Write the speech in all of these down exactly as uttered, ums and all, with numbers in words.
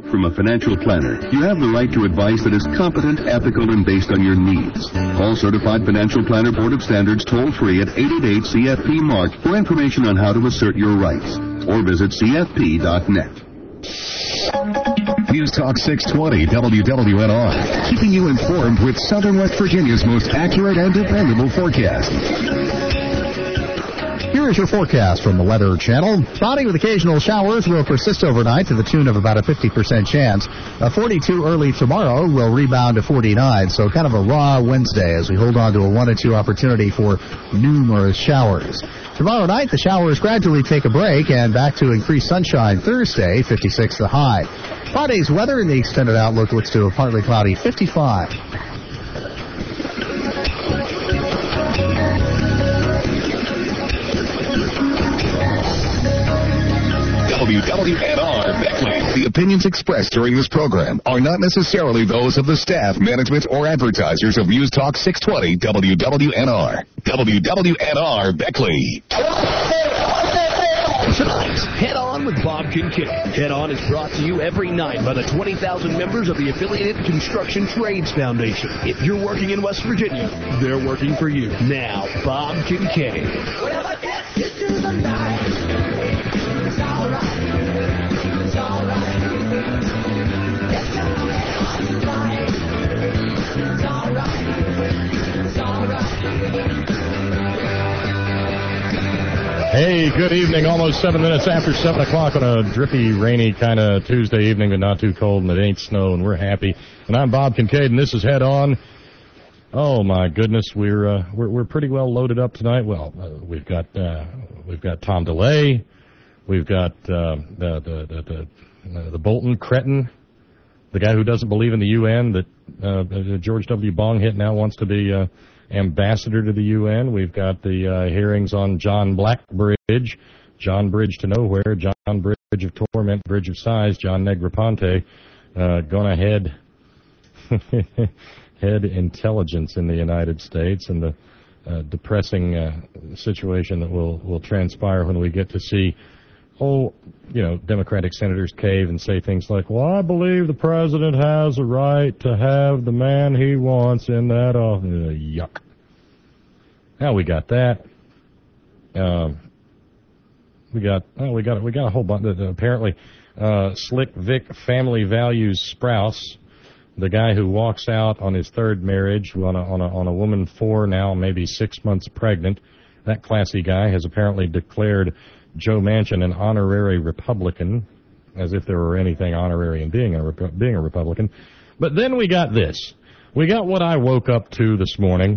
From a financial planner, you have the right to advice that is competent, ethical, and based on your needs. Call Certified Financial Planner Board of Standards toll-free at eight eight eight C F P Mark for information on how to assert your rights. Or visit C F P dot net. News Talk six twenty W W N R, keeping you informed with Southern West Virginia's most accurate and dependable forecast. Here is your forecast from the Weather Channel. Cloudy with occasional showers will persist overnight to the tune of about a fifty percent chance. A forty-two early tomorrow will rebound to forty-nine, so kind of a raw Wednesday as we hold on to a one and two opportunity for numerous showers. Tomorrow night, the showers gradually take a break and back to increased sunshine Thursday, fifty-six the high. Friday's weather in the extended outlook looks to a partly cloudy fifty-five. W W N R Beckley. The opinions expressed during this program are not necessarily those of the staff, management, or advertisers of News Talk six twenty W W N R. W W N R Beckley. Tonight, Head On with Bob Kincaid. Head On is brought to you every night by the twenty thousand members of the Affiliated Construction Trades Foundation. If you're working in West Virginia, they're working for you. Now, Bob Kincaid. Well, I guess it's to the night. It's all right. It's all right. It's all right. It's all right. It's all right. Hey, good evening. Almost seven minutes after seven o'clock on a drippy, rainy kind of Tuesday evening, but not too cold, and it ain't snow, and we're happy. And I'm Bob Kincaid, and this is Head On. Oh my goodness, we're uh, we're we're pretty well loaded up tonight. Well, uh, we've got uh, we've got Tom DeLay, we've got uh, the the the the, uh, the Bolton cretin, the guy who doesn't believe in the U N that uh, George W. Bonghitt now wants to be uh, ambassador to the U N. We've got the uh, hearings on John Blackbridge, John Bridge to Nowhere, John Bridge of Torment, Bridge of Sighs, John Negroponte, uh, gonna head head intelligence in the United States, and the uh, depressing uh, situation that will will transpire when we get to see, oh, you know, Democratic senators cave and say things like, well, I believe the president has a right to have the man he wants in that office. Uh, yuck. Now we got that. Um, we got, oh, we got, we got a whole bunch. Uh, apparently, uh, Slick Vic Family Values Sprouse, the guy who walks out on his third marriage on a, on a, on a woman four now, maybe six months pregnant, that classy guy has apparently declared Joe Manchin an honorary Republican, as if there were anything honorary in being a being a Republican. But then we got this. We got what I woke up to this morning.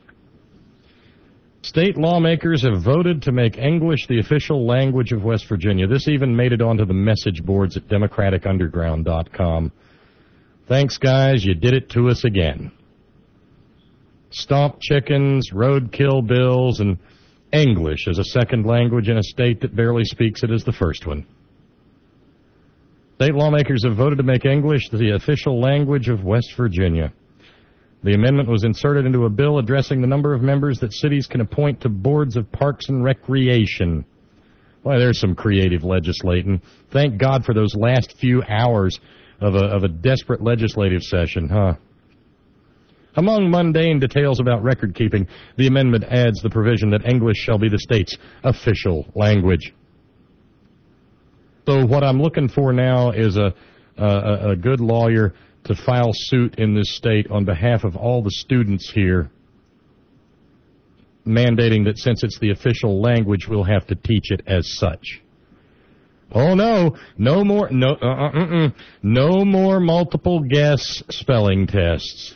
State lawmakers have voted to make English the official language of West Virginia. This even made it onto the message boards at democratic underground dot com. Thanks, guys. You did it to us again. Stomp chickens, roadkill bills, and English as a second language in a state that barely speaks it as the first one. State lawmakers have voted to make English the official language of West Virginia. The amendment was inserted into a bill addressing the number of members that cities can appoint to boards of parks and recreation. Boy, there's some creative legislating. Thank God for those last few hours of a, of a desperate legislative session, huh? Among mundane details about record keeping, the amendment adds the provision that English shall be the state's official language. So what I'm looking for now is a, a, a good lawyer to file suit in this state on behalf of all the students here, mandating that since it's the official language, we'll have to teach it as such. Oh no, no more, no, uh, uh, uh, no more multiple guess spelling tests.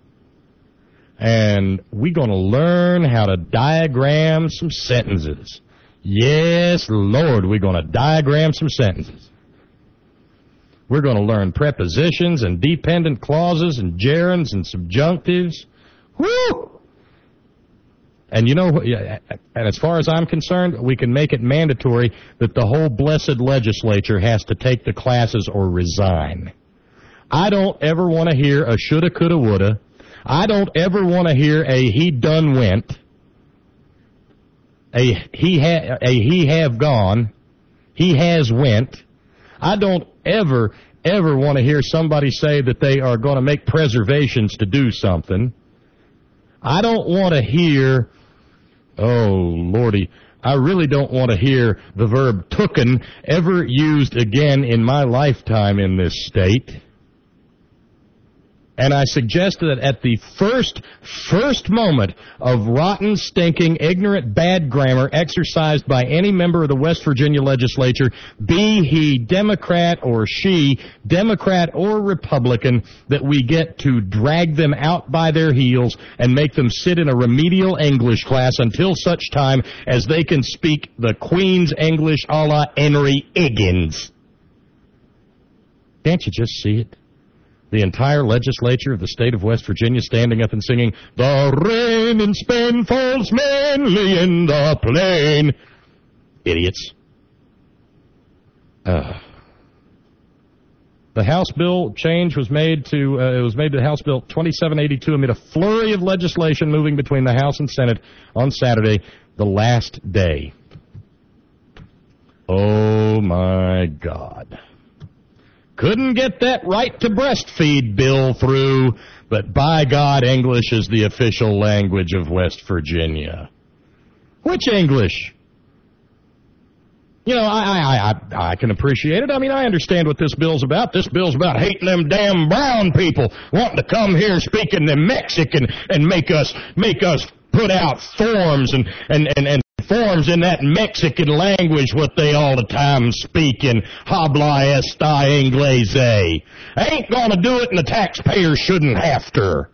And we're going to learn how to diagram some sentences. Yes, Lord, we're going to diagram some sentences. We're going to learn prepositions and dependent clauses and gerunds and subjunctives. Woo! And you know, and as far as I'm concerned, we can make it mandatory that the whole blessed legislature has to take the classes or resign. I don't ever want to hear a shoulda, coulda, woulda. I don't ever want to hear a he done went, a he ha, a he have gone, he has went. I don't ever, ever want to hear somebody say that they are going to make preservations to do something. I don't want to hear, oh, Lordy, I really don't want to hear the verb tooken ever used again in my lifetime in this state. And I suggest that at the first, first moment of rotten, stinking, ignorant, bad grammar exercised by any member of the West Virginia legislature, be he Democrat or she, Democrat or Republican, that we get to drag them out by their heels and make them sit in a remedial English class until such time as they can speak the Queen's English a la Henry Higgins. Can't you just see it? The entire legislature of the state of West Virginia standing up and singing, "The rain in Spain falls mainly in the plain." Idiots. Uh. The House bill change was made to, uh, it was made to House Bill twenty-seven eighty-two amid a flurry of legislation moving between the House and Senate on Saturday, the last day. Oh, my God. Couldn't get that right to breastfeed bill through, but by God, English is the official language of West Virginia. Which English? You know, I, I, I, I can appreciate it. I mean, I understand what this bill's about. This bill's about hating them damn brown people, wanting to come here speaking the Mexican and make us, make us put out forms and, and, and, and forms in that Mexican language what they all the time speak in habla esta inglese. Ain't gonna do it and the taxpayers shouldn't have to.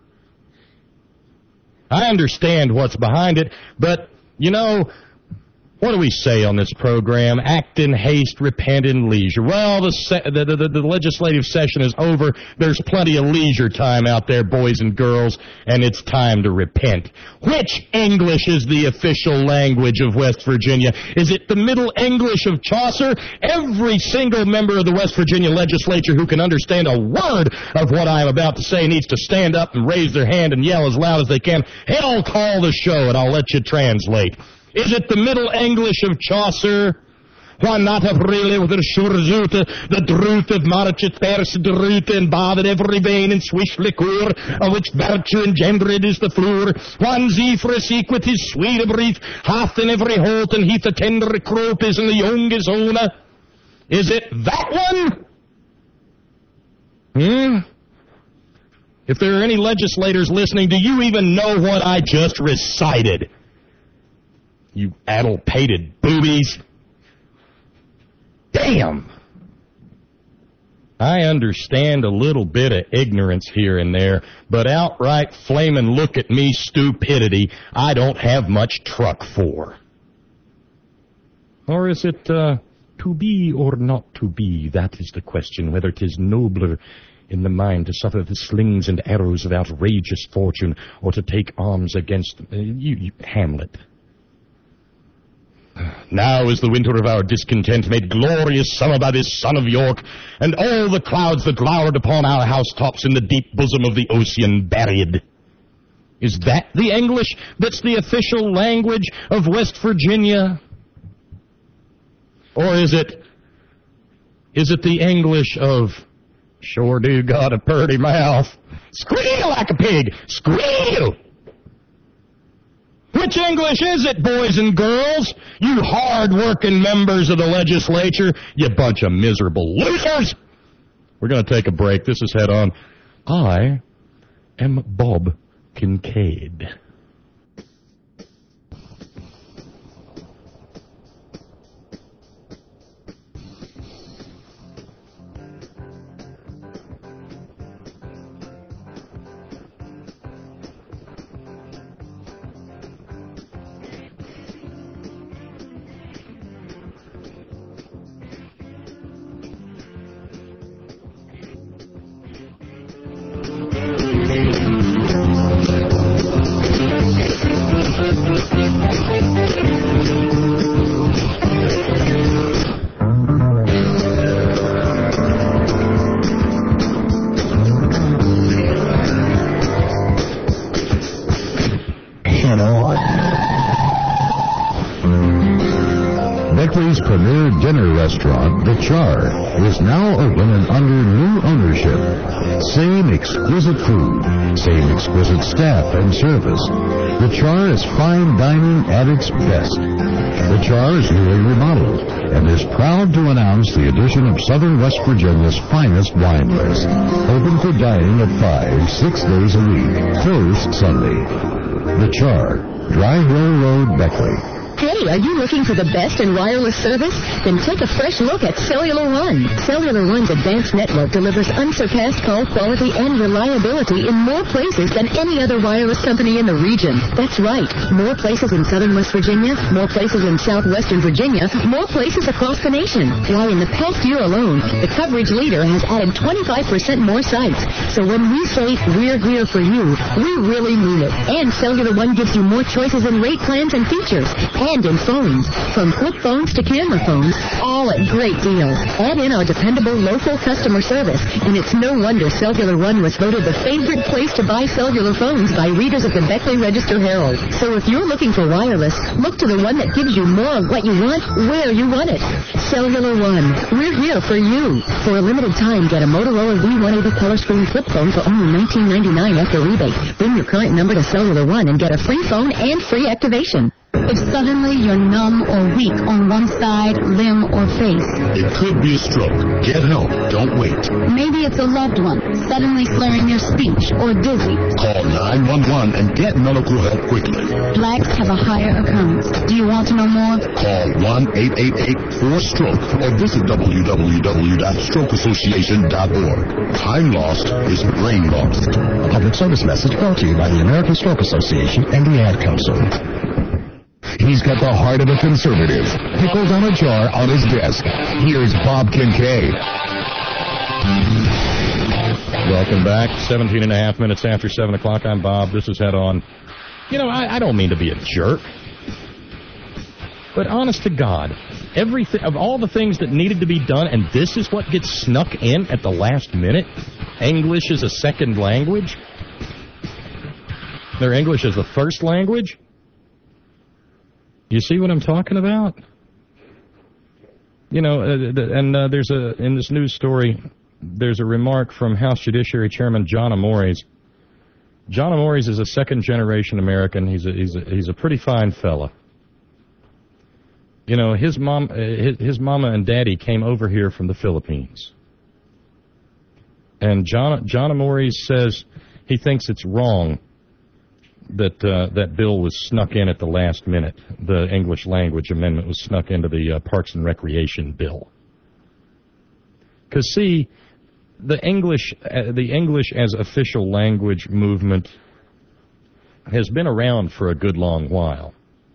I understand what's behind it, but, you know, what do we say on this program? Act in haste, repent in leisure. Well, the, se- the, the, the legislative session is over. There's plenty of leisure time out there, boys and girls, and it's time to repent. Which English is the official language of West Virginia? Is it the Middle English of Chaucer? Every single member of the West Virginia legislature who can understand a word of what I'm about to say needs to stand up and raise their hand and yell as loud as they can. Hell, call the show, and I'll let you translate. Is it the Middle English of Chaucer? Why not have really with the schurzute, the druth of marchet pers drute and bathed every vein in swish liquor, of which virtue engendered is the floor. One zephyrus equit his sweet breath, hath in every holt and heath a tender crope is in the young is owner. Is it that one? Hmm? If there are any legislators listening, do you even know what I just recited? You addle-pated boobies. Damn. I understand a little bit of ignorance here and there, but outright flamin' look-at-me stupidity I don't have much truck for. Or is it, uh, to be or not to be? That is the question, whether it is nobler in the mind to suffer the slings and arrows of outrageous fortune or to take arms against, uh, you, you, Hamlet. Now is the winter of our discontent made glorious summer by this son of York, and all the clouds that glowered upon our housetops in the deep bosom of the ocean buried. Is that the English that's the official language of West Virginia? Or is it, is it the English of, sure do got a purty mouth, squeal like a pig, squeal! Which English is it, boys and girls? You hard-working members of the legislature, you bunch of miserable losers! We're going to take a break. This is Head On. I am Bob Kincaid. Beckley's Premier Dinner Restaurant The Char is now open and under new ownership. Same exquisite food, same exquisite staff and service. The Char is fine dining at its best. The Char is newly remodeled and is proud to announce the addition of Southern West Virginia's finest wine list. Open for dining at five, six days a week. Closed Sunday. The Char, Dry Hill Road, Beckley. Hey, are you looking for the best in wireless service? Then take a fresh look at Cellular One. Cellular One's advanced network delivers unsurpassed call quality and reliability in more places than any other wireless company in the region. That's right. More places in southern West Virginia, more places in southwestern Virginia, more places across the nation. Why, in the past year alone, the coverage leader has added twenty-five percent more sites. So when we say we're here for you, we really mean it. And Cellular One gives you more choices in rate plans and features. And in phones, from flip phones to camera phones, all at great deals. Add in our dependable local customer service, and it's no wonder Cellular One was voted the favorite place to buy cellular phones by readers of the Beckley Register Herald. So if you're looking for wireless, look to the one that gives you more of what you want, where you want it. Cellular One. We're here for you. For a limited time, get a Motorola V one eighty color screen flip phone for only nineteen ninety-nine dollars after rebate. Bring your current number to Cellular One and get a free phone and free activation. If suddenly you're numb or weak on one side, limb, or face. It could be a stroke. Get help. Don't wait. Maybe it's a loved one suddenly slurring their speech or dizzy. Call nine one one and get medical help quickly. Blacks have a higher occurrence. Do you want to know more? Call one eight eight eight four stroke or visit w w w dot stroke association dot org. Time lost is brain lost. A public service message brought to you by the American Stroke Association and the Ad Council. He's got the heart of a conservative, pickled on a jar on his desk. Here's Bob Kincaid. Welcome back. seventeen and a half minutes after seven o'clock. I'm Bob. This is Head On. You know, I, I don't mean to be a jerk, but honest to God, everything of all the things that needed to be done, and this is what gets snuck in at the last minute. English is a second language. Their English is the first language. You see what I'm talking about? You know, uh, and uh, there's a in this news story, there's a remark from House Judiciary Chairman John Amores. John Amores is a second-generation American. He's a he's a he's a pretty fine fella. You know, his mom, uh, his, his mama and daddy came over here from the Philippines, and John John Amores says he thinks it's wrong that uh, that bill was snuck in at the last minute. The English language amendment was snuck into the uh, Parks and Recreation bill. Because, see, the English, uh, the English as official language movement has been around for a good long while.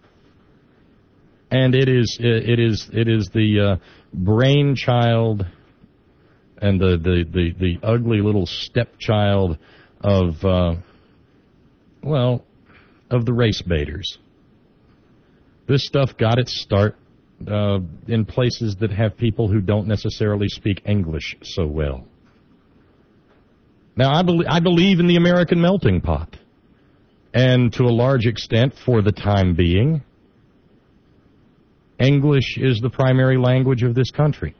And it is it is it is the uh, brainchild and the, the, the, the ugly little stepchild of uh, Well, of the race baiters. This stuff got its start uh, in places that have people who don't necessarily speak English so well. Now, I, be- I believe in the American melting pot. And to a large extent, for the time being, English is the primary language of this country.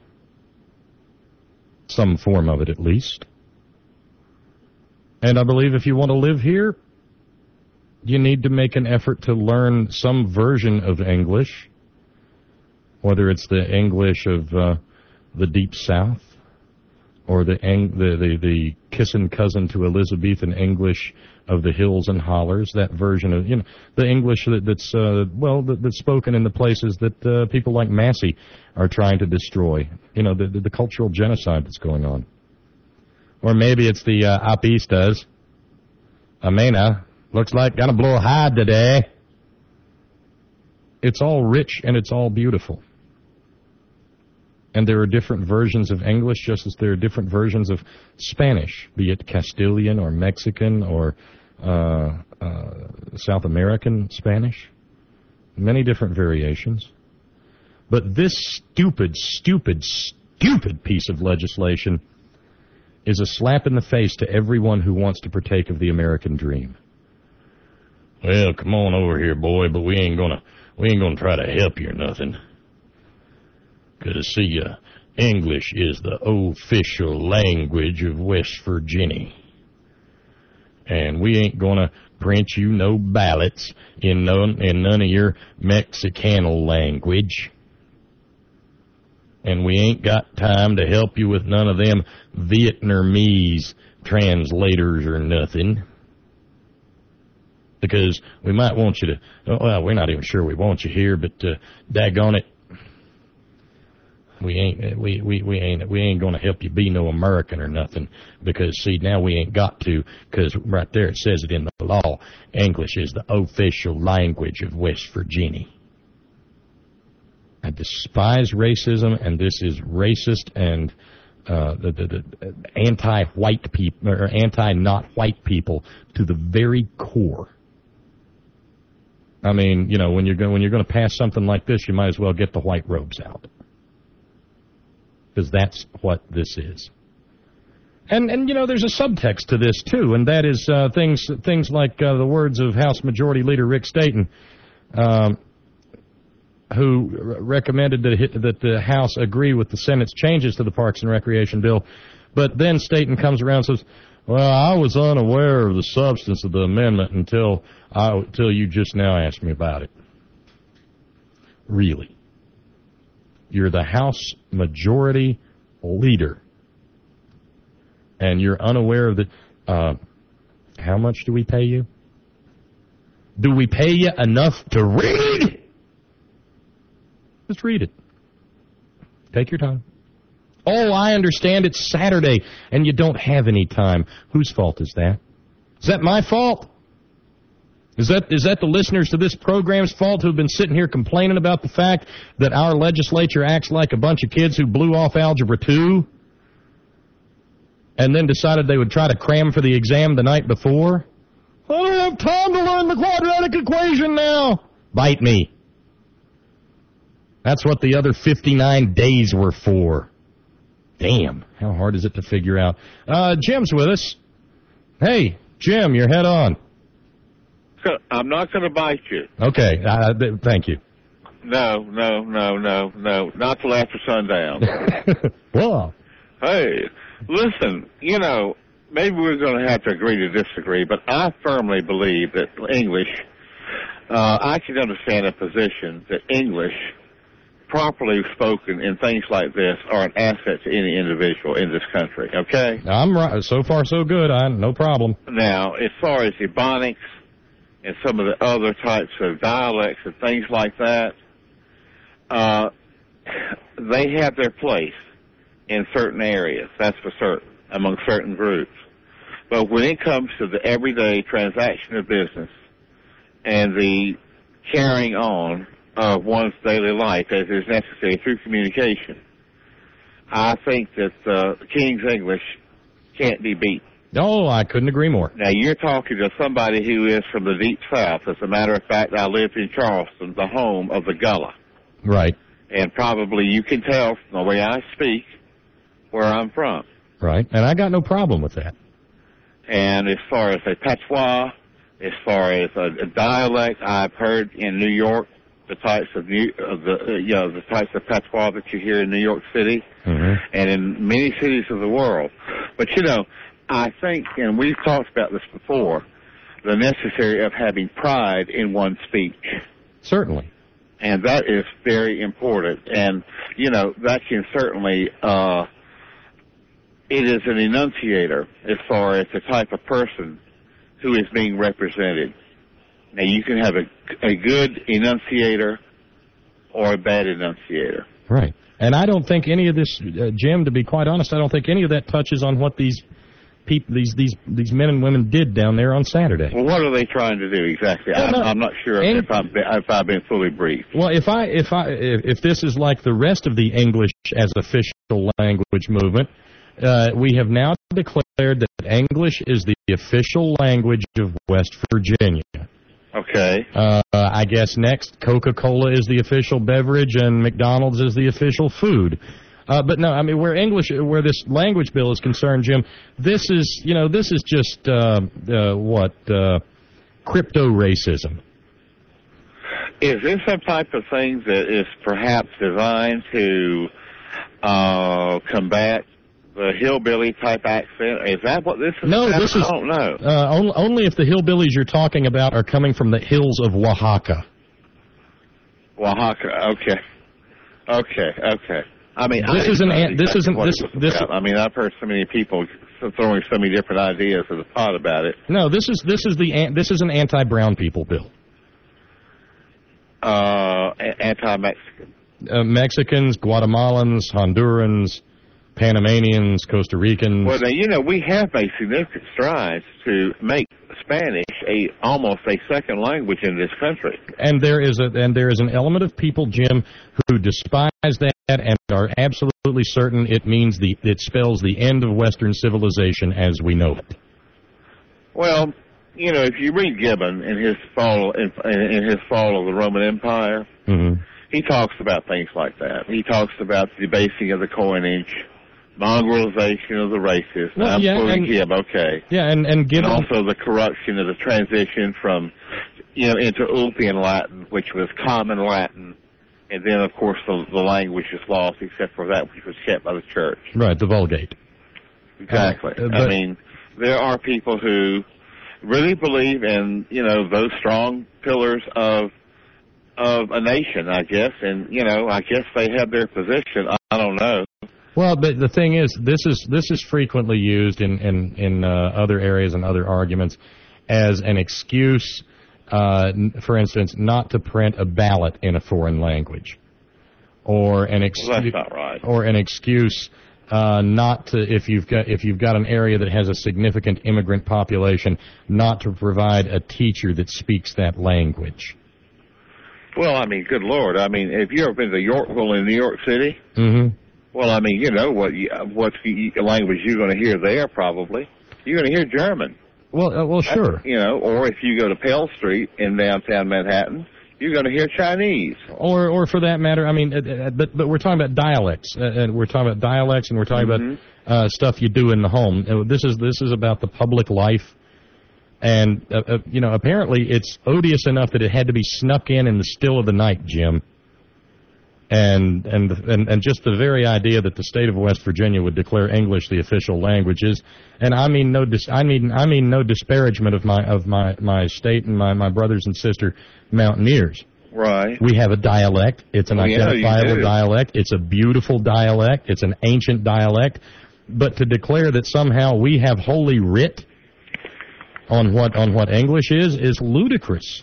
Some form of it, at least. And I believe if you want to live here, you need to make an effort to learn some version of English, whether it's the English of uh, the Deep South or the, Eng- the, the, the kissin' cousin to Elizabethan English of the hills and hollers, that version of, you know, the English that, that's, uh, well, that, that's spoken in the places that uh, people like Massey are trying to destroy, you know, the, the, the cultural genocide that's going on. Or maybe it's the uh, Apistas, Amena. Looks like gonna blow a hide today. It's all rich and it's all beautiful. And there are different versions of English, just as there are different versions of Spanish, be it Castilian or Mexican or uh, uh, South American Spanish. Many different variations. But this stupid, stupid, stupid piece of legislation is a slap in the face to everyone who wants to partake of the American dream. Well, come on over here, boy, but we ain't gonna we ain't gonna try to help you or nothing. 'Cause see, uh, English is the official language of West Virginia. And we ain't going to print you no ballots in none, in none of your Mexicano language. And we ain't got time to help you with none of them Vietnamese translators or nothing. Because we might want you to, well, we're not even sure we want you here, but uh, daggone it, we ain't we we we ain't we ain't going to help you be no American or nothing. Because see, now we ain't got to, because right there it says it in the law. English is the official language of West Virginia. I despise racism, and this is racist and uh, the, the, the anti-white people or anti-not white people to the very core. I mean, you know, when you're going when you're going to pass something like this, you might as well get the white robes out, because that's what this is. And and you know, there's a subtext to this too, and that is uh, things things like uh, the words of House Majority Leader Rick Staten, um, who r- recommended that that the House agree with the Senate's changes to the Parks and Recreation bill, but then Staten comes around and says, "Well, I was unaware of the substance of the amendment until I, until you just now asked me about it." Really? You're the House Majority Leader, and you're unaware of the... Uh, how much do we pay you? Do we pay you enough to read? Just read it. Take your time. Oh, I understand it's Saturday, and you don't have any time. Whose fault is that? Is that my fault? Is that is that the listeners to this program's fault who have been sitting here complaining about the fact that our legislature acts like a bunch of kids who blew off Algebra two and then decided they would try to cram for the exam the night before? I don't have time to learn the quadratic equation now. Bite me. That's what the other fifty-nine days were for. Damn, how hard is it to figure out? Uh, Jim's with us. Hey, Jim, you're head on. I'm not going to bite you. Okay, uh, th- thank you. No, no, no, no, no, not till after sundown. Well. Hey, listen, you know, maybe we're going to have to agree to disagree, but I firmly believe that English, uh, I can understand a position that English, properly spoken in things like this, are an asset to any individual in this country, okay? I'm right. So far, so good. I no problem. Now, as far as Ebonics and some of the other types of dialects and things like that, uh, they have their place in certain areas, that's for certain, among certain groups. But when it comes to the everyday transaction of business and the carrying on of one's daily life as is necessary through communication, I think that uh, King's English can't be beat. Oh, I couldn't agree more. Now, you're talking to somebody who is from the Deep South. As a matter of fact, I lived in Charleston, the home of the Gullah. Right. And probably you can tell from the way I speak where I'm from. Right, and I got no problem with that. And as far as a patois, as far as a, a dialect, I've heard in New York the types of new, of the uh, you know the types of patois that you hear in New York City, mm-hmm. and in many cities of the world. But you know, I think, and we've talked about this before, the necessity of having pride in one's speech. Certainly. And that is very important. And, you know, that can certainly, uh, it is an enunciator as far as the type of person who is being represented. Now, you can have a, a good enunciator or a bad enunciator. Right. And I don't think any of this, uh, Jim, to be quite honest, I don't think any of that touches on what these people, these these these men and women did down there on Saturday. Well, what are they trying to do exactly? Well, I'm, no, I'm not sure any, if I've been, if I've been fully briefed. Well, if I if I if, if this is like the rest of the English as official language movement, uh, we have now declared that English is the official language of West Virginia. Okay. Uh, I guess next, Coca-Cola is the official beverage and McDonald's is the official food. Uh, but no, I mean, where English, where this language bill is concerned, Jim, this is, you know, this is just, uh, uh, what, uh, crypto racism. Is this some type of thing that is perhaps designed to uh, combat the hillbilly type accent? Is that what this is No, about? this is. I don't know. Uh, only, only if the hillbillies you're talking about are coming from the hills of Oaxaca. Oaxaca. Okay. Okay. Okay. I mean, This I isn't. know An, this exactly isn't. what This. it was This. about. I mean, I've heard so many people throwing so many different ideas to the pot about it. No, this is. This is the. an- This is an anti-brown people bill. Uh, a- anti-Mexican. Uh, Mexicans, Guatemalans, Hondurans, Panamanians, Costa Ricans. Well, now, you know, we have made significant strides to make Spanish a almost a second language in this country. And there is a and there is an element of people, Jim, who despise that and are absolutely certain it means the it spells the end of Western civilization as we know it. Well, you know, if you read Gibbon in his fall in, in his fall of the Roman Empire, Mm-hmm. he talks about things like that. He talks about the debasing of the coinage, mongrelization of the races. Well, I'm yeah, quoting and- him, okay. Yeah, and and Gibbon. And also the corruption of the transition from, you know, into Ulpian Latin, which was common Latin, and then, of course, the, the language is lost except for that which was kept by the church. Right, the Vulgate. Exactly. Uh, I but- mean, there are people who really believe in, you know, those strong pillars of of a nation, I guess, and, you know, I guess they have their position. I, I don't know. Well, but the thing is, this is this is frequently used in in in uh, other areas and other arguments as an excuse, uh, n- for instance, not to print a ballot in a foreign language, or an Well, excuse, that's not right. or an excuse uh, not to if you've got if you've got an area that has a significant immigrant population, not to provide a teacher that speaks that language. Well, I mean, good Lord. I mean, have you ever been to Yorkville in New York City? Mm-hmm. Well, I mean, you know what you, what the language you're going to hear there, probably. You're going to hear German. Well, uh, well, sure. That's, you know, or if you go to Pell Street in downtown Manhattan, you're going to hear Chinese. Or, or for that matter, I mean, uh, uh, but but we're talking about dialects, uh, and we're talking about dialects, and we're talking Mhm. about uh, stuff you do in the home. Uh, this is this is about the public life, and uh, uh, you know, apparently it's odious enough that it had to be snuck in in the still of the night, Jim. And and and and just the very idea that the state of West Virginia would declare English the official language is, and I mean no dis, I mean I mean no disparagement of my of my my state and my my brothers and sister mountaineers. Right. We have a dialect. It's an Well, yeah, you identifiable do. dialect. It's a beautiful dialect. It's an ancient dialect. But to declare that somehow we have holy writ on what on what English is is ludicrous.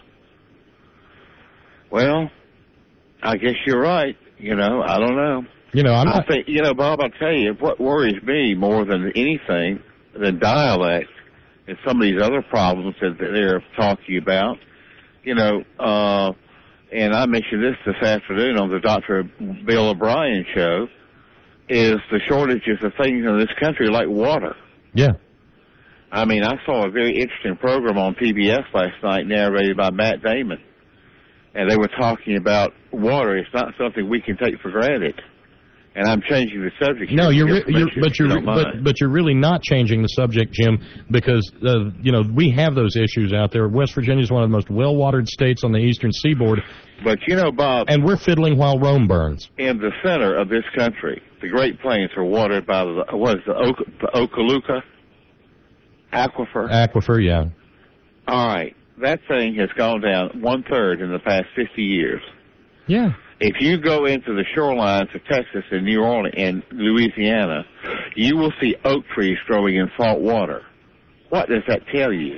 Well, I guess you're right. You know, I don't know. You know, I'm I not. think, you know, Bob, I'll tell you, what worries me more than anything than dialect and some of these other problems that they're talking about, you know, uh, and I mentioned this this afternoon on the Doctor Bill O'Brien show, is the shortages of things in this country like water. Yeah. I mean, I saw a very interesting program on P B S last night narrated by Matt Damon. And they were talking about water. It's not something we can take for granted. And I'm changing the subject. No, here, you're, if re- you're permission, but if you you're don't but, mind. but you're really not changing the subject, Jim, because uh, you know we have those issues out there. West Virginia is one of the most well-watered states on the eastern seaboard, But you know, Bob, and we're fiddling while Rome burns. in the center of this country, the Great Plains are watered by the what is the, Oka, the Okaluka aquifer. Aquifer, yeah. All right, that thing has gone down one third in the past fifty years. Yeah. If you go into the shorelines of Texas and New Orleans and Louisiana, you will see oak trees growing in salt water. What does that tell you?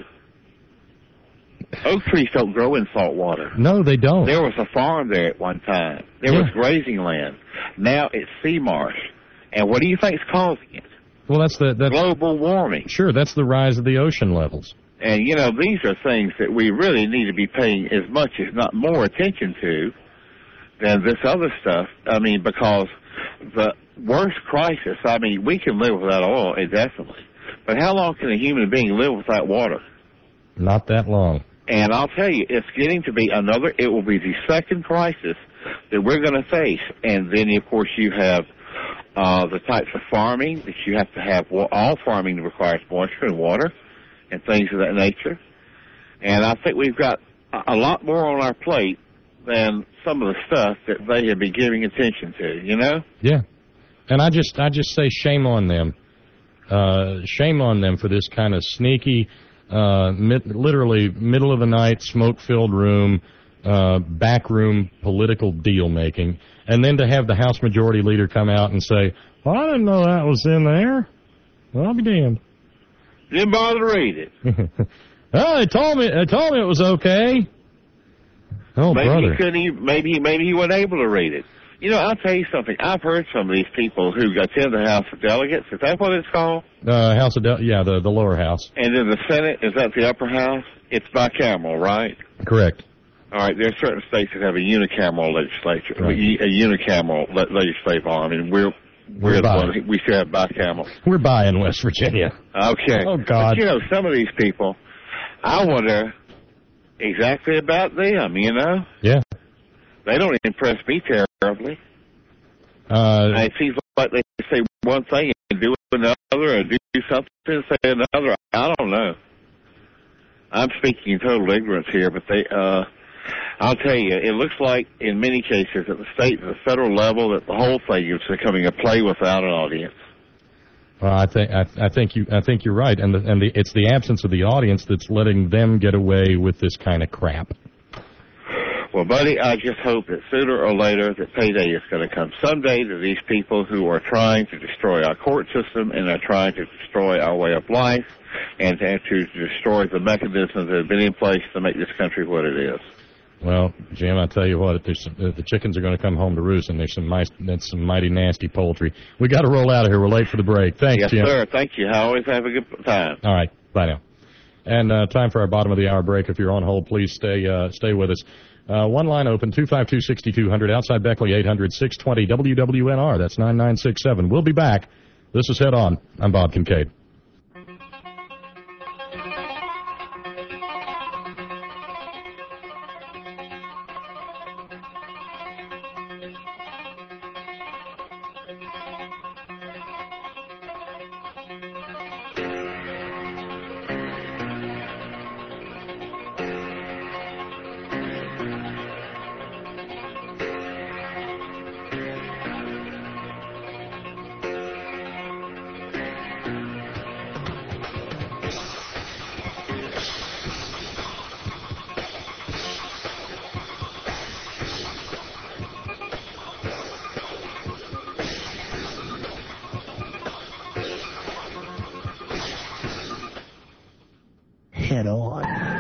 Oak trees don't grow in salt water. No, they don't. There was a farm there at one time. There Yeah. was grazing land. Now it's sea marsh. And what do you think is causing it? Well, that's the that's Global warming. sure. That's the rise of the ocean levels. And, you know, these are things that we really need to be paying as much, if not more, attention to than this other stuff. I mean, because the worst crisis, I mean, we can live without oil indefinitely. But how long can a human being live without water? Not that long. And I'll tell you, it's getting to be another, it will be the second crisis that we're going to face. And then, of course, you have uh, the types of farming that you have to have. Well, all farming requires moisture and water and things of that nature. And I think we've got a a lot more on our plate than some of the stuff that they have been giving attention to, you know? Yeah. And I just I just say shame on them. Uh, shame on them for this kind of sneaky, uh, mid, literally middle of the night, smoke-filled room, uh, backroom political deal-making. And then to have the House Majority Leader come out and say, well, I didn't know that was in there. Well, I'll be damned. Didn't bother to read it. Oh, they told me, they told me it was okay. Oh, maybe brother. He couldn't even, maybe, maybe he wasn't able to read it. You know, I'll tell you something. I've heard some of these people who attend the House of Delegates. Is that what it's called? Uh, House of Del- yeah, the, the lower house. And then the Senate, is that the upper house? It's bicameral, right? Correct. All right, there are certain states that have a unicameral legislature, Right. a unicameral le- legislative arm, and we're we're, We're the by. ones, we should have bicameral. We're by in West Virginia. Okay. Oh, God. But, you know, some of these people, I wonder exactly about them, you know? Yeah. They don't impress me terribly. Uh, it seems like they say one thing and do another, or do something and say another. I don't know. I'm speaking in total ignorance here, but they, uh, I'll tell you, it looks like in many cases at the state and the federal level that the whole thing is becoming a play without an audience. Well, I think I, I think you I think you're right, and the, and the, it's the absence of the audience that's letting them get away with this kind of crap. Well, buddy, I just hope that sooner or later that payday is going to come someday to these people who are trying to destroy our court system and are trying to destroy our way of life and to, to destroy the mechanisms that have been in place to make this country what it is. Well, Jim, I tell you what, there's some, uh, the chickens are going to come home to roost, and there's some mice, that's some mighty nasty poultry. We got to roll out of here. We're late for the break. Thanks, yes, Jim. Yes, sir. Thank you. I always have a good time. All right. Bye now. And uh, time for our bottom of the hour break. If you're on hold, please stay uh, stay with us. Uh, one line open, two five two, six two zero zero, outside Beckley, eight hundred, six twenty, W W N R. That's nine nine six seven. We'll be back. This is Head On. I'm Bob Kincaid. Head On.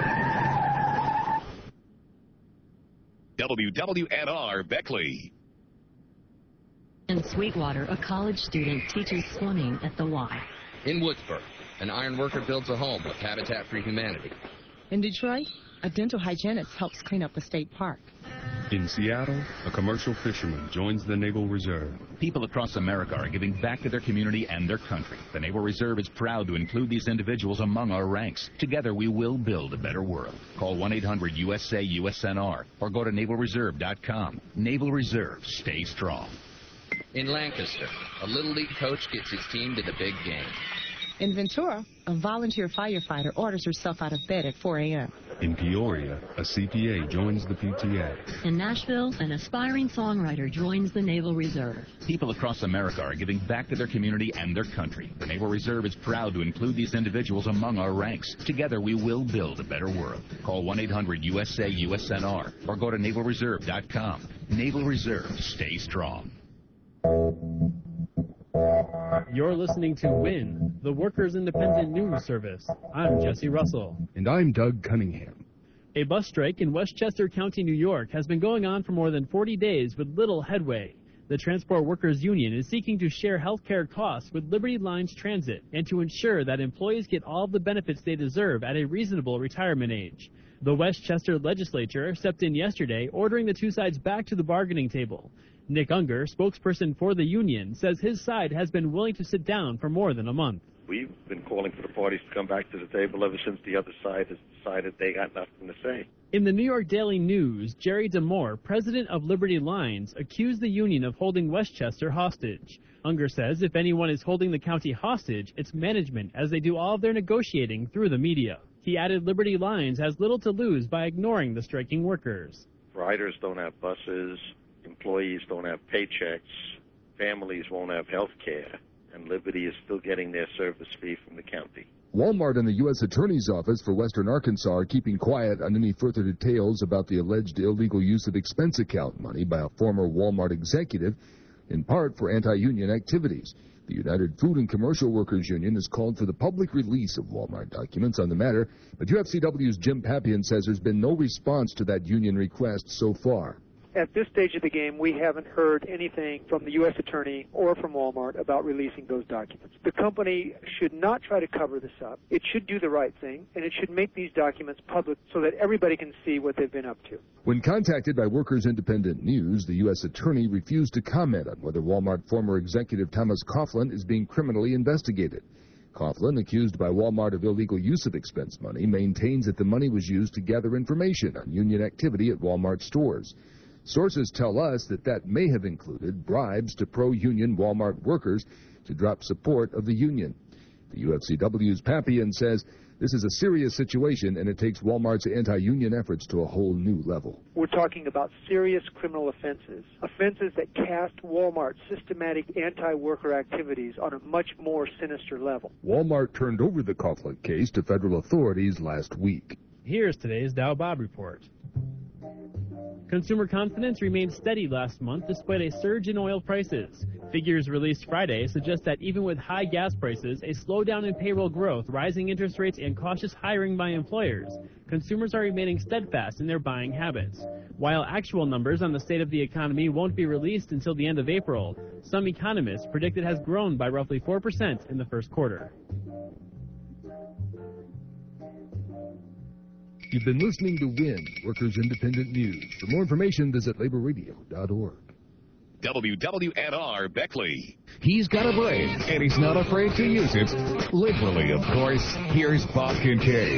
W W N R Beckley. In Sweetwater, a college student teaches swimming at the Y. In Woodsburg, an iron worker builds a home with Habitat for Humanity. In Detroit, a dental hygienist helps clean up the state park. In Seattle, a commercial fisherman joins the Naval Reserve. People across America are giving back to their community and their country. The Naval Reserve is proud to include these individuals among our ranks. Together, we will build a better world. Call one eight hundred U S A U S N R or go to naval reserve dot com. Naval Reserve, stay strong. In Lancaster, a Little League coach gets his team to the big game. In Ventura, a volunteer firefighter orders herself out of bed at four a.m. In Peoria, a C P A joins the P T A. In Nashville, an aspiring songwriter joins the Naval Reserve. People across America are giving back to their community and their country. The Naval Reserve is proud to include these individuals among our ranks. Together, we will build a better world. Call one eight hundred U S A U S N R or go to naval reserve dot com. Naval Reserve, stay strong. You're listening to WIN, the Workers' Independent News Service. I'm Jesse Russell. And I'm Doug Cunningham. A bus strike in Westchester County, New York has been going on for more than forty days with little headway. The Transport Workers Union is seeking to share health care costs with Liberty Lines Transit and to ensure that employees get all the benefits they deserve at a reasonable retirement age. The Westchester legislature stepped in yesterday, ordering the two sides back to the bargaining table. Nick Unger, spokesperson for the union, says his side has been willing to sit down for more than a month. We've been calling for the parties to come back to the table ever since the other side has decided they got nothing to say. In the New York Daily News, Jerry DeMore, president of Liberty Lines, accused the union of holding Westchester hostage. Unger says if anyone is holding the county hostage, it's management, as they do all of their negotiating through the media. He added Liberty Lines has little to lose by ignoring the striking workers. Riders don't have buses. Employees don't have paychecks. families won't have health care, and Liberty is still getting their service fee from the county. Walmart and the U S Attorney's Office for Western Arkansas are keeping quiet on any further details about the alleged illegal use of expense account money by a former Walmart executive, in part for anti-union activities. The United Food and Commercial Workers Union has called for the public release of Walmart documents on the matter, but U F C W's Jim Pappian says there's been no response to that union request so far. At this stage of the game, we haven't heard anything from the U S Attorney or from Walmart about releasing those documents. The company should not try to cover this up. It should do the right thing, and it should make these documents public so that everybody can see what they've been up to. When contacted by Workers Independent News, the U S Attorney refused to comment on whether Walmart former executive Thomas Coughlin is being criminally investigated. Coughlin, accused by Walmart of illegal use of expense money, maintains that the money was used to gather information on union activity at Walmart stores. Sources tell us that that may have included bribes to pro-union Walmart workers to drop support of the union. The U F C W's Pappian says this is a serious situation and it takes Walmart's anti-union efforts to a whole new level. We're talking about serious criminal offenses, offenses that cast Walmart's systematic anti-worker activities on a much more sinister level. Walmart turned over the Coughlin case to federal authorities last week. Here's today's Dow Bob report. Consumer confidence remained steady last month despite a surge in oil prices. Figures released Friday suggest that even with high gas prices, a slowdown in payroll growth, rising interest rates, and cautious hiring by employers, consumers are remaining steadfast in their buying habits. While actual numbers on the state of the economy won't be released until the end of April, some economists predict it has grown by roughly four percent in the first quarter. You've been listening to W I N, Workers Independent News. For more information, visit labor radio dot org. W W N R Beckley. He's got a brain, and he's not afraid to use it. Liberally, of course. Here's Bob Kincaid.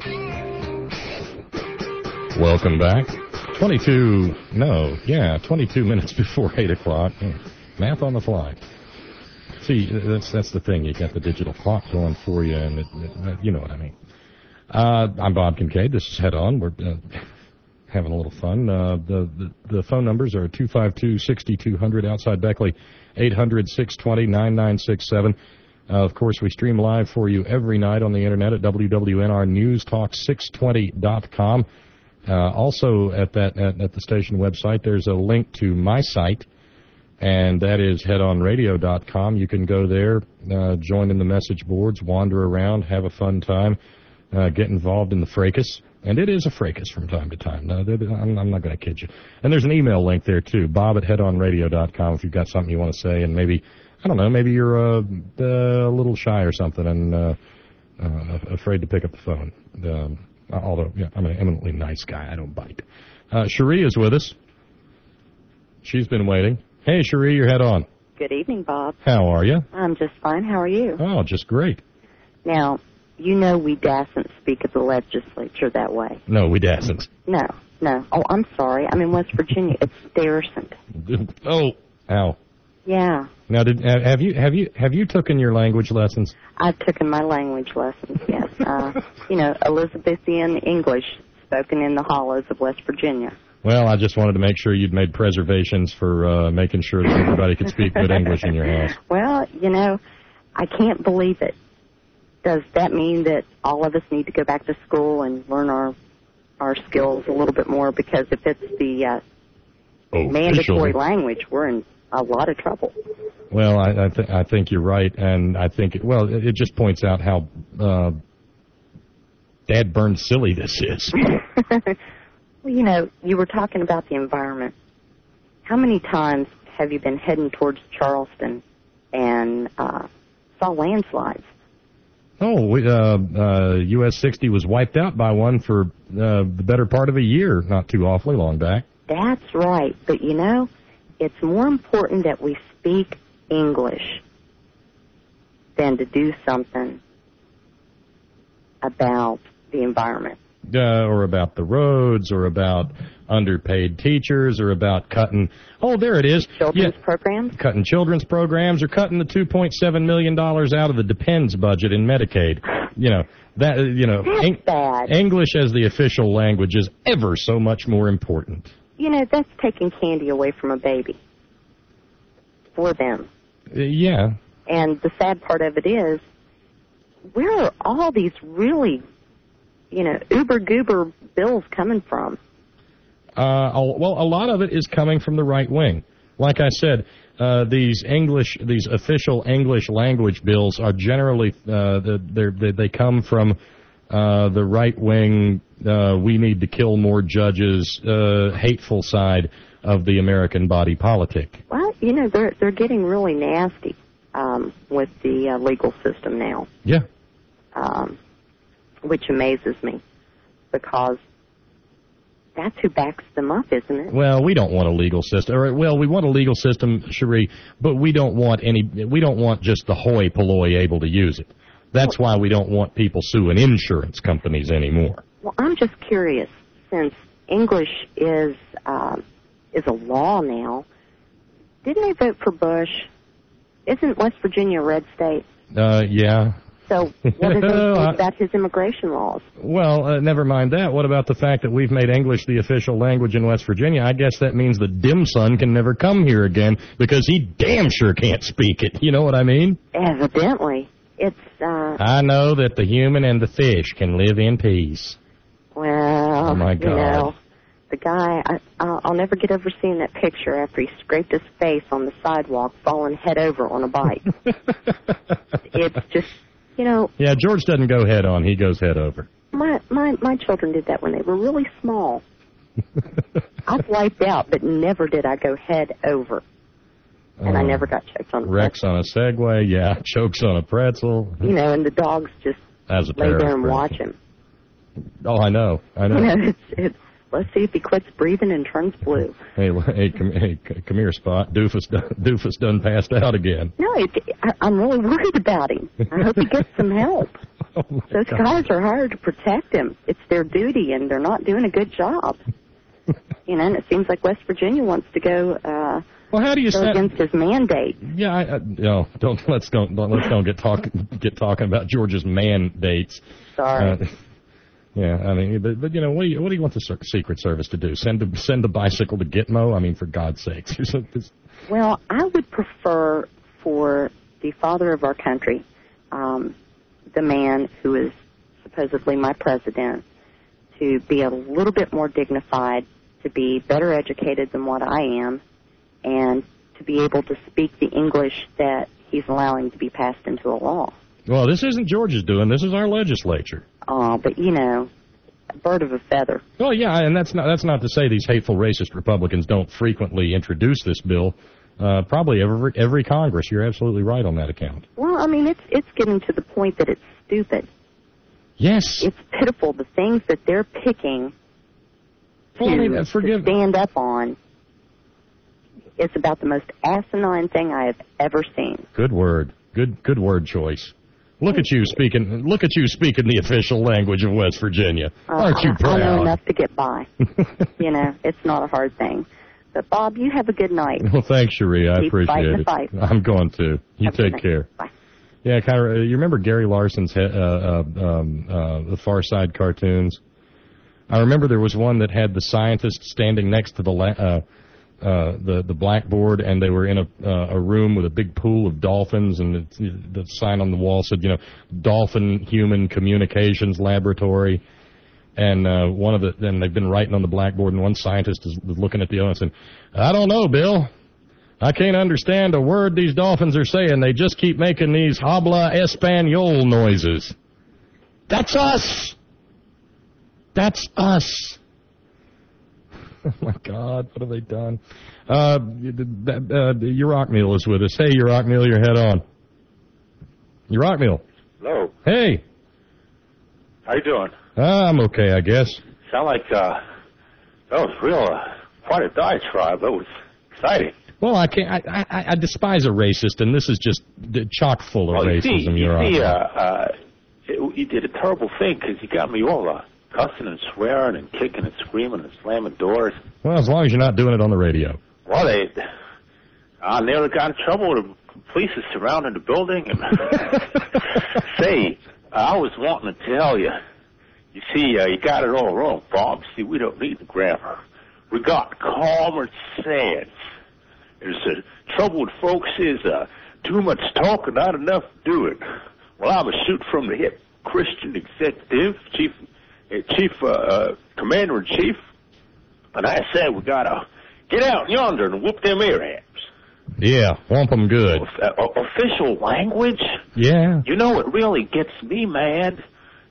Welcome back. twenty-two, no, yeah, twenty-two minutes before eight o'clock. Math on the fly. See, that's that's the thing. You got the digital clock going for you, and it, it, you know what I mean. Uh, I'm Bob Kincaid. This is Head On. We're uh, having a little fun. Uh, the, the the phone numbers are two five two, six two zero zero outside Beckley, eight hundred, six two zero, nine nine six seven. Uh, of course, we stream live for you every night on the internet at W W N R News Talk six twenty dot com. Uh, also at that at, at the station website, there's a link to my site, and that is head on radio dot com. You can go there, uh, join in the message boards, wander around, have a fun time. Uh, get involved in the fracas, and it is a fracas from time to time. No, I'm, I'm not going to kid you. And there's an email link there, too, bob at head on radio dot com if you've got something you want to say, and maybe, I don't know, maybe you're uh, a little shy or something and uh, uh, afraid to pick up the phone. Um, although, yeah, I'm an eminently nice guy. I don't bite. Uh, Cherie is with us. She's been waiting. Hey, Cherie, you're Head On. Good evening, Bob. How are you? I'm just fine. How are you? Oh, just great. Now, you know we dasn't speak of the legislature that way. No, we dasn't. No, no. Oh, I'm sorry. I'm in West Virginia. It's daresn't. Oh, ow. Yeah. Now, did have you have you have you taken your language lessons? I've taken my language lessons. Yes. Uh, you know, Elizabethan English spoken in the hollows of West Virginia. Well, I just wanted to make sure you'd made preservations for uh, making sure that everybody could speak good English in your house. Well, you know, I can't believe it. Does that mean that all of us need to go back to school and learn our our skills a little bit more? Because if it's the uh, oh, mandatory language, we're in a lot of trouble. Well, I I, th- I think you're right, and I think it, well, it, it just points out how uh, dad-burned silly this is. Well, you know, you were talking about the environment. How many times have you been heading towards Charleston and uh, saw landslides? Oh, we, uh, uh, U S sixty was wiped out by one for uh, the better part of a year, not too awfully long back. That's right. But, you know, it's more important that we speak English than to do something about the environment. Uh, or about the roads, or about underpaid teachers, or about cutting, oh, there it is. Children's yeah, programs? Cutting children's programs, or cutting the two point seven million dollars out of the Depends budget in Medicaid. You know, that, you know, that's en- bad. English as the official language is ever so much more important. You know, that's taking candy away from a baby. for them. Uh, yeah. And the sad part of it is, where are all these really, you know, uber-goober bills coming from? Uh, well, a lot of it is coming from the right wing. Like I said, uh, these English, these official English language bills are generally uh, they're, they they come from uh, the right wing. Uh, we need to kill more judges. Uh, hateful side of the American body politic. Well, you know, they're they're getting really nasty um, with the uh, legal system now. Yeah. Um, which amazes me, because that's who backs them up, isn't it? Well, we don't want a legal system. Or, well, we want a legal system, Cherie, but we don't want any. We don't want just the hoi polloi able to use it. That's why we don't want people suing insurance companies anymore. Well, I'm just curious, since English is uh, is a law now. Didn't they vote for Bush? Isn't West Virginia a red state? Uh, yeah. So what do they think about his immigration laws? Well, uh, never mind that. What about the fact that we've made English the official language in West Virginia? I guess that means the dim son can never come here again because he damn sure can't speak it. You know what I mean? Evidently. It's, uh... I know that the human and the fish can live in peace. Well, oh my God. You know, the guy, I, I'll, I'll never get over seeing that picture after he scraped his face on the sidewalk, falling head over on a bike. It's just, you know... Yeah, George doesn't go head on. He goes head over. My my my children did that when they were really small. I've wiped out, but never did I go head over. And uh, I never got choked on a Rex on a Segway, yeah. Chokes on a pretzel. You know, and the dogs just As a lay there and pretzel. watch him. Oh, I know. I know. You know, it's, it's, let's see if he quits breathing and turns blue. Hey, hey, come, hey, come here, Spot. Doofus, done, Doofus done passed out again. No, it, I, I'm really worried about him. I hope he gets some help. Oh Those God. guys are hired to protect him. It's their duty, and they're not doing a good job. You know, and it seems like West Virginia wants to go, uh, well, how do you go set... against his mandate. Yeah, I, I, no, don't let's don't, don't let's don't get talk get talking about Georgia's mandates. Sorry. Uh, yeah, I mean, but, but you know, what do you what do you want the Secret Service to do? Send a, send a bicycle to Gitmo? I mean, for God's sakes. Well, I would prefer for the father of our country, um, the man who is supposedly my president, to be a little bit more dignified, to be better educated than what I am, and to be able to speak the English that he's allowing to be passed into a law. Well, this isn't Georgia's doing. This is our legislature. Oh, but, you know, a bird of a feather. Well, yeah, and that's not that's not to say these hateful racist Republicans don't frequently introduce this bill. Uh, probably every every Congress. You're absolutely right on that account. Well, I mean, it's it's getting to the point that it's stupid. Yes. It's pitiful, the things that they're picking to, well, I mean, forgive to stand up on. It's about the most asinine thing I have ever seen. Good word. Good good word choice. Look at you speaking. Look at you speaking the official language of West Virginia. Uh, Aren't you proud? I know enough to get by. You know, it's not a hard thing. But Bob, you have a good night. Well, thanks, Cherie. I Keep appreciate fighting it. the fight. I'm going to. You Have a good take night. care. Bye. Yeah, kind of. You remember Gary Larson's uh, uh, um, uh, the Far Side cartoons? I remember there was one that had the scientist standing next to the la- uh, uh, the the blackboard, and they were in a uh, a room with a big pool of dolphins, and it, the sign on the wall said, you know, Dolphin Human Communications Laboratory. And uh, one of the, and they've been writing on the blackboard, and one scientist is looking at the other and saying, "I don't know, Bill. I can't understand a word these dolphins are saying. They just keep making these habla español noises." That's us. That's us. Oh my God, what have they done? Uh, uh, Urachmeal is with us. Hey, Urachmeal, you're head on. Urachmeal. Hello. Hey. How you doing? Uh, I'm okay, I guess. Sound like uh, that was real, uh, quite a diatribe. That was exciting. Well, I can't. I, I, I despise a racist, and this is just chock full of well, you racism. See, you Your see, Honor. uh, uh, it, you did a terrible thing because you got me all uh, cussing and swearing and kicking and screaming and slamming doors. Well, as long as you're not doing it on the radio. Well, they, I nearly got in trouble. The police is surrounding the building. And say, I was wanting to tell you. You see, uh, you got it all wrong, Bob. See, we don't need the grammar. We got common sense. There's uh, trouble with folks is uh, too much talk and not enough doing. Well, I'm a shoot from the hip Christian executive, chief, uh, chief, uh, uh, commander in chief, and I said we gotta get out yonder and whoop them Arabs. Yeah, whomp them good. Uh, official language? Yeah. You know what really gets me mad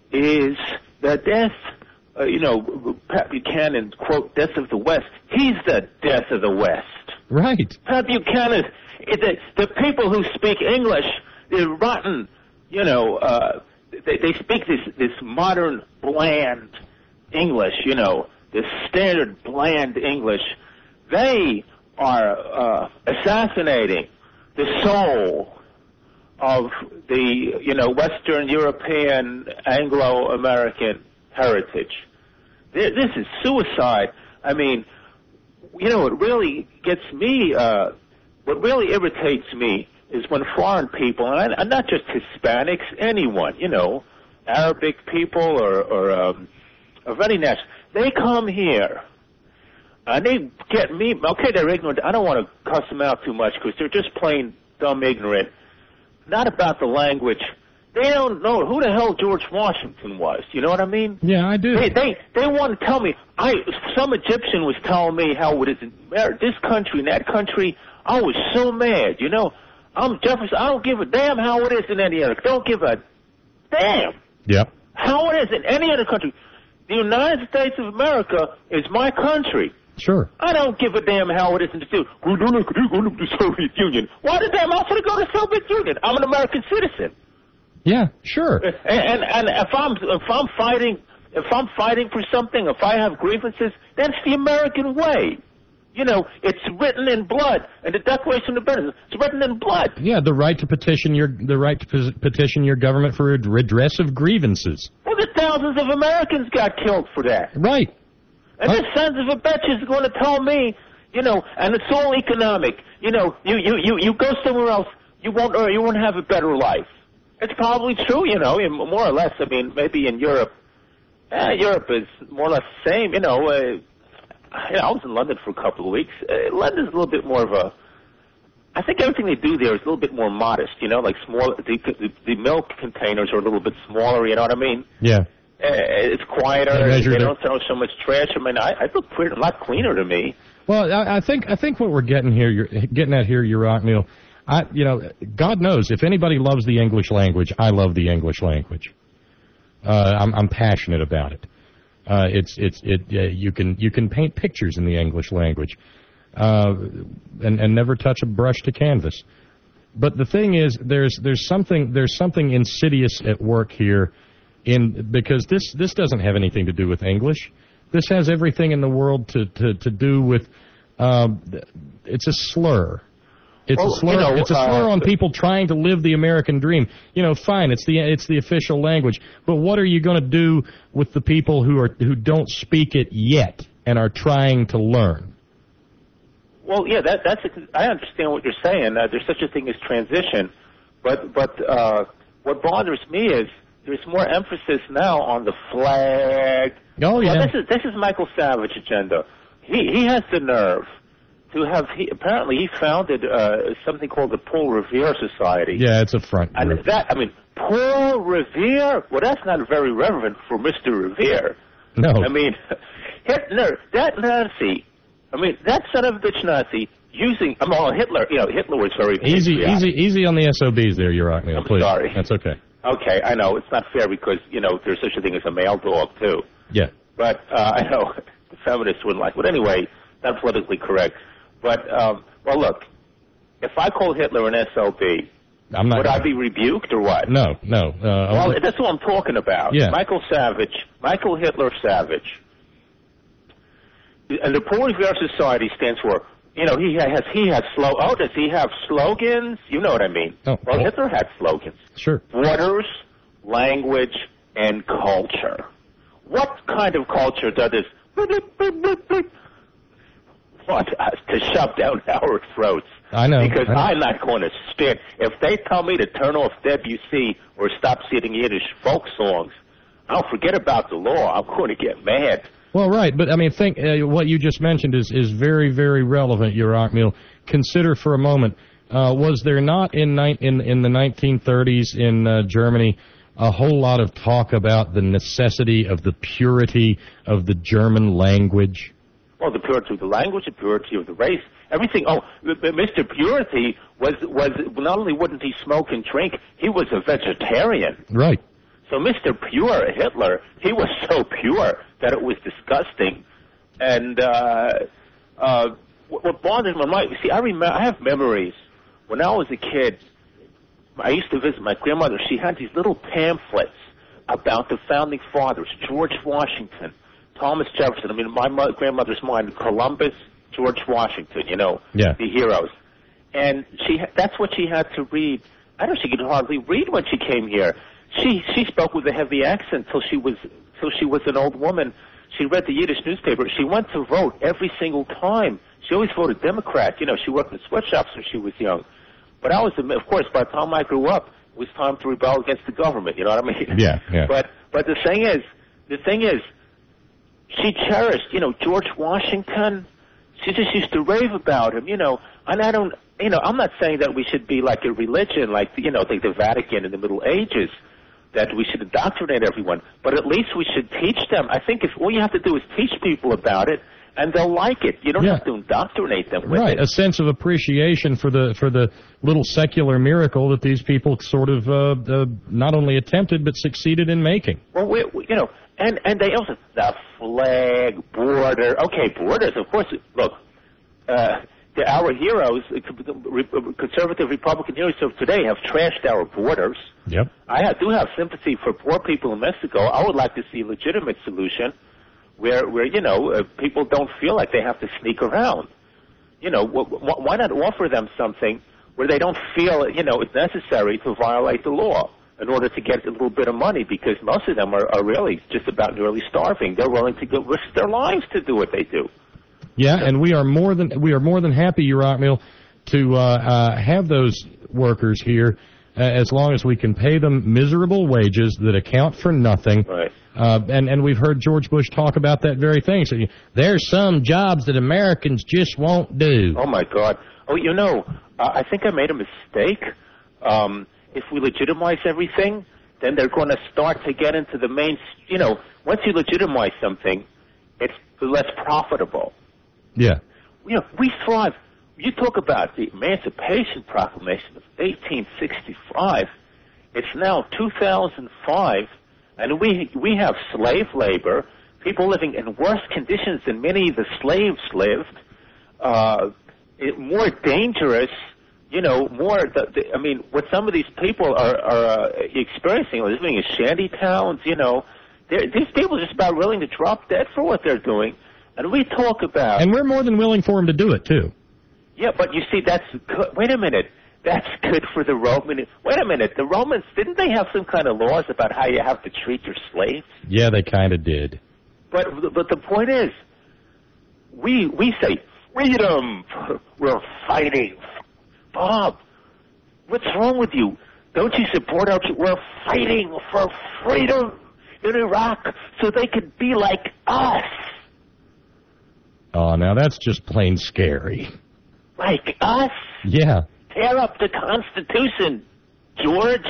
is the death, uh, you know, Pat Buchanan, quote, death of the West. He's the death of the West. Right. Pat Buchanan, the, the people who speak English, they're rotten, you know, uh, they, they speak this, this modern, bland English, you know, this standard, bland English. They are uh, assassinating the soul of the, you know, Western European, Anglo-American heritage. This is suicide. I mean, you know, what really gets me, uh, what really irritates me is when foreign people, and, I, and not just Hispanics, anyone, you know, Arabic people or, or um, of any nation, they come here and they get me, okay, they're ignorant. I don't want to cuss them out too much because they're just plain dumb ignorant. Not about the language. They don't know who the hell George Washington was. You know what I mean? Yeah, I do. They they, they want to tell me. I some Egyptian was telling me how it is in this country and that country. I was so mad. You know, I'm Jefferson. I don't give a damn how it is in any other. Don't give a damn. Yep. How it is in any other country. The United States of America is my country. Sure. I don't give a damn how it is in the States. We're going to go to the Soviet Union. Why the damn else would I go to the Soviet Union? I'm an American citizen. Yeah, sure. And, and and if I'm if I'm fighting if I'm fighting for something, if I have grievances, that's the American way. You know, it's written in blood, and the Declaration of Independence, it's written in blood. Yeah, the right to petition your the right to pes- petition your government for a redress of grievances. Well, the thousands of Americans got killed for that. Right. And this sons of a bitch is going to tell me, you know, and it's all economic. You know, you you you you go somewhere else, you won't or you won't have a better life. It's probably true, you know, more or less. I mean, maybe in Europe, eh, Europe is more or less the same. You know, uh, you know, I was in London for a couple of weeks. Uh, London's a little bit more of a. I think everything they do there is a little bit more modest. You know, like small. The, the, the milk containers are a little bit smaller. You know what I mean? Yeah. Uh, it's quieter. They, they don't throw so much trash. I mean, I, I feel pretty, a lot cleaner to me. Well, I, I think I think what we're getting here, you're getting at here, you're right, Neil. I, you know, God knows if anybody loves the English language, I love the English language. Uh, I'm, I'm passionate about it. Uh, it's it's it. Uh, you can you can paint pictures in the English language, uh, and and never touch a brush to canvas. But the thing is, there's there's something there's something insidious at work here. In because this this doesn't have anything to do with English. This has everything in the world to to to do with. Um, it's a slur. It's well, a slur. You know, it's a slur uh, on people trying to live the American dream. You know, fine. It's the it's the official language. But what are you going to do with the people who are who don't speak it yet and are trying to learn? Well, yeah, that that's. A, I understand what you're saying. Uh, there's such a thing as transition, but but uh, what bothers me is. There's more emphasis now on the flag. Oh, yeah. Well, this is this is Michael Savage agenda. He he has the nerve to have. He, apparently, he founded uh, something called the Paul Revere Society. Yeah, it's a front and group. that I mean, Paul Revere. Well, that's not very reverent for Mister Revere. No. I mean, Hitler. That Nazi. I mean, that son of a bitch Nazi. Using, I mean, Hitler. You know, Hitler was very easy, patriotic. easy, easy on the S O Bs there. You're right, Neil. I'm Please. sorry. That's okay. Okay, I know. It's not fair because, you know, there's such a thing as a male dog, too. Yeah. But uh, I know the feminists wouldn't like it. But anyway, not politically correct. But, um, well, look, if I call Hitler an S O B, I'm not would gonna... I be rebuked or what? No, no. Uh, well, that's what I'm talking about. Yeah. Michael Savage, Michael Hitler Savage. And the Paul Revere Society stands for, you know, he has, he has slow, oh, does he have slogans? You know what I mean. Oh, well, oh. Hitler had slogans. Sure. Borders, language, and culture. What kind of culture does this want us to shove down our throats? I know. Because I know. I'm not going to stand. If they tell me to turn off Debussy or stop singing Yiddish folk songs, I'll forget about the law. I'm going to get mad. Well, right, but I mean, think uh, what you just mentioned is, is very, very relevant, Yerachmiel. Consider for a moment, uh, was there not in, ni- in in the nineteen thirties in uh, Germany a whole lot of talk about the necessity of the purity of the German language? Well, the purity of the language, the purity of the race, everything. Oh, Mister Purity was was not only wouldn't he smoke and drink, he was a vegetarian. Right. So Mister Pure, Hitler, he was so pure that it was disgusting. And uh, uh, what, what bothered my mind, see, I remember, I have memories. When I was a kid, I used to visit my grandmother. She had these little pamphlets about the founding fathers, George Washington, Thomas Jefferson. I mean, my mo- grandmother's mind, Columbus, George Washington, you know, yeah. the heroes. And she that's what she had to read. I don't know, she could hardly read when she came here. She she spoke with a heavy accent till she was till she was an old woman. She read the Yiddish newspaper. She went to vote every single time. She always voted Democrat. You know, she worked in sweatshops when she was young. But I was, of course, by the time I grew up, it was time to rebel against the government. You know what I mean? Yeah, yeah. But but the thing is, the thing is, she cherished, you know, George Washington. She just used to rave about him, you know. And I don't, you know, I'm not saying that we should be like a religion, like, you know, like the Vatican in the Middle Ages, that we should indoctrinate everyone. But at least we should teach them. I think if all you have to do is teach people about it, and they'll like it. You don't Yeah. have to indoctrinate them with Right, it. a sense of appreciation for the for the little secular miracle that these people sort of uh, uh, not only attempted but succeeded in making. Well, we, we, you know, and and they also the flag, border. Okay, borders. Of course. Look, uh, the, our heroes, conservative Republican heroes of today, have trashed our borders. Yep. I have, do have sympathy for poor people in Mexico. I would like to see a legitimate solution where, where you know, uh, people don't feel like they have to sneak around. You know, wh- wh- why not offer them something where they don't feel, you know, it's necessary to violate the law in order to get a little bit of money, because most of them are, are really just about nearly starving. They're willing to go risk their lives to do what they do. Yeah, and we are more than we are more than happy, Yerachmiel, to uh, uh, have those workers here uh, as long as we can pay them miserable wages that account for nothing. Right. Uh, and and we've heard George Bush talk about that very thing. So you, there's some jobs that Americans just won't do. Oh my God! Oh, you know, uh, I think I made a mistake. Um, if we legitimize everything, then they're going to start to get into the main. You know, once you legitimize something, it's less profitable. Yeah. You know, we thrive. You talk about the Emancipation Proclamation of eighteen sixty-five. It's now two thousand five, and we we have slave labor, people living in worse conditions than many of the slaves lived, uh, it, more dangerous. You know, more. The, the, I mean, what some of these people are, are uh, experiencing, living in shanty towns. You know, these people are just about willing to drop dead for what they're doing. And we talk about... And we're more than willing for them to do it, too. Yeah, but you see, that's... Good. Wait a minute. That's good for the Roman... Wait a minute. The Romans, didn't they have some kind of laws about how you have to treat your slaves? Yeah, they kind of did. But but the point is, we we say, freedom! We're fighting. Bob, what's wrong with you? Don't you support our... We're fighting for freedom in Iraq so they could be like us. Oh, now that's just plain scary. Like us? Yeah. Tear up the Constitution, George,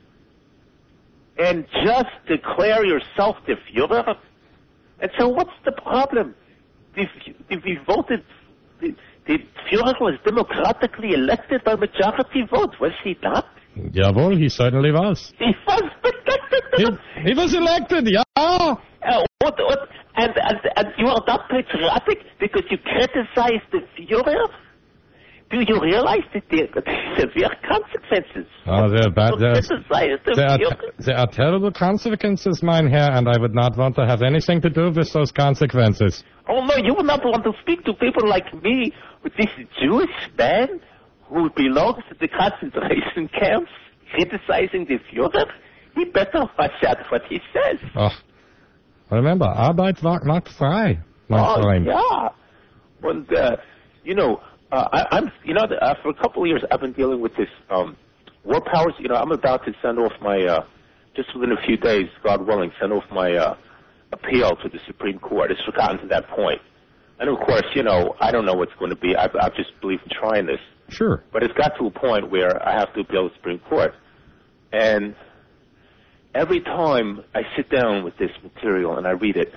and just declare yourself the Führer. And so what's the problem? If, if we voted, the, the Führer was democratically elected by majority vote, was he not? Jawohl, he certainly was. He was, but he, he was elected, yeah. Uh, what, what, and, and, and you are not patriotic because you criticize the Führer? Do you realize that there are severe consequences? Oh, there, bad, there, criticize the there, are, Führer? there are terrible consequences, mein Herr, and I would not want to have anything to do with those consequences. Oh, no, you would not want to speak to people like me, with this Jewish man who belongs to the concentration camps, criticizing the Führer? He better watch out what he says. Oh. Remember, Arbeit war not frei, mein Oh, Freund. yeah. And, uh, you know, uh, I, I'm, you know, uh, for a couple of years I've been dealing with this um, war powers. You know, I'm about to send off my, uh, just within a few days, God willing, send off my uh, appeal to the Supreme Court. It's gotten to that point. And, of course, you know, I don't know what's going to be. I, I just believe in trying this. Sure. But it's got to a point where I have to appeal to the Supreme Court. And every time I sit down with this material and I read it,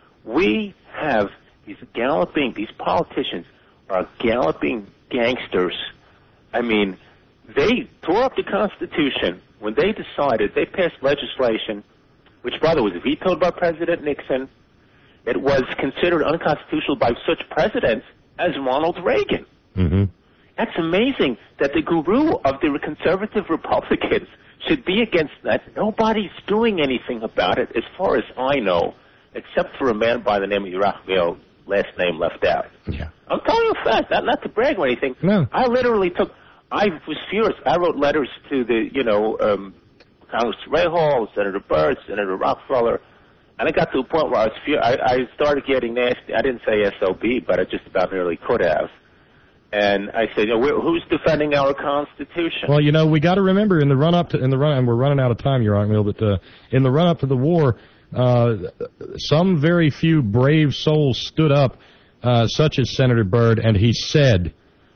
we have these galloping, these politicians are galloping gangsters. I mean, they tore up the Constitution when they decided, they passed legislation, which, by the way, was vetoed by President Nixon. It was considered unconstitutional by such presidents as Ronald Reagan. Mm-hmm. That's amazing that the guru of the conservative Republicans should be against that. Nobody's doing anything about it, as far as I know, except for a man by the name of Yerachmiel, last name left out. Yeah. I'm telling you a fact, not, not to brag or anything. No. I literally took, I was furious. I wrote letters to the, you know, um, Congressman Ray Hall, Senator Byrd, Senator Rockefeller, and I got to a point where I was fu- I, I started getting nasty. I didn't say S O B, but I just about nearly could have. And I said, you know, who's defending our Constitution? Well, you know, we got to remember in the run up to in the run, and we're running out of time, Yerachmiel, but uh, in the run up to the war, uh, some very few brave souls stood up, uh, such as Senator Byrd, and he said,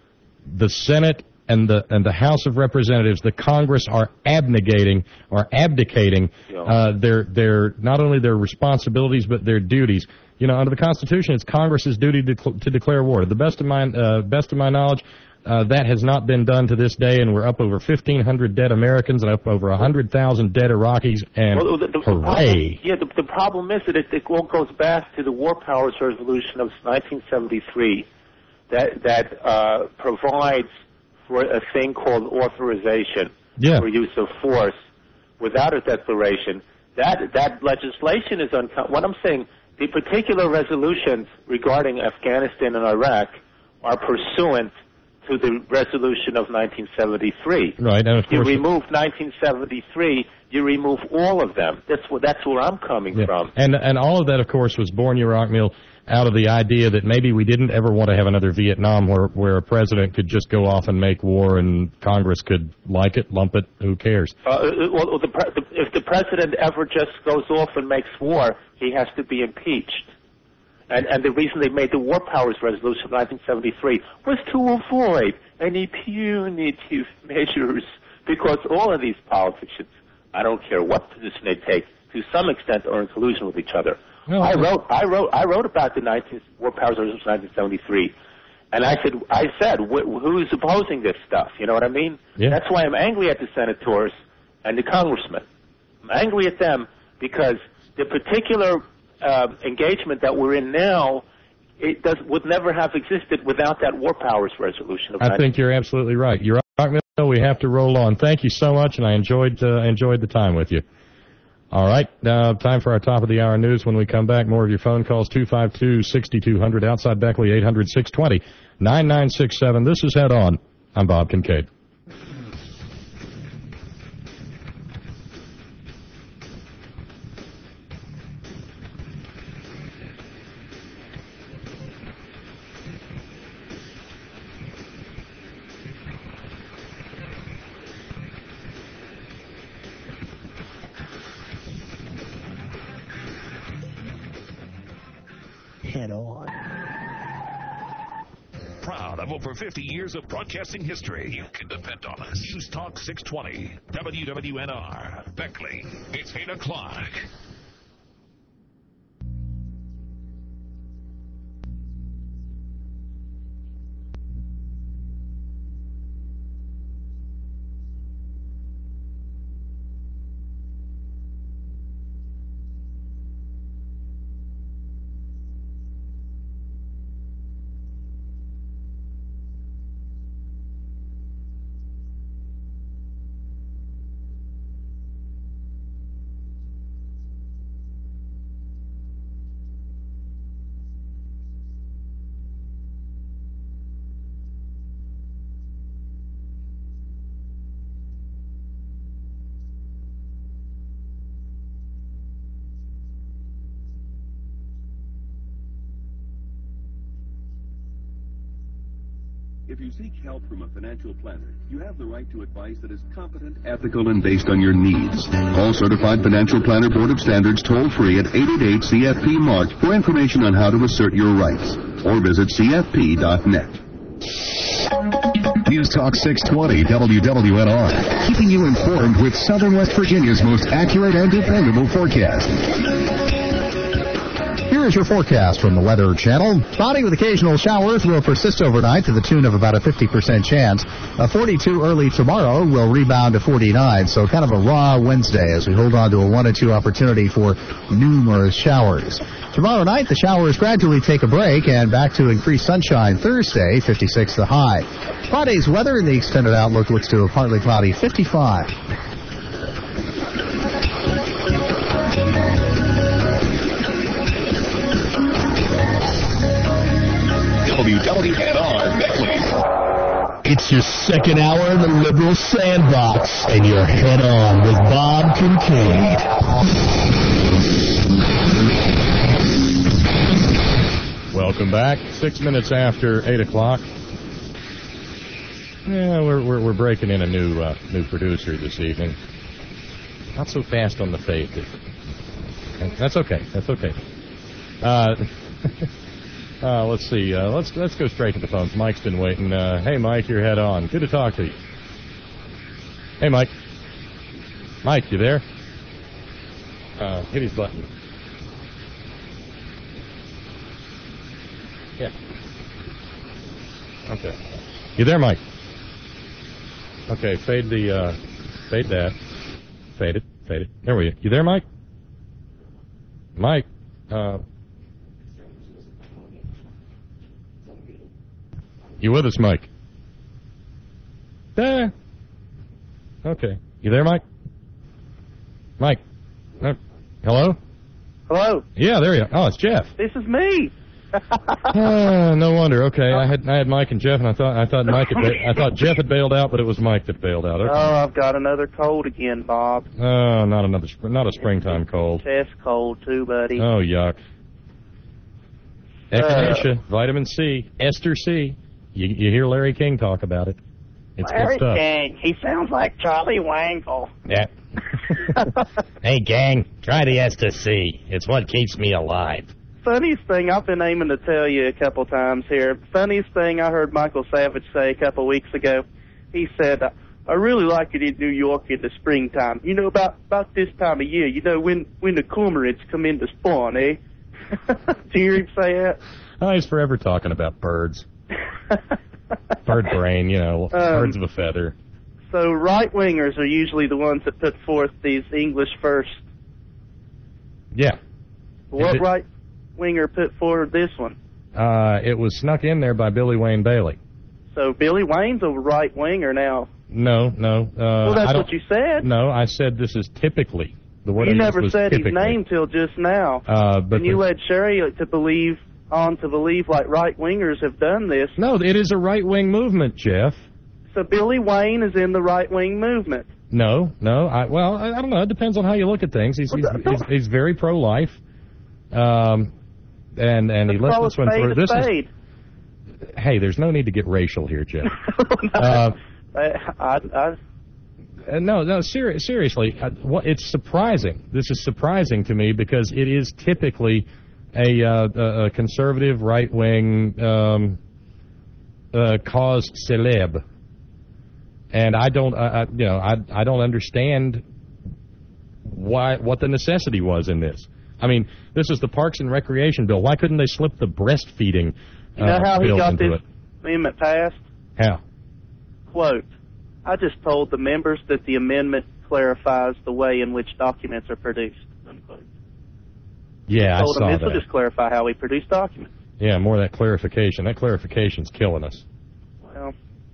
the Senate and the and the House of Representatives, the Congress are abnegating or abdicating uh, their their not only their responsibilities but their duties. You know, under the Constitution, it's Congress's duty to, to declare war. To the best of my uh, best of my knowledge, uh, that has not been done to this day, and we're up over fifteen hundred dead Americans and up over one hundred thousand dead Iraqis. And well, the, the, hooray! The problem, yeah, the, the problem is that it, it all goes back to the War Powers Resolution of nineteen seventy-three, that that uh, provides for a thing called authorization yeah. for use of force without a declaration. That that legislation is uncon- what I'm saying. The particular resolutions regarding Afghanistan and Iraq are pursuant to the resolution of nineteen seventy-three. Right, and of you course, remove nineteen seventy-three, you remove all of them. That's what that's where I'm coming yeah. from. And and all of that, of course, was born, Yerachmiel, out of the idea that maybe we didn't ever want to have another Vietnam where where a president could just go off and make war and Congress could like it, lump it, who cares? Uh, well, the, the, if the president ever just goes off and makes war, he has to be impeached. And, and the reason they made the War Powers Resolution of nineteen seventy-three was to avoid any punitive measures, because all of these politicians, I don't care what position they take, to some extent are in collusion with each other. No, I wrote, I wrote, I wrote about the nineteen War Powers Resolution of nineteen seventy-three, and I said, I said, wh- who's opposing this stuff? You know what I mean? Yeah. That's why I'm angry at the senators and the congressmen. I'm angry at them because the particular uh, engagement that we're in now, it does would never have existed without that War Powers Resolution. Of I think you're absolutely right. You're right. We have to roll on. Thank you so much, and I enjoyed uh, enjoyed the time with you. All right, uh, time for our top of the hour news. When we come back, more of your phone calls, two five two, six two zero zero, outside Beckley, eight hundred, six twenty, nine nine six seven. This is Head On. I'm Bob Kincaid. Head On. Proud of over fifty years of broadcasting history, you can depend on us. News Talk six twenty, W W N R, Beckley. It's eight o'clock. If you seek help from a financial planner, you have the right to advice that is competent, ethical, and based on your needs. Call Certified Financial Planner Board of Standards toll-free at eight eight eight C F P Mark for information on how to assert your rights. Or visit C F P dot net. News Talk six twenty W W N R, keeping you informed with Southern West Virginia's most accurate and dependable forecast. Here is your forecast from the Weather Channel. Cloudy with occasional showers will persist overnight to the tune of about a fifty percent chance. A forty-two early tomorrow will rebound to forty-nine, so kind of a raw Wednesday as we hold on to a one to two opportunity for numerous showers. Tomorrow night, the showers gradually take a break and back to increased sunshine Thursday, fifty-six the high. Friday's weather in the extended outlook looks to a partly cloudy fifty-five. W W N R Beckley. It's your second hour in the Liberal Sandbox, and you're head on with Bob Kincaid. Welcome back. Six minutes after eight o'clock. Yeah, we're we're, we're breaking in a new uh, new producer this evening. Not so fast on the fade. That's okay. That's okay. Uh, uh, let's see. Uh, let's let's go straight to the phones. Mike's been waiting. Uh, hey, Mike, you're head on. Good to talk to you. Hey, Mike. Mike, you there? Uh, hit his button. Yeah. Okay. You there, Mike? Okay, fade the, uh, fade that. Fade it, fade it. There we go. You there, Mike? Mike, uh... You with us, Mike? There. Okay. You there, Mike? Mike? Uh, hello? Hello? Yeah, there you are. Oh, it's Jeff. This is me. Oh, no wonder. Okay, I had I had Mike and Jeff, and I thought I thought Mike had ba- I thought Jeff had bailed out, but it was Mike that bailed out. Okay. Oh, I've got another cold again, Bob. Oh, not another sp- not a springtime cold. Chest cold too, buddy. Oh, yuck. Echinacea, uh, vitamin C, ester C. You you hear Larry King talk about it. It's Larry good stuff. King, he sounds like Charlie Wangle. Yeah. Hey, gang, try the ester C. It's what keeps me alive. Funniest thing I've been aiming to tell you a couple times here. Funniest thing I heard Michael Savage say a couple weeks ago. He said, "I really like it in New York in the springtime. You know, about about this time of year. You know, when when the cormorants come in to spawn, eh?" Did you hear him say that? Oh, he's forever talking about birds. Bird brain, you know, um, birds of a feather. So right-wingers are usually the ones that put forth these English first. Yeah. What right? Winger put forward this one? Uh, it was snuck in there by Billy Wayne Bailey. So Billy Wayne's a right winger now. No, no. Uh, well, that's I what you said. No, I said this is typically. The word you I never was said typically. his name till just now. Uh, but and you the, led Sherry to believe on to believe like right wingers have done this. No, it is a right wing movement, Jeff. So Billy Wayne is in the right wing movement. No, no. I, well, I, I don't know. It depends on how you look at things. He's he's, he's, he's very pro life. Um. And and he lets this one through. This is, hey, there's no need to get racial here, Jeff. uh, I, I, I, no, no, seri- seriously, I, what, it's surprising. This is surprising to me because it is typically a, uh, a conservative right-wing um, uh, cause célèbre, and I don't, I, I, you know, I I don't understand why what the necessity was in this. I mean, this is the Parks and Recreation bill. Why couldn't they slip the breastfeeding uh, you know how bill he got into this it? amendment passed? How? Quote, I just told the members that the amendment clarifies the way in which documents are produced. Unquote. Yeah, I, I told saw them this that. will just clarify how we produce documents. Yeah, more of that clarification. That clarification's killing us. Well,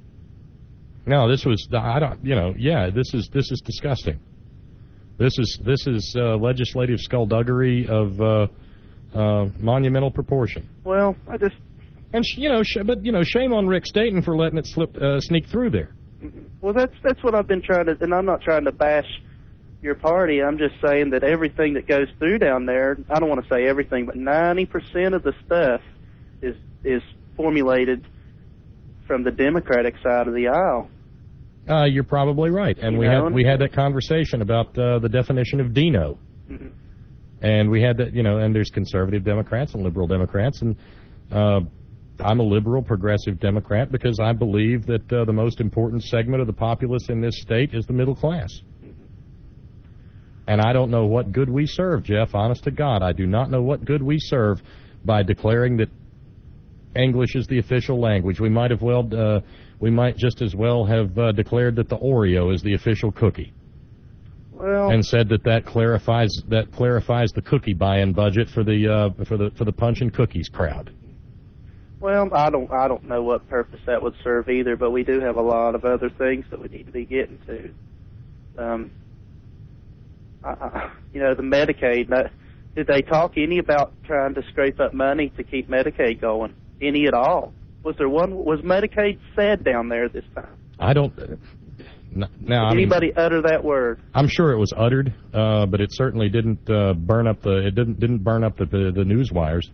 no, this was, I don't, you know, yeah, this is this is disgusting. This is this is uh, legislative skullduggery of uh, uh, monumental proportion. Well, I just and sh- you know, sh- but you know, shame on Rick Staten for letting it slip uh, sneak through there. Well, that's that's what I've been trying to, and I'm not trying to bash your party. I'm just saying that everything that goes through down there, I don't want to say everything, but ninety percent of the stuff is is formulated from the Democratic side of the aisle. Uh, you're probably right, and You we know, had we had that conversation about uh, the definition of Dino, Mhm. and we had that, you know, and there's conservative Democrats and liberal Democrats, and uh, I'm a liberal, progressive Democrat because I believe that uh, the most important segment of the populace in this state is the middle class. And I don't know what good we serve, Jeff, honest to God. I do not know what good we serve by declaring that English is the official language. We might have well, uh, we might just as well have uh, declared that the Oreo is the official cookie. Well, and said that that clarifies that clarifies the cookie buy-in budget for the uh, for the for the punch and cookies crowd. Well, I don't I don't know what purpose that would serve either, but we do have a lot of other things that we need to be getting to. Um, I, I, you know, the Medicaid. That, did they talk any about trying to scrape up money to keep Medicaid going? Any at all? Was there one? Was Medicaid said down there this time? I don't. Uh, n- now, Did I mean, anybody utter that word? I'm sure it was uttered, uh, but it certainly didn't uh, burn up the. It didn't didn't burn up the the, the news wires.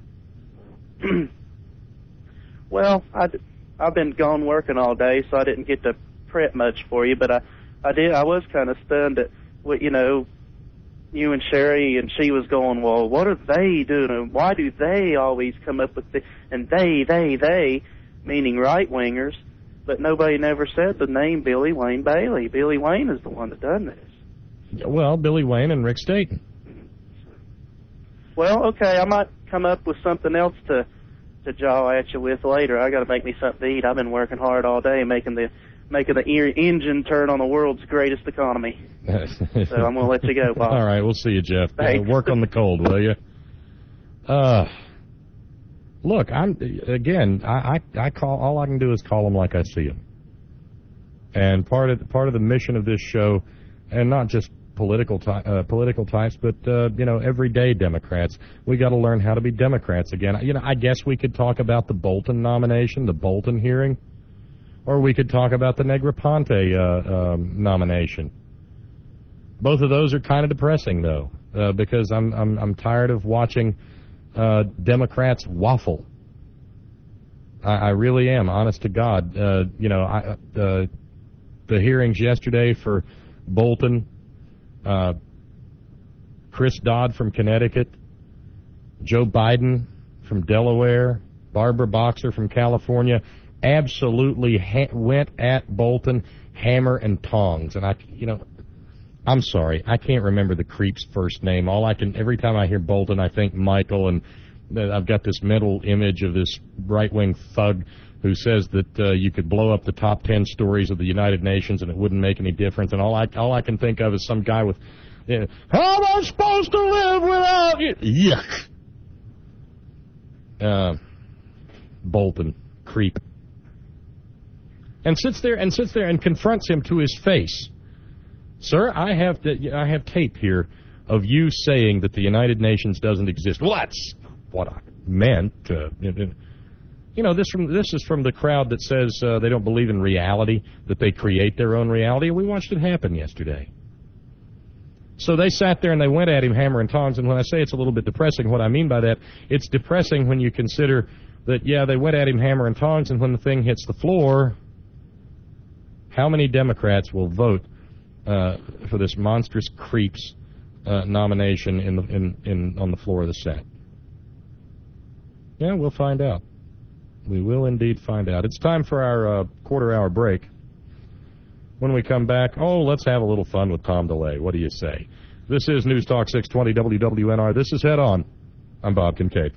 Well, I, I've been gone working all day, so I didn't get to prep much for you. But I, I did. I was kind of stunned at what you know. You and Sherry, and she was going, well, what are they doing? And why do they always come up with the, and they, they, they, meaning right-wingers, but nobody never said the name Billy Wayne Bailey. Billy Wayne is the one that done this. Well, Billy Wayne and Rick Staten. Well, okay, I might come up with something else to, to jaw at you with later. I got to make me something to eat. I've been working hard all day making the making the ear engine turn on the world's greatest economy. So I'm going to let you go, Bob. All right, we'll see you, Jeff. Uh, Thanks. work on the cold, will you? Uh, look, I'm again. I, I I call all I can do is call them like I see them. And part of part of the mission of this show, and not just political ty- uh, political types, but uh, you know, everyday Democrats. We got to learn how to be Democrats again. You know, I guess we could talk about the Bolton nomination, the Bolton hearing. Or we could talk about the Negroponte uh, um, nomination. Both of those are kind of depressing, though, uh, because I'm I'm I'm tired of watching uh, Democrats waffle. I, I really am, honest to God. Uh, you know, I, uh, the hearings yesterday for Bolton, uh, Chris Dodd from Connecticut, Joe Biden from Delaware, Barbara Boxer from California. Absolutely ha- went at Bolton hammer and tongs, and I, you know, I'm sorry, I can't remember the creep's first name. All I can, every time I hear Bolton, I think Michael, and I've got this mental image of this right-wing thug who says that uh, you could blow up the top ten stories of the United Nations and it wouldn't make any difference. And all I, all I can think of is some guy with, you know, how am I supposed to live without you? Yuck. Uh, Bolton, creep. And sits there and sits there and confronts him to his face. Sir, I have the, I have tape here of you saying that the United Nations doesn't exist. Well, that's what I meant. Uh, you know, this from this is from the crowd that says uh, they don't believe in reality, that they create their own reality. We watched it happen yesterday. So they sat there and they went at him hammer and tongs. And when I say it's a little bit depressing, what I mean by that, it's depressing when you consider that, yeah, they went at him hammer and tongs, and when the thing hits the floor, how many Democrats will vote uh, for this monstrous creeps uh, nomination in the in, in on the floor of the Senate? Yeah, we'll find out. We will indeed find out. It's time for our uh, quarter-hour break. When we come back, oh, let's have a little fun with Tom DeLay. What do you say? This is News Talk six twenty W W N R. This is Head On. I'm Bob Kincaid.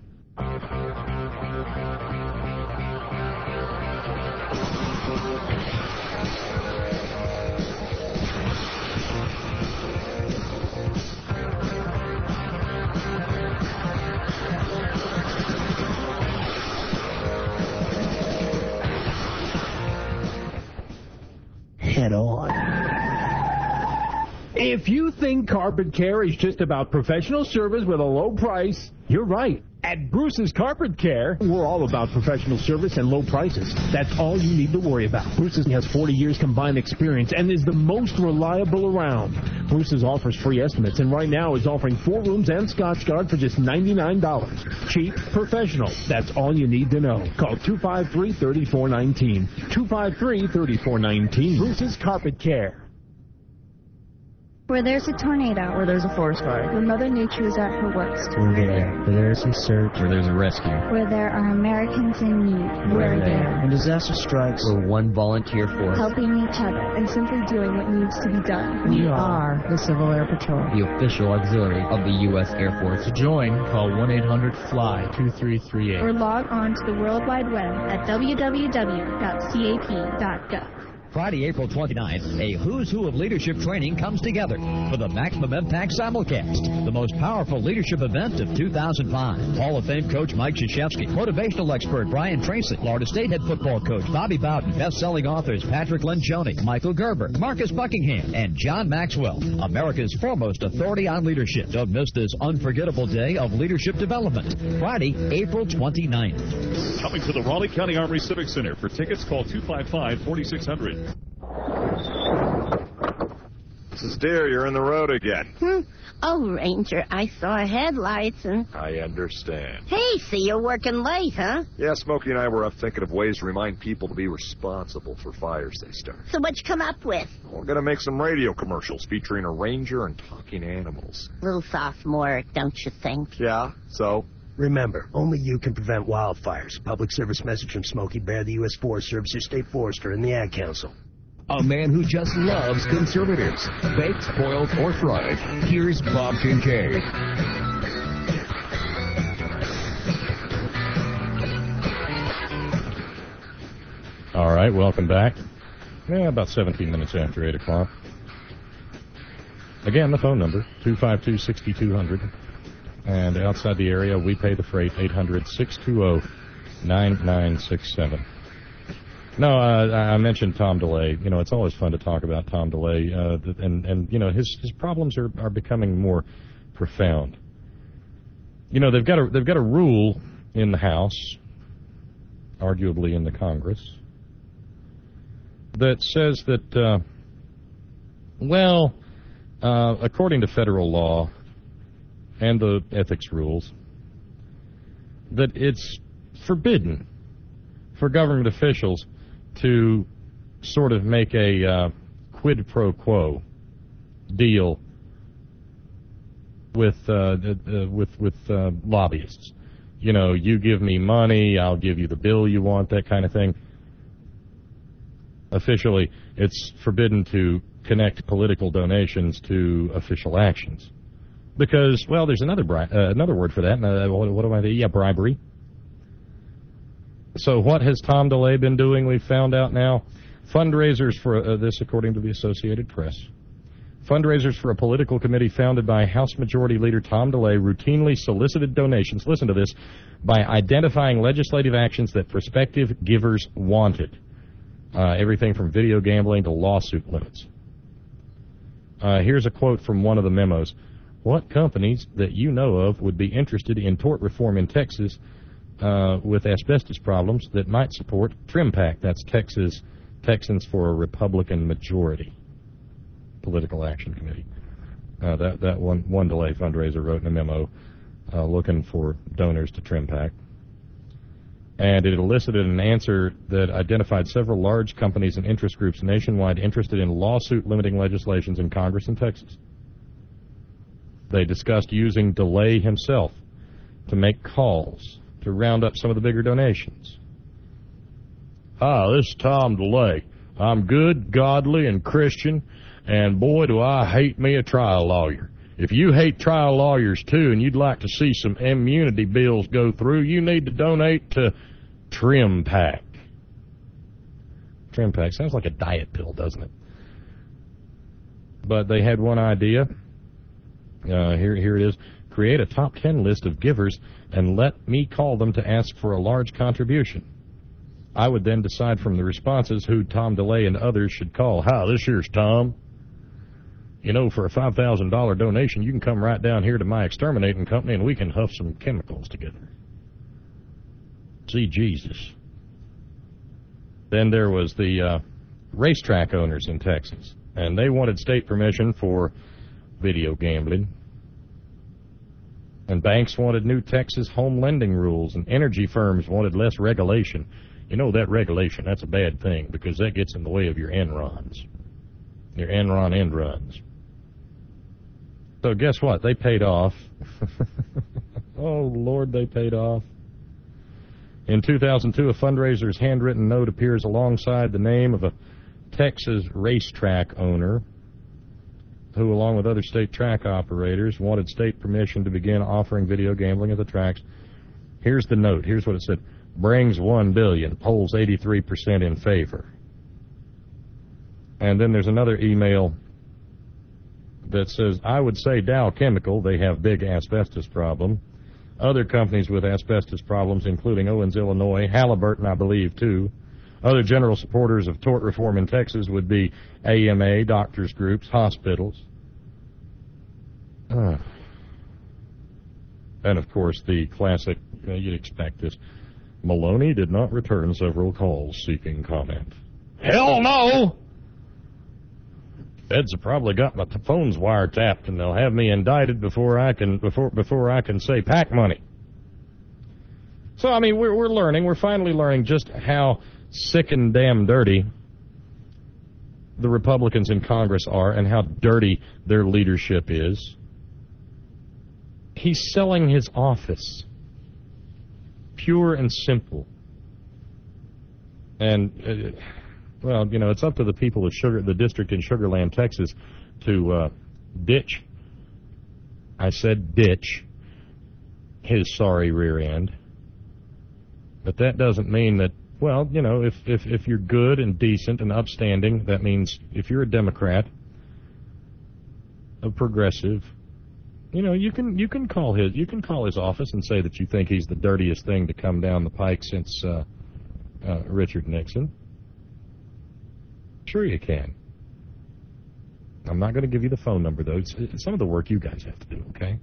Head On. If you think Carpet Care is just about professional service with a low price, you're right. At Bruce's Carpet Care, we're all about professional service and low prices. That's all you need to worry about. Bruce's has forty years combined experience and is the most reliable around. Bruce's offers free estimates and right now is offering four rooms and Scotchgard for just ninety-nine dollars. Cheap, professional. That's all you need to know. Call two five three, three four one nine. two five three, three four one nine. Bruce's Carpet Care. Where there's a tornado. Where there's a forest fire. Where Mother Nature is at her worst. We're there. Where there's a search. Where there's a rescue. Where there are Americans in need. We're there. When disaster strikes, we're one volunteer force. Helping each other and simply doing what needs to be done. We are the Civil Air Patrol. The official auxiliary of the U S Air Force. To join, call one eight hundred fly two three three eight. Or log on to the World Wide Web at w w w dot c a p dot gov. Friday, April twenty-ninth, a who's who of leadership training comes together for the Maximum Impact Simulcast, the most powerful leadership event of two thousand five. Hall of Fame coach Mike Krzyzewski, motivational expert Brian Tracy, Florida State head football coach Bobby Bowden, best-selling authors Patrick Lencioni, Michael Gerber, Marcus Buckingham, and John Maxwell, America's foremost authority on leadership. Don't miss this unforgettable day of leadership development. Friday, April twenty-ninth. Coming to the Raleigh County Armory Civic Center. For tickets, call two five five, four six zero zero. Missus Deere, you're in the road again. Hmm. Oh, Ranger, I saw headlights and... I understand. Hey, see, you're working late, huh? Yeah, Smokey and I were up thinking of ways to remind people to be responsible for fires they start. So what'd you come up with? We're going to make some radio commercials featuring a ranger and talking animals. Little sophomoric, don't you think? Yeah, so... Remember, only you can prevent wildfires. Public service message from Smokey Bear, the U S Forest Service, your state forester, and the Ad Council. A man who just loves conservatives. Baked, spoiled, or fried. Here's Bob Kincaid. All right, welcome back. Yeah, about seventeen minutes after eight o'clock. Again, the phone number, two five two, six two zero zero. And outside the area, we pay the freight, eight hundred, six two zero, nine nine six seven. No, uh, I mentioned Tom DeLay. You know, it's always fun to talk about Tom DeLay, uh, and, and, you know, his, his problems are, are becoming more profound. You know, they've got a, they've got a rule in the House, arguably in the Congress, that says that, uh, well, uh, according to federal law, and the ethics rules, that it's forbidden for government officials to sort of make a uh, quid pro quo deal with uh, uh, with with uh, lobbyists. You know, you give me money, I'll give you the bill you want, that kind of thing. Officially, it's forbidden to connect political donations to official actions. Because, well, there's another bri- uh, another word for that. Uh, what, what do I say? Yeah, bribery. So what has Tom DeLay been doing? We've found out now. Fundraisers for uh, this, according to the Associated Press. Fundraisers for a political committee founded by House Majority Leader Tom DeLay routinely solicited donations, listen to this, by identifying legislative actions that prospective givers wanted. Uh, everything from video gambling to lawsuit limits. Uh, here's a quote from one of the memos. What companies that you know of would be interested in tort reform in Texas uh, with asbestos problems that might support TrimPAC? That's Texas Texans for a Republican Majority Political Action Committee. Uh, that that one one DeLay fundraiser wrote in a memo uh, looking for donors to TrimPAC, and it elicited an answer that identified several large companies and interest groups nationwide interested in lawsuit limiting legislations in Congress in Texas. They discussed using DeLay himself to make calls to round up some of the bigger donations. Hi, this is Tom DeLay. I'm good, godly, and Christian, and boy, do I hate me a trial lawyer. If you hate trial lawyers, too, and you'd like to see some immunity bills go through, you need to donate to TrimPAC. TrimPAC sounds like a diet pill, doesn't it? But they had one idea. Uh, here, here it is. Create a top ten list of givers and let me call them to ask for a large contribution. I would then decide from the responses who Tom DeLay and others should call. Hi, this here's Tom. You know, for a five thousand dollars donation, you can come right down here to my exterminating company and we can huff some chemicals together. See Jesus. Then there was the uh, racetrack owners in Texas, and they wanted state permission for video gambling. And banks wanted new Texas home lending rules, and energy firms wanted less regulation. You know, that regulation, that's a bad thing, because that gets in the way of your Enrons, your Enron end runs. So guess what? They paid off. Oh, Lord, they paid off. In two thousand two, a fundraiser's handwritten note appears alongside the name of a Texas racetrack owner who, along with other state track operators, wanted state permission to begin offering video gambling at the tracks. Here's the note. Here's what it said. Brings one billion dollars, polls eighty-three percent in favor. And then there's another email that says, I would say Dow Chemical, they have big asbestos problem. Other companies with asbestos problems, including Owens, Illinois, Halliburton, I believe, too. Other general supporters of tort reform in Texas would be A M A, doctors' groups, hospitals. Uh. And, of course, the classic, uh, you'd expect this, Maloney did not return several calls seeking comment. Hell no! Feds have probably got my phones wiretapped, and they'll have me indicted before I can before before I can say PAC money. So I mean, we're we're learning, we're finally learning just how sick and damn dirty the Republicans in Congress are, and how dirty their leadership is. He's selling his office, pure and simple, and. Uh, Well, you know, it's up to the people of Sugar, the district in Sugar Land, Texas, to uh, ditch, I said ditch, his sorry rear end. But that doesn't mean that, well, you know, if, if, if you're good and decent and upstanding, that means if you're a Democrat, a progressive, you know, you can you can call his you can call his office and say that you think he's the dirtiest thing to come down the pike since uh, uh, Richard Nixon. Sure you can. I'm not going to give you the phone number, though. It's, it's some of the work you guys have to do, okay?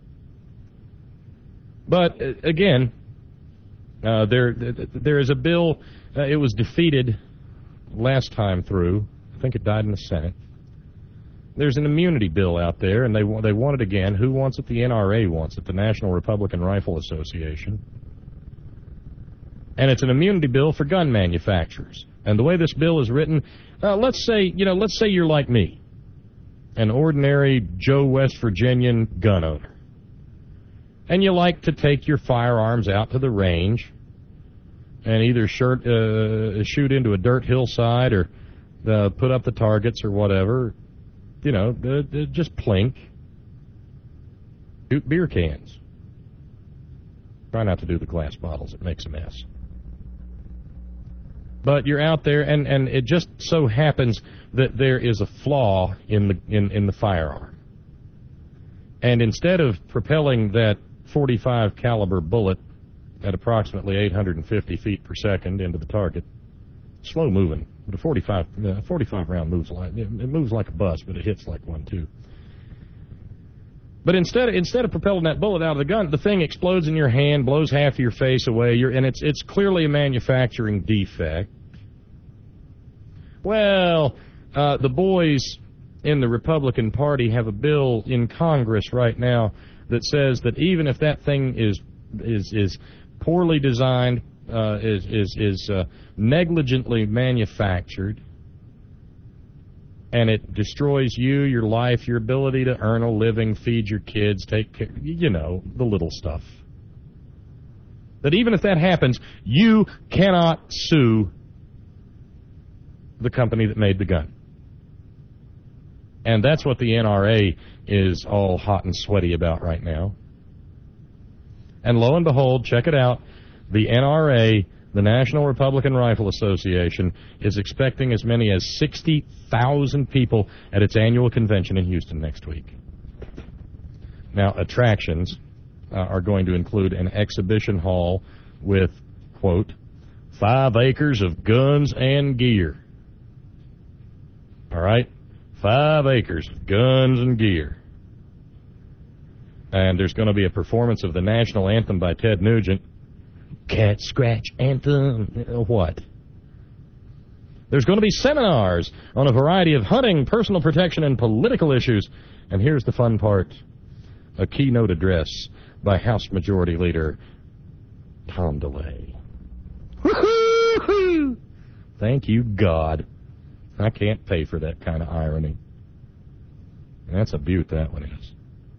But, uh, again, uh, there there is a bill. Uh, it was defeated last time through. I think it died in the Senate. There's an immunity bill out there, and they, they want it again. Who wants it? The N R A wants it, the National Republican Rifle Association. And it's an immunity bill for gun manufacturers. And the way this bill is written, uh, let's say, you know, let's say you're like me, an ordinary Joe West Virginian gun owner, and you like to take your firearms out to the range and either shirt, uh, shoot into a dirt hillside or uh, put up the targets or whatever, you know, uh, uh, just plink, shoot beer cans. Try not to do the glass bottles. It makes a mess. But you're out there, and, and it just so happens that there is a flaw in the in, in the firearm. And instead of propelling that forty-five caliber bullet at approximately eight hundred fifty feet per second into the target, slow moving. But a forty-five, uh, forty-five round moves like it moves like a bus, but it hits like one too. But instead, instead of propelling that bullet out of the gun, the thing explodes in your hand, blows half of your face away, you're, and it's it's clearly a manufacturing defect. Well, uh, the boys in the Republican Party have a bill in Congress right now that says that even if that thing is is is poorly designed, uh, is is is uh, negligently manufactured, and it destroys you, your life, your ability to earn a living, feed your kids, take care, you know, the little stuff. That even if that happens, you cannot sue the company that made the gun. And that's what the N R A is all hot and sweaty about right now. And lo and behold, check it out, the N R A, the National Republican Rifle Association, is expecting as many as sixty thousand people at its annual convention in Houston next week. Now, attractions uh, are going to include an exhibition hall with, quote, five acres of guns and gear. All right? Five acres of guns and gear. And there's going to be a performance of the national anthem by Ted Nugent. Cat scratch anthem. What? There's going to be seminars on a variety of hunting, personal protection, and political issues. And here's the fun part. A keynote address by House Majority Leader Tom DeLay. Woo-hoo-hoo! Thank you, God. I can't pay for that kind of irony. And that's a beaut, that one is.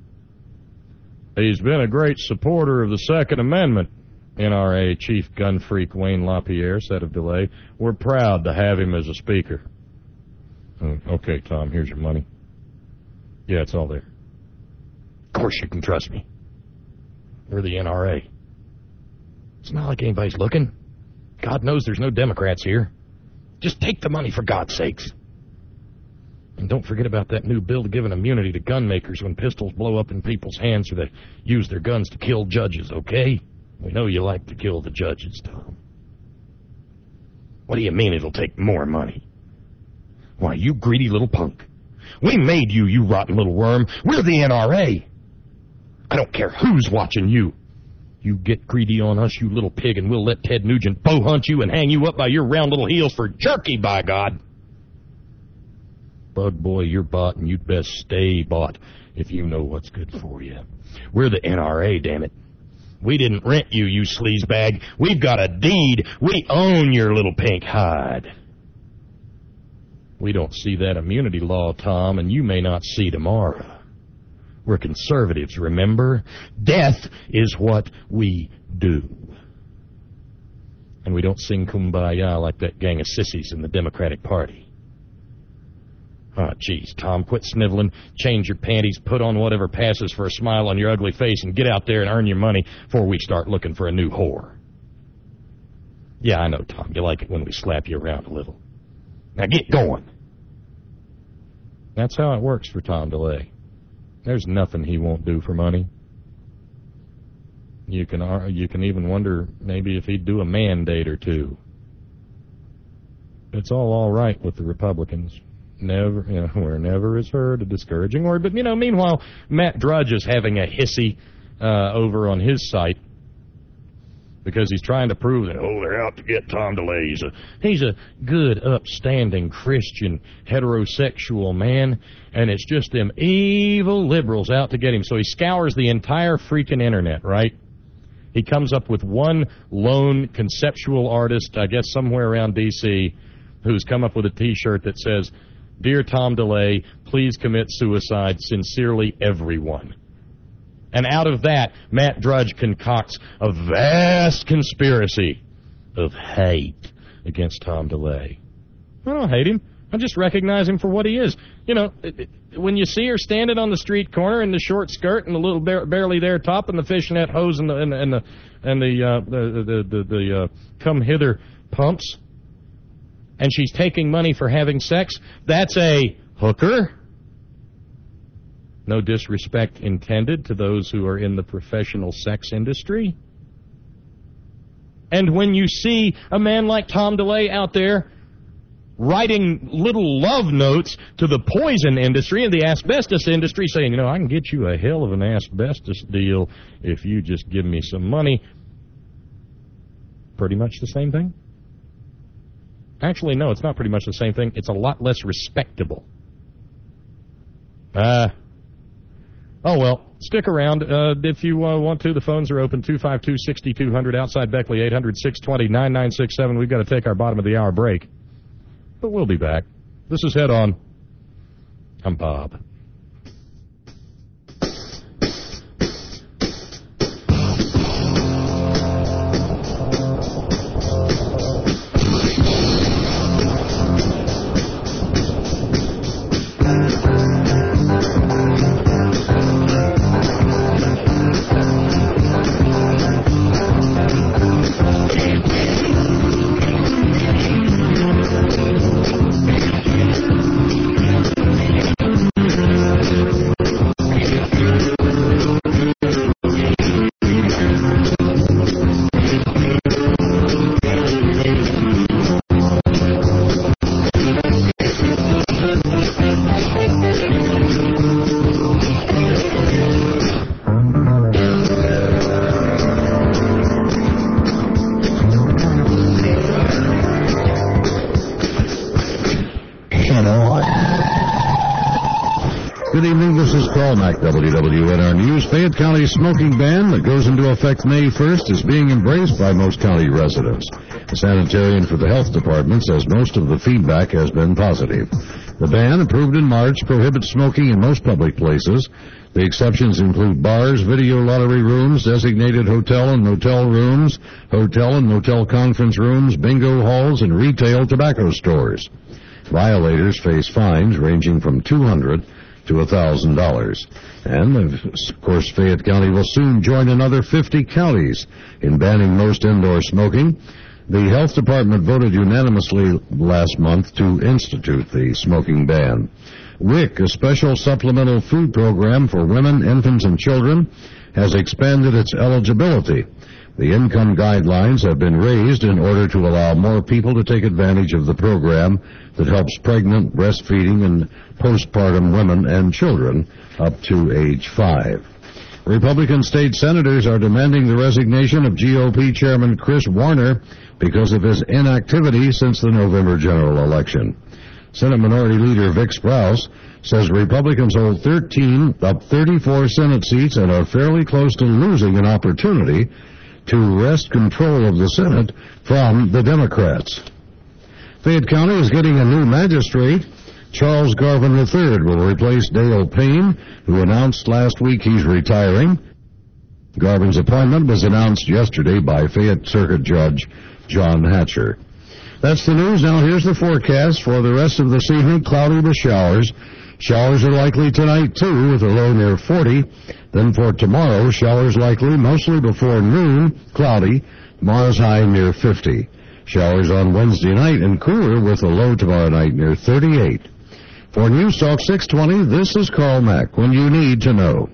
He's been a great supporter of the Second Amendment, N R A Chief Gun Freak Wayne LaPierre said of DeLay. We're proud to have him as a speaker. Okay, Tom, here's your money. Yeah, it's all there. Of course you can trust me. We're the N R A. It's not like anybody's looking. God knows there's no Democrats here. Just take the money, for God's sakes. And don't forget about that new bill to give an immunity to gun makers when pistols blow up in people's hands or they use their guns to kill judges, okay? We know you like to kill the judges, Tom. What do you mean it'll take more money? Why, you greedy little punk. We made you, you rotten little worm. We're the N R A. I don't care who's watching you. You get greedy on us, you little pig, and we'll let Ted Nugent bow hunt you and hang you up by your round little heels for jerky, by God. Bug boy, you're bought, and you'd best stay bought if you know what's good for you. We're the N R A, damn it. We didn't rent you, you sleazebag. We've got a deed. We own your little pink hide. We don't see that immunity law, Tom, and you may not see tomorrow. We're conservatives, remember? Death is what we do. And we don't sing Kumbaya like that gang of sissies in the Democratic Party. Oh, geez, Tom, quit sniveling, change your panties, put on whatever passes for a smile on your ugly face, and get out there and earn your money before we start looking for a new whore. Yeah, I know, Tom, you like it when we slap you around a little. Now get going. That's how it works for Tom DeLay. There's nothing he won't do for money. You can uh, you can even wonder maybe if he'd do a mandate or two. It's all all right with the Republicans. Never, you know, where never is heard a discouraging word. But, you know, meanwhile, Matt Drudge is having a hissy uh, over on his site because he's trying to prove that, oh, they're out to get Tom DeLay. He's a, he's a good, upstanding, Christian, heterosexual man, and it's just them evil liberals out to get him. So he scours the entire freaking internet, right? He comes up with one lone conceptual artist, I guess somewhere around D C, who's come up with a T-shirt that says, Dear Tom DeLay, please commit suicide. Sincerely, everyone. And out of that, Matt Drudge concocts a vast conspiracy of hate against Tom DeLay. I don't hate him. I just recognize him for what he is. You know, when you see her standing on the street corner in the short skirt and the little bare, barely there top and the fishnet hose and the and the and the and the, uh, the, the, the, the uh, come hither pumps, and she's taking money for having sex, that's a hooker. No disrespect intended to those who are in the professional sex industry. And when you see a man like Tom DeLay out there writing little love notes to the poison industry and the asbestos industry saying, you know, I can get you a hell of an asbestos deal if you just give me some money. Pretty much the same thing? Actually, no, it's not pretty much the same thing. It's a lot less respectable. Uh, oh, well, stick around. Uh, if you uh, want to, the phones are open, two five two, six two zero zero, outside Beckley, eight hundred, six two zero, nine nine six seven. We've got to take our bottom of the hour break. But we'll be back. This is Head On. I'm Bob. Good evening, this is Carl Mack, W W N R News. Fayette County smoking ban that goes into effect May first is being embraced by most county residents. The sanitarian for the health department says most of the feedback has been positive. The ban, approved in March, prohibits smoking in most public places. The exceptions include bars, video lottery rooms, designated hotel and motel rooms, hotel and motel conference rooms, bingo halls, and retail tobacco stores. Violators face fines ranging from two hundred dollars to one thousand dollars. And, of course, Fayette County will soon join another fifty counties in banning most indoor smoking. The Health Department voted unanimously last month to institute the smoking ban. W I C, a special supplemental food program for women, infants, and children, has expanded its eligibility. The income guidelines have been raised in order to allow more people to take advantage of the program that helps pregnant, breastfeeding, and postpartum women and children up to age five. Republican state senators are demanding the resignation of G O P Chairman Chris Warner because of his inactivity since the November general election. Senate Minority Leader Vic Sprouse says Republicans hold thirteen of thirty-four Senate seats and are fairly close to losing an opportunity to wrest control of the Senate from the Democrats. Fayette County is getting a new magistrate. Charles Garvin the third will replace Dale Payne, who announced last week he's retiring. Garvin's appointment was announced yesterday by Fayette Circuit Judge John Hatcher. That's the news. Now here's the forecast for the rest of this evening. Cloudy with showers. Showers are likely tonight, too, with a low near forty. Then for tomorrow, showers likely mostly before noon, cloudy. Tomorrow's high near fifty. Showers on Wednesday night and cooler with a low tomorrow night near thirty-eight. For News Talk six twenty, this is Carl Mack, when you need to know.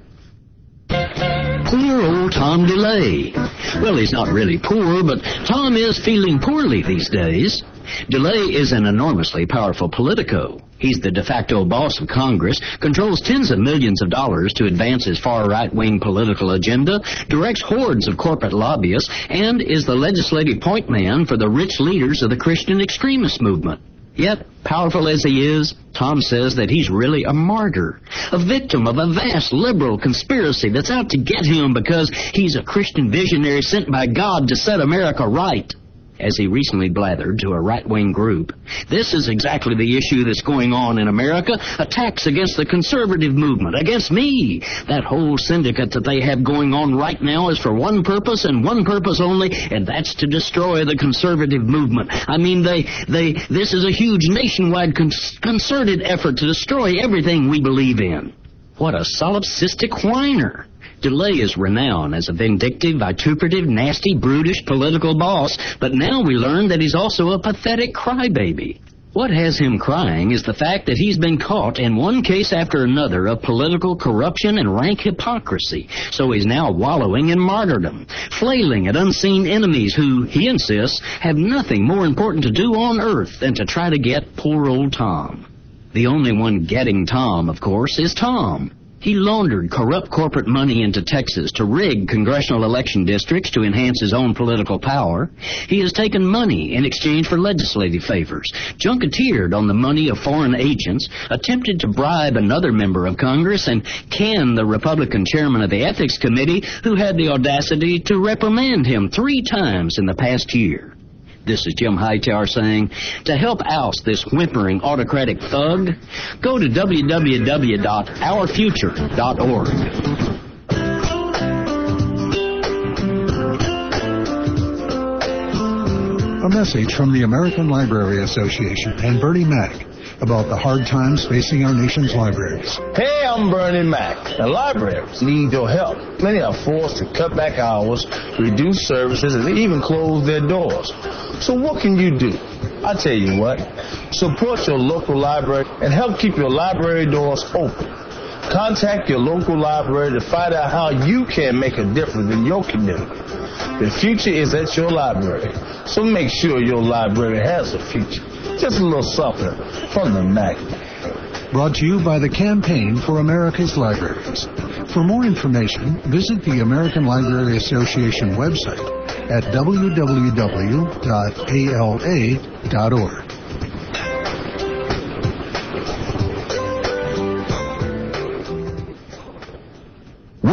Poor old Tom DeLay. Well, he's not really poor, but Tom is feeling poorly these days. DeLay is an enormously powerful politico. He's the de facto boss of Congress, controls tens of millions of dollars to advance his far right-wing political agenda, directs hordes of corporate lobbyists, and is the legislative point man for the rich leaders of the Christian extremist movement. Yet, powerful as he is, Tom says that he's really a martyr, a victim of a vast liberal conspiracy that's out to get him because he's a Christian visionary sent by God to set America right. As he recently blathered to a right-wing group, this is exactly the issue that's going on in America, attacks against the conservative movement, against me. That whole syndicate that they have going on right now is for one purpose and one purpose only, and that's to destroy the conservative movement. I mean, they, they, this is a huge nationwide con- concerted effort to destroy everything we believe in. What a solipsistic whiner. DeLay is renowned as a vindictive, vituperative, nasty, brutish political boss, but now we learn that he's also a pathetic crybaby. What has him crying is the fact that he's been caught in one case after another of political corruption and rank hypocrisy, so he's now wallowing in martyrdom, flailing at unseen enemies who, he insists, have nothing more important to do on earth than to try to get poor old Tom. The only one getting Tom, of course, is Tom. He laundered corrupt corporate money into Texas to rig congressional election districts to enhance his own political power. He has taken money in exchange for legislative favors, junketeered on the money of foreign agents, attempted to bribe another member of Congress, and canned the Republican chairman of the Ethics Committee, who had the audacity to reprimand him three times in the past year. This is Jim Hightower saying, to help oust this whimpering autocratic thug, go to w w w dot our future dot org. A message from the American Library Association and Bernie Mac about the hard times facing our nation's libraries. Hey, I'm Bernie Mac. The libraries need your help. Many are forced to cut back hours, reduce services, and even close their doors. So what can you do? I tell you what, support your local library and help keep your library doors open. Contact your local library to find out how you can make a difference in your community. The future is at your library, so make sure your library has a future. Just a little something from the Mac. Brought to you by the Campaign for America's Libraries. For more information, visit the American Library Association website at w w w dot a l a dot org.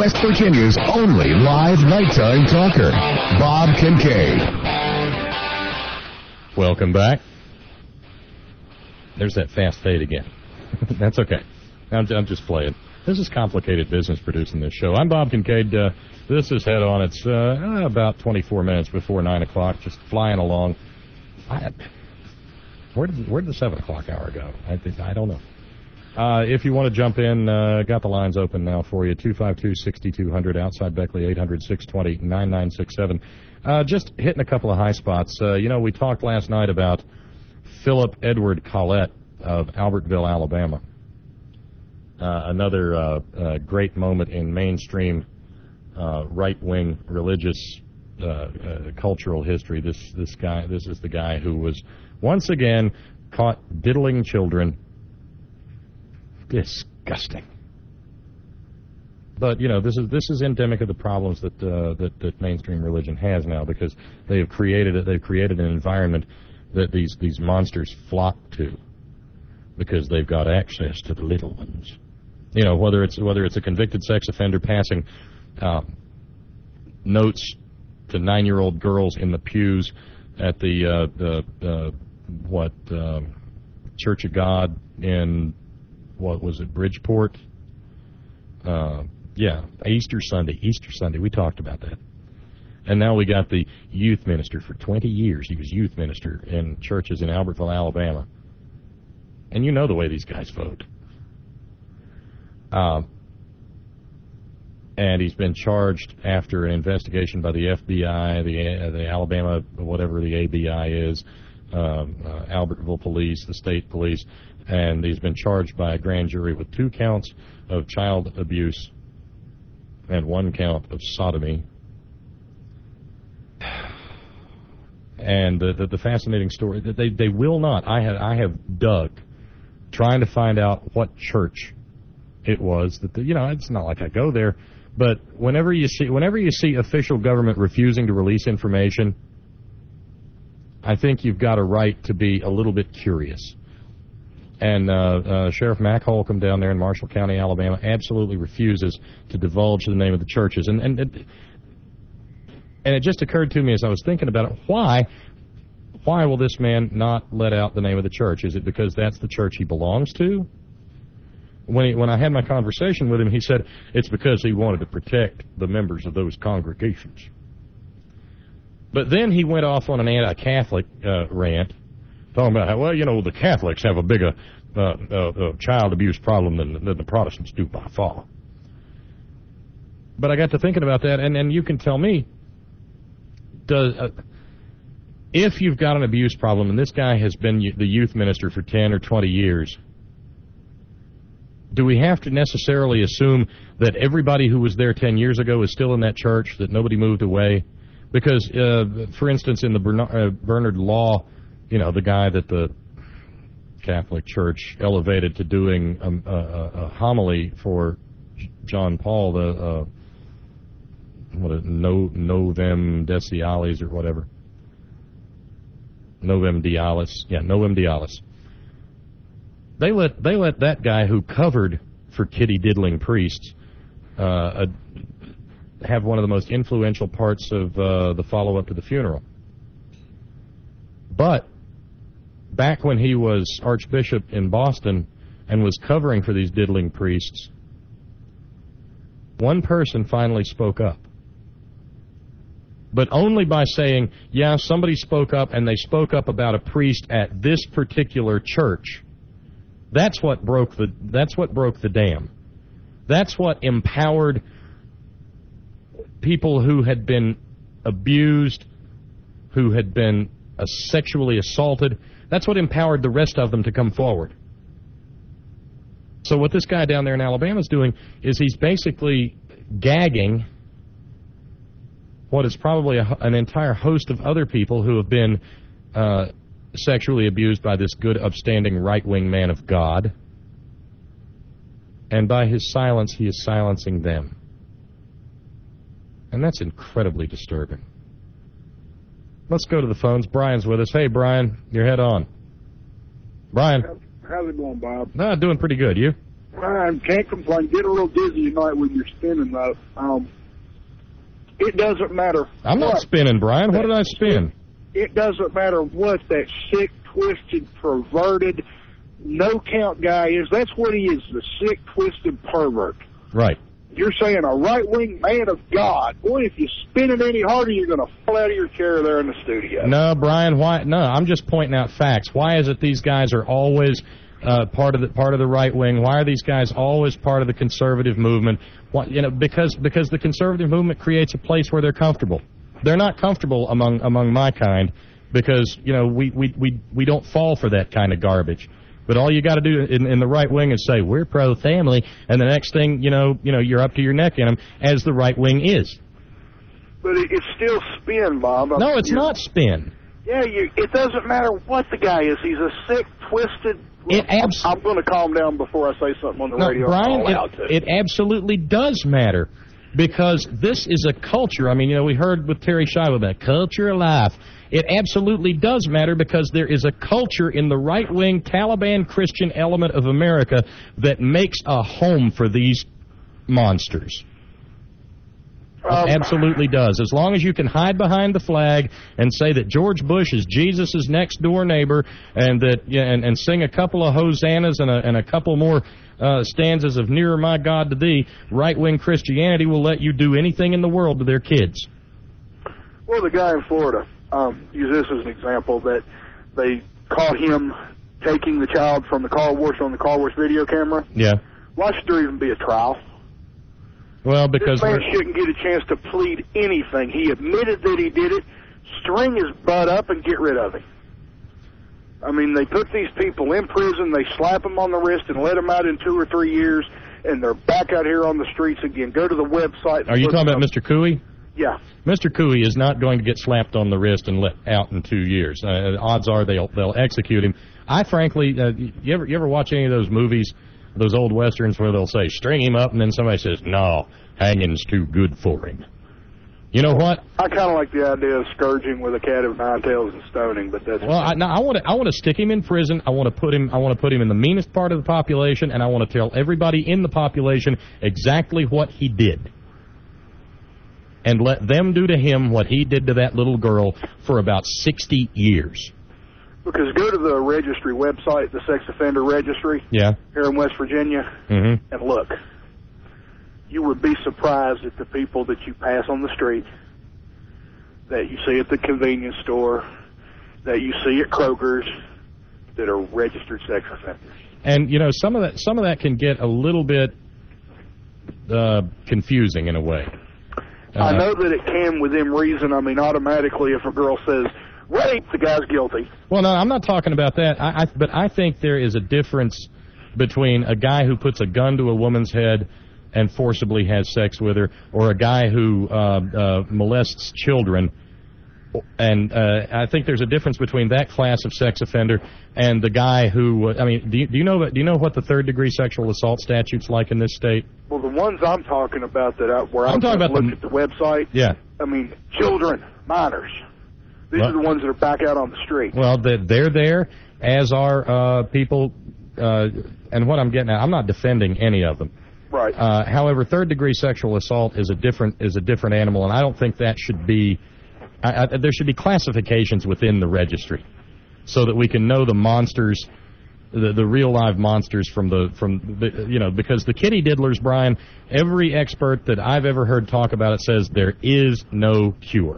West Virginia's only live nighttime talker, Bob Kincaid. Welcome back. There's that fast fade again. That's okay. I'm, I'm just playing. This is complicated business producing this show. I'm Bob Kincaid. Uh, this is Head On. It's uh, about twenty-four minutes before nine o'clock, just flying along. I, where did where did the seven o'clock hour go? I think I don't know. Uh, if you want to jump in, uh, got the lines open now for you. two five two, six two zero zero outside Beckley, eight hundred, six two zero, nine nine six seven. Uh, just hitting a couple of high spots. Uh, you know, we talked last night about Philip Edward Collette of Albertville, Alabama. Uh, another uh, uh, great moment in mainstream uh, right-wing religious uh, uh, cultural history. This this guy, this is the guy who was once again caught diddling children. Disgusting. But you know, this is this is endemic of the problems that uh, that, that mainstream religion has now, because they have created it. They've created an environment that these these monsters flock to, because they've got access to the little ones. You know, whether it's whether it's a convicted sex offender passing uh, notes to nine-year-old girls in the pews at the uh, the uh, what uh, Church of God in what was it Bridgeport? Uh, yeah, Easter Sunday. Easter Sunday. We talked about that. And now we got the youth minister for twenty years. He was youth minister in churches in Albertville, Alabama. And you know the way these guys vote. Um, and he's been charged after an investigation by the F B I, the uh, the Alabama, whatever the A B I is, um, uh, Albertville police, the state police, and he's been charged by a grand jury with two counts of child abuse and one count of sodomy. And the, the, the fascinating story that they they will not. I have I have dug trying to find out what church it was that the, you know, it's not like I go there, but whenever you see whenever you see official government refusing to release information, I think you've got a right to be a little bit curious. And uh, uh, Sheriff Mac Holcomb down there in Marshall County, Alabama, absolutely refuses to divulge the name of the churches. And and it, and it just occurred to me as I was thinking about it, why why will this man not let out the name of the church? Is it because that's the church he belongs to? When he, when I had my conversation with him, he said it's because he wanted to protect the members of those congregations. But then he went off on an anti-Catholic uh, rant, talking about how, well, you know, the Catholics have a bigger uh, uh, uh, child abuse problem than, than the Protestants do by far. But I got to thinking about that, and, and you can tell me, does uh, if you've got an abuse problem, and this guy has been the youth minister for ten or twenty years, do we have to necessarily assume that everybody who was there ten years ago is still in that church, that nobody moved away? Because, uh, for instance, in the Bernard, uh, Bernard Law, you know, the guy that the Catholic Church elevated to doing a, a, a homily for John Paul, the uh, what a, no, Novem Decialis or whatever. Novem Dialis. Yeah, Novem Dialis. They let they let that guy who covered for kitty diddling priests uh, uh, have one of the most influential parts of uh, the follow-up to the funeral. But back when he was Archbishop in Boston and was covering for these diddling priests, one person finally spoke up. But only by saying, yeah, somebody spoke up, and they spoke up about a priest at this particular church. That's what broke the that's what broke the dam. That's what empowered people who had been abused, who had been uh, sexually assaulted. That's what empowered the rest of them to come forward. So what this guy down there in Alabama is doing is he's basically gagging what is probably a, an entire host of other people who have been uh, sexually abused by this good, upstanding, right-wing man of God. And by his silence, he is silencing them. And that's incredibly disturbing. Let's go to the phones. Brian's with us. Hey, Brian, your head on. Brian. How's it going, Bob? No, doing pretty good. You? I can't complain. Get a little dizzy tonight when you're spinning, though. Um, it doesn't matter. I'm not what. spinning, Brian. What did I spin? It doesn't matter what that sick, twisted, perverted, no-count guy is. That's what he is, the sick, twisted pervert. Right. You're saying a right-wing man of God. Boy, if you spin it any harder, you're going to fall out of your chair there in the studio. No, Brian, why? No, I'm just pointing out facts. Why is it these guys are always uh, part of the part of the right wing? Why are these guys always part of the conservative movement? Why, you know, because because the conservative movement creates a place where they're comfortable. They're not comfortable among among my kind because you know we we we we don't fall for that kind of garbage. But all you got to do in, in the right wing is say we're pro-family, and the next thing you know, you know, you're up to your neck in them, as the right wing is. But it, it's still spin, Bob. I no, mean, it's not spin. Yeah, you, it doesn't matter what the guy is. He's a sick, twisted. It abs- I'm, I'm going to calm down before I say something on the no, radio. Brian, it, it absolutely does matter because this is a culture. I mean, you know, we heard with Terry Shiloh about culture of life. It absolutely does matter because there is a culture in the right-wing Taliban Christian element of America that makes a home for these monsters. Um, it absolutely does. As long as you can hide behind the flag and say that George Bush is Jesus' next-door neighbor and that yeah, and, and sing a couple of hosannas and a, and a couple more uh, stanzas of Nearer My God to Thee, right-wing Christianity will let you do anything in the world to their kids. Well, the guy in Florida, um, use this as an example, that they caught him taking the child from the car wash on the car wash video camera. Yeah. Why should there even be a trial? Well, because this man shouldn't get a chance to plead anything. He admitted that he did it. String his butt up and get rid of him. I mean, they put these people in prison, they slap them on the wrist and let them out in two or three years, and they're back out here on the streets again. Go to the website. Are you talking about Mister Cooey? Yeah. Mister Cooey is not going to get slapped on the wrist and let out in two years. Uh, odds are they'll they'll execute him. I frankly, uh, you ever you ever watch any of those movies, those old westerns where they'll say string him up and then somebody says no, hanging's too good for him. You know what? I kind of like the idea of scourging with a cat of nine tails and stoning, but that's well. I, no, I want to. I want to stick him in prison. I want to put him. I want to put him in the meanest part of the population, and I want to tell everybody in the population exactly what he did, and let them do to him what he did to that little girl for about sixty years. Because go to the registry website, the Sex Offender Registry, yeah, here in West Virginia, mm-hmm. and look. You would be surprised at the people that you pass on the street, that you see at the convenience store, that you see at Kroger's, that are registered sex offenders. And you know, some of that, some of that can get a little bit uh, confusing in a way. Uh, I know that it can within reason. I mean, automatically, if a girl says rape, the guy's guilty. Well, no, I'm not talking about that. I, I, but I think there is a difference between a guy who puts a gun to a woman's head and forcibly has sex with her, or a guy who uh, uh, molests children. And uh, I think there's a difference between that class of sex offender and the guy who, uh, I mean, do you, do you know do you know what the third degree sexual assault statute's like in this state? Well, the ones I'm talking about that I, where I'm I'm talking about look the, at the website, yeah. I mean, children, minors. These well, are the ones that are back out on the street. Well, they're there, as are uh, people, uh, and what I'm getting at, I'm not defending any of them. Right. Uh, however, third-degree sexual assault is a different is a different animal, and I don't think that should be. I, I, there should be classifications within the registry, so that we can know the monsters, the the real live monsters from the from the, you know, because the kitty diddlers, Brian. Every expert that I've ever heard talk about it says there is no cure.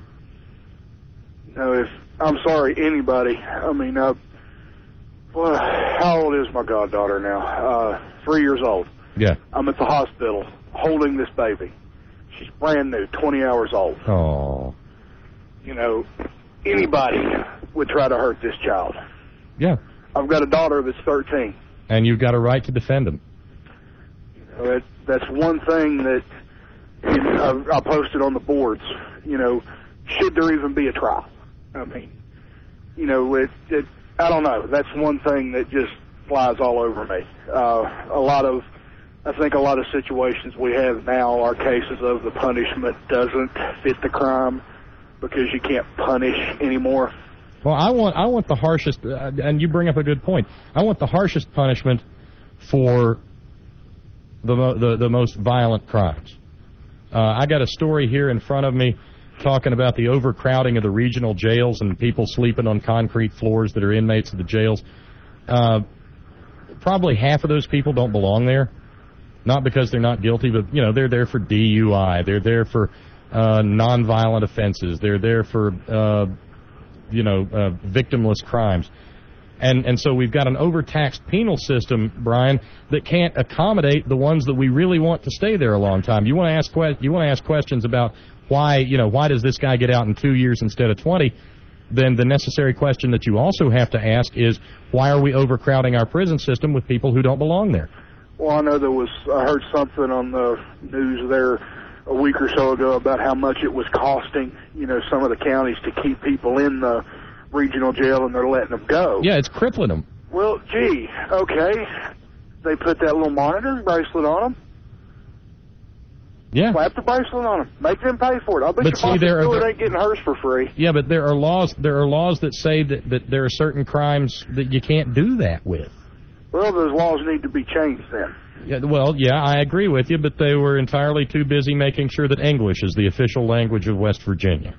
No, if I'm sorry, anybody. I mean, uh, well, how old is my goddaughter now? Uh, three years old. Yeah. I'm at the hospital holding this baby. She's brand new, twenty hours old. Oh. You know, anybody would try to hurt this child. Yeah. I've got a daughter that's thirteen. And you've got a right to defend him. You know, it, that's one thing that you know, I, I posted on the boards. You know, should there even be a trial? I mean, you know, it, it, I don't know. That's one thing that just flies all over me. Uh, a lot of I think a lot of situations we have now are cases of the punishment doesn't fit the crime because you can't punish anymore. Well, I want I want the harshest, uh, and you bring up a good point. I want the harshest punishment for the mo- the, the most violent crimes. Uh, I got a story here in front of me talking about the overcrowding of the regional jails and people sleeping on concrete floors that are inmates of the jails. Uh, probably half of those people don't belong there, not because they're not guilty, but, you know, they're there for D U I. They're there for uh, nonviolent offenses. They're there for, uh, you know, uh, victimless crimes. And and so we've got an overtaxed penal system, Brian, that can't accommodate the ones that we really want to stay there a long time. You want to ask que- you want to ask questions about why, you know, why does this guy get out in two years instead of twenty? Then the necessary question that you also have to ask is, why are we overcrowding our prison system with people who don't belong there? Well, I know there was, I heard something on the news there a week or so ago about how much it was costing, you know, some of the counties to keep people in the regional jail, and they're letting them go. Yeah, it's crippling them. Well, gee, okay. They put that little monitoring bracelet on them. Yeah. Slap the bracelet on them. Make them pay for it. I bet But see, your there are- Stewart ain't getting hers for free. Yeah, but there are laws. There are laws that say that, that there are certain crimes that you can't do that with. Well, those laws need to be changed then. Yeah, well, yeah, I agree with you, but they were entirely too busy making sure that English is the official language of West Virginia.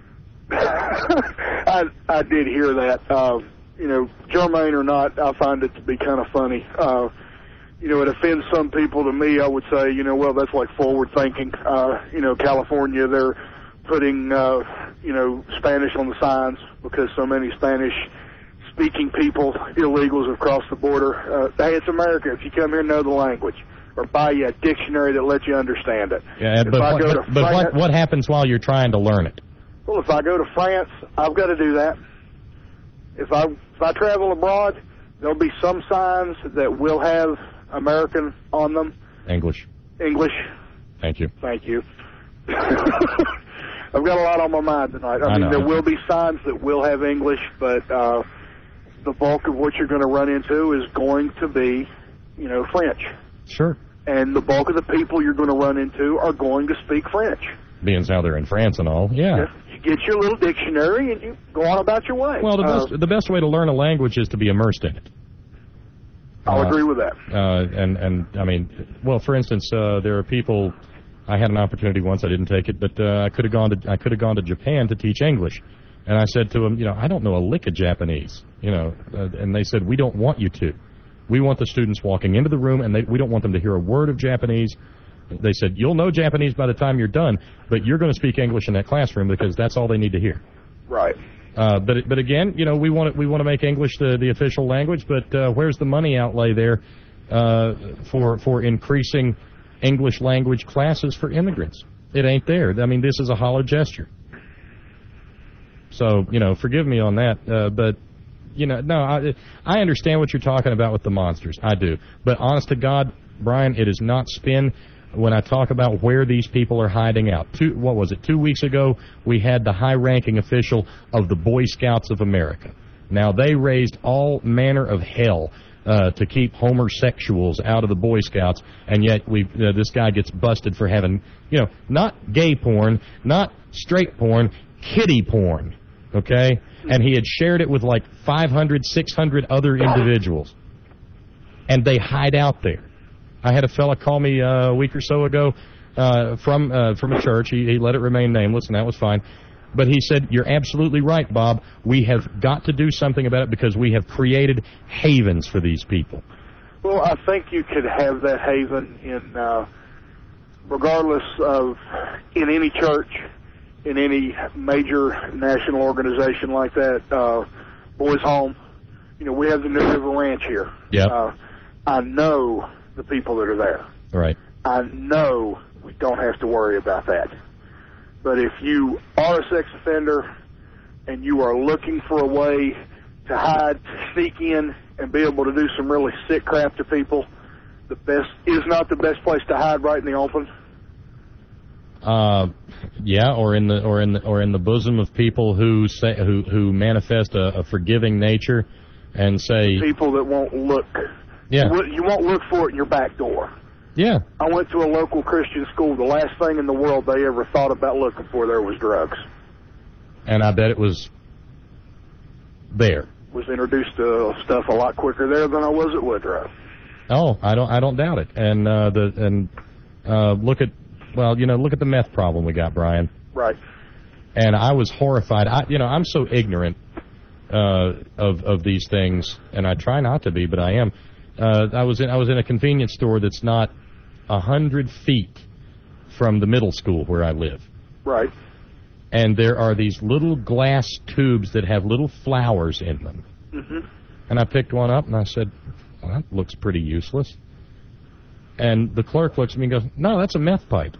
I I did hear that. Uh, you know, germane or not, I find it to be kind of funny. Uh, you know, it offends some people. To me, I would say, you know, well, that's like forward thinking. Uh, you know, California, they're putting, uh, you know, Spanish on the signs because so many Spanish-speaking people, illegals, have crossed the border. Uh, hey, it's America. If you come here, know the language. Or buy you a dictionary that lets you understand it. Yeah, if but, I what, go but, to but France, what, what happens while you're trying to learn it? Well, if I go to France, I've got to do that. If I if I travel abroad, there'll be some signs that will have American on them. English. English. Thank you. Thank you. I've got a lot on my mind tonight. I, I mean, know. there will be signs that will have English, but uh, the bulk of what you're going to run into is going to be, you know, French. Sure. And the bulk of the people you're going to run into are going to speak French. Being as how they're in France and all, yeah. Yes. You get your little dictionary and you go on about your way. Well, the Uh, best the best way to learn a language is to be immersed in it. I'll Uh, agree with that. Uh, and and I mean, well, for instance, uh, there are people. I had an opportunity once. I didn't take it, but uh, I could have gone to I could have gone to Japan to teach English. And I said to them, you know, I don't know a lick of Japanese, you know. Uh, and they said, we don't want you to. We want the students walking into the room, and they, we don't want them to hear a word of Japanese. They said, you'll know Japanese by the time you're done, but you're going to speak English in that classroom because that's all they need to hear. Right. Uh, but but again, you know, we want we want to make English the, the official language, but uh, where's the money outlay there uh, for for increasing English language classes for immigrants? It ain't there. I mean, this is a hollow gesture. So, you know, forgive me on that, uh, but, you know, no, I, I understand what you're talking about with the monsters. I do. But honest to God, Brian, it is not spin when I talk about where these people are hiding out. Two, what was it, two weeks ago, we had the high-ranking official of the Boy Scouts of America. Now, they raised all manner of hell uh, to keep homosexuals out of the Boy Scouts, and yet we uh, this guy gets busted for having, you know, not gay porn, not straight porn, kiddie porn, okay? And he had shared it with like five hundred, six hundred other individuals. And they hide out there. I had a fella call me uh, a week or so ago uh, from uh, from a church. He, he let it remain nameless, and that was fine. But he said, you're absolutely right, Bob. We have got to do something about it because we have created havens for these people. Well, I think you could have that haven in, uh, regardless of, in any church, in any major national organization like that, uh, Boys Home. You know, we have the New River Ranch here. Yeah. Uh, I know the people that are there. Right. I know we don't have to worry about that. But if you are a sex offender and you are looking for a way to hide, to sneak in, and be able to do some really sick crap to people, the best is not the best place to hide right in the open. Uh, yeah, or in the or in the, or in the bosom of people who say who who manifest a, a forgiving nature and say people that won't look. Yeah. You, you won't look for it in your back door. Yeah. I went to a local Christian school. The last thing in the world they ever thought about looking for there was drugs. And I bet it was there. Was introduced to stuff a lot quicker there than I was at Woodrow. Oh, I don't I don't doubt it. And uh, the and uh, look at well, you know, look at the meth problem we got, Brian. Right. And I was horrified. I, you know, I'm so ignorant uh, of of these things, and I try not to be, but I am. Uh, I was in I was in a convenience store that's not a hundred feet from the middle school where I live. Right. And there are these little glass tubes that have little flowers in them. Mm-hmm. And I picked one up and I said, well, that looks pretty useless. And the clerk looks at me and goes, no, that's a meth pipe.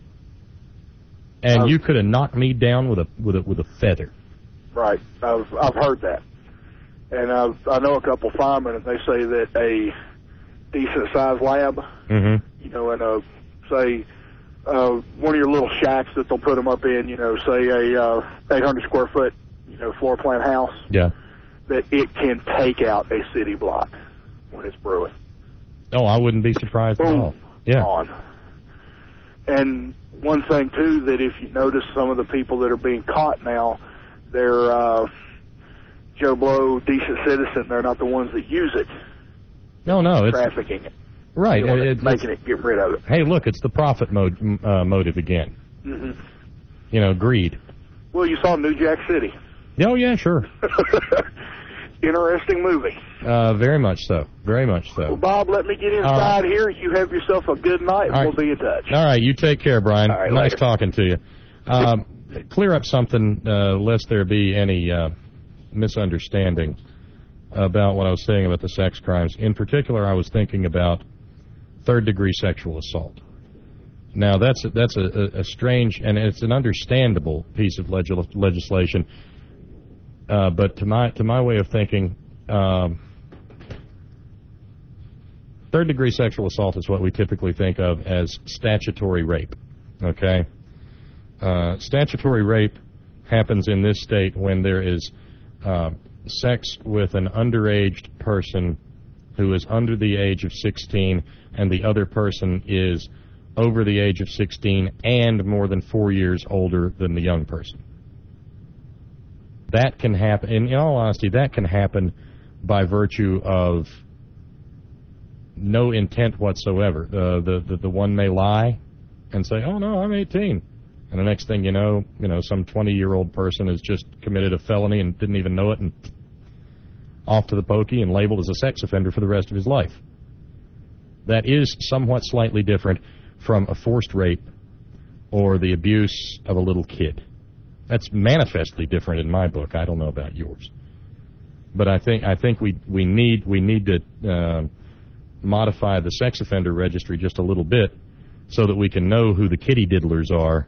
And Um, you could have knocked me down with a with a with a feather. Right. I've I've heard that, and I've, I know a couple firemen, and they say that a decent sized lab, Mm-hmm. you know, in a say uh, one of your little shacks that they'll put them up in, you know, say a uh, eight hundred square foot, you know, floor plan house. Yeah. That it can take out a city block when it's brewing. Oh, I wouldn't be surprised Boom. at all. Yeah. On. And one thing, too, that if you notice some of the people that are being caught now, they're uh, Joe Blow, decent citizen. They're not the ones that use it. No, no. It's, trafficking it. right. It, It, making it, get rid of it. Hey, look, it's the profit mo- uh, motive again. Mm-hmm. You know, greed. Well, you saw New Jack City. Oh, yeah, sure. Interesting movie. Uh, very much so. Very much so. Well, Bob, let me get inside here. You have yourself a good night, and All we'll right. be in touch. All right, you take care, Brian. All right, nice later. talking to you. Um, clear up something, uh, lest there be any uh, misunderstanding about what I was saying about the sex crimes. In particular, I was thinking about third-degree sexual assault. Now, that's a, that's a, a, a strange, and it's an understandable piece of legis- legislation. Uh, but to my to my way of thinking, um, third-degree sexual assault is what we typically think of as statutory rape. Okay, uh, statutory rape happens in this state when there is uh, sex with an underage person who is under the age of sixteen, and the other person is over the age of sixteen and more than four years older than the young person. That can happen, in all honesty, that can happen by virtue of no intent whatsoever. Uh, the, the the one may lie and say, oh, no, I'm eighteen. And the next thing you know, you know, some twenty-year-old person has just committed a felony and didn't even know it and off to the pokey and labeled as a sex offender for the rest of his life. That is somewhat slightly different from a forced rape or the abuse of a little kid. That's manifestly different in my book. I don't know about yours, but I think I think we we need we need to uh, modify the sex offender registry just a little bit so that we can know who the kitty diddlers are,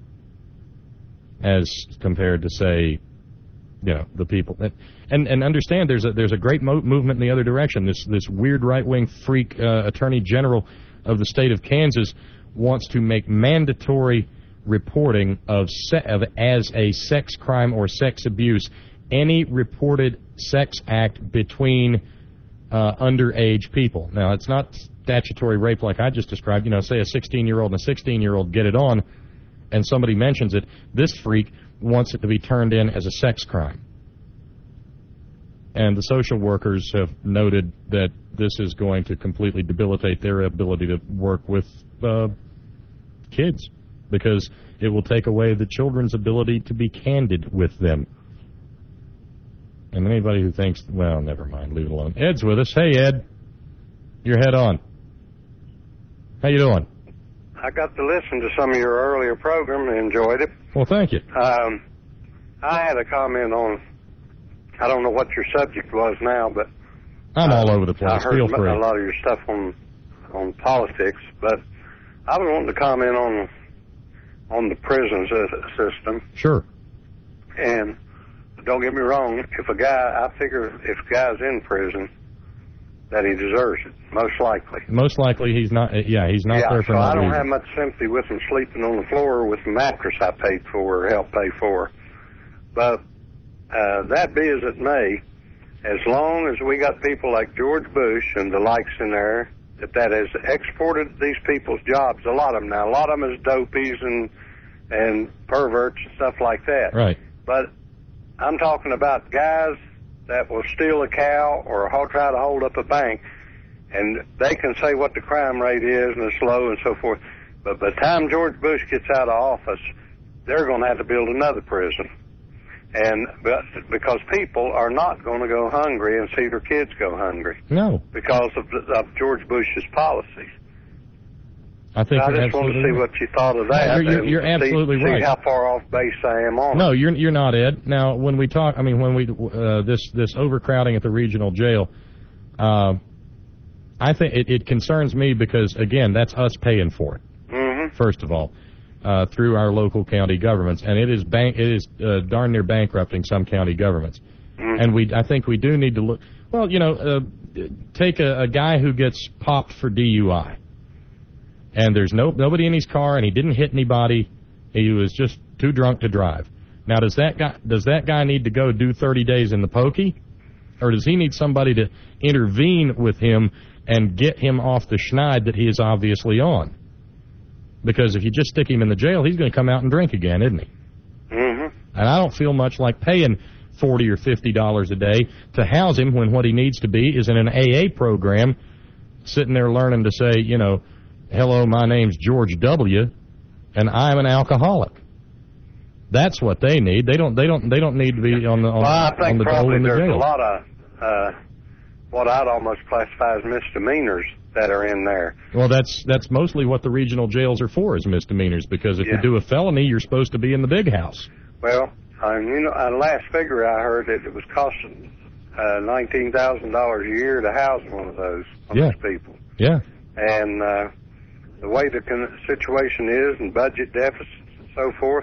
as compared to, say, you know, the people that, and and understand there's a there's a great mo- movement in the other direction. This this weird right wing freak uh, attorney general of the state of Kansas wants to make mandatory reporting of, se- of as a sex crime or sex abuse any reported sex act between uh, underage people. Now, it's not statutory rape like I just described. You know, say a sixteen-year-old and a sixteen-year-old get it on, and somebody mentions it. This freak wants it to be turned in as a sex crime. And the social workers have noted that this is going to completely debilitate their ability to work with uh, kids, because it will take away the children's ability to be candid with them. And anybody who thinks, well, never mind, leave it alone. Ed's with us. Hey, Ed. Your head on. How you doing? I got to listen to some of your earlier program and enjoyed it. Well, thank you. Um, I had a comment on, I don't know what your subject was now, but I'm uh, all over the place. I heard Feel free. a lot of your stuff on on politics, but I was wanting to comment on on the prison sy- system. Sure. And don't get me wrong, if a guy, I figure if a guy's in prison, that he deserves it, most likely. Most likely he's not, uh, yeah, he's not yeah, there for so no I don't reason. have much sympathy with him sleeping on the floor with the mattress I paid for or helped pay for. But uh, that be as it may, as long as we got people like George Bush and the likes in there, that that has exported these people's jobs, a lot of them now. A lot of them is dopies and, and perverts and stuff like that. Right. But I'm talking about guys that will steal a cow or ho- try to hold up a bank. And they can say what the crime rate is and it's low and so forth. But by the time George Bush gets out of office, they're going to have to build another prison. And but because people are not going to go hungry and see their kids go hungry. No. Because of, of George Bush's policies. I think I you're just want to see absolutely what you thought of that. You're, you're, and you're absolutely see, right. See how far off base I am on No, it. you're you're not, Ed. Now, when we talk, I mean, when we uh, this this overcrowding at the regional jail, uh, I think it, it concerns me because again, that's us paying for it. Mm-hmm. First of all, uh, through our local county governments, and it is bank it is uh, darn near bankrupting some county governments. Mm-hmm. And we, I think we do need to look. Well, you know, uh, take a, a guy who gets popped for D U I. And there's no nobody in his car, and he didn't hit anybody. He was just too drunk to drive. Now, does that guy does that guy need to go do thirty days in the pokey, or does he need somebody to intervene with him and get him off the schneid that he is obviously on? Because if you just stick him in the jail, he's going to come out and drink again, isn't he? Mm-hmm. And I don't feel much like paying forty or fifty dollars a day to house him when what he needs to be is in an A A program, sitting there learning to say, you know, hello, my name's George W., and I'm an alcoholic. That's what they need. They don't. They don't. They don't need to be on the on, well, I on think the dole probably in the there's jail. a lot of uh, what I'd almost classify as misdemeanors that are in there. Well, that's that's mostly what the regional jails are for, is misdemeanors. Because if Yeah. you do a felony, you're supposed to be in the big house. Well, um, you know, uh, last figure I heard that it was costing uh, nineteen thousand dollars a year to house one of those, one Yeah. of those people. Yeah. And uh, the way the con- situation is, and budget deficits and so forth.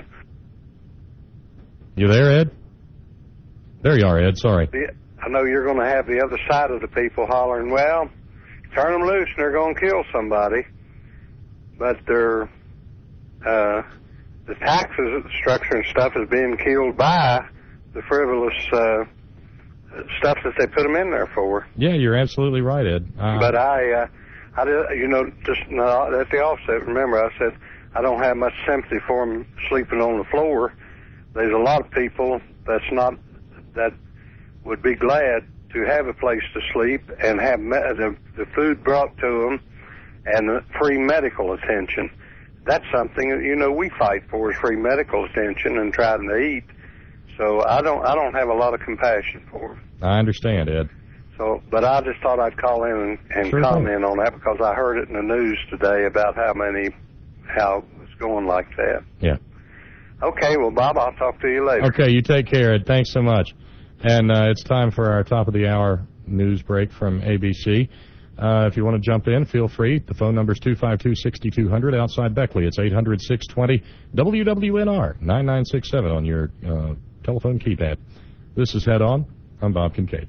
You there, Ed? There you are, Ed. Sorry. The, I know you're going to have the other side of the people hollering, well, turn them loose and they're going to kill somebody. But they're, uh, the taxes structure and stuff is being killed by the frivolous uh, stuff that they put them in there for. Yeah, you're absolutely right, Ed. Uh, But I, uh, I did, you know, just no, at the offset, remember I said I don't have much sympathy for them sleeping on the floor. There's a lot of people that's not, that would be glad to have a place to sleep and have me- the, the food brought to them and the free medical attention. That's something that, you know, we fight for, is free medical attention and trying to eat. So I don't, I don't have a lot of compassion for them. I understand, Ed. So, but I just thought I'd call in and, and Sure comment thing. on that because I heard it in the news today about how many, how it's going like that. Yeah. Okay, well, Bob, I'll talk to you later. Okay, you take care, Ed. Thanks so much. And uh, it's time for our top of the hour news break from A B C. Uh, if you want to jump in, feel free. The phone number is two five two, six two zero zero outside Beckley. It's eight hundred, six twenty, W W N R, nine nine six seven on your uh, telephone keypad. This is Head On. I'm Bob Kincaid.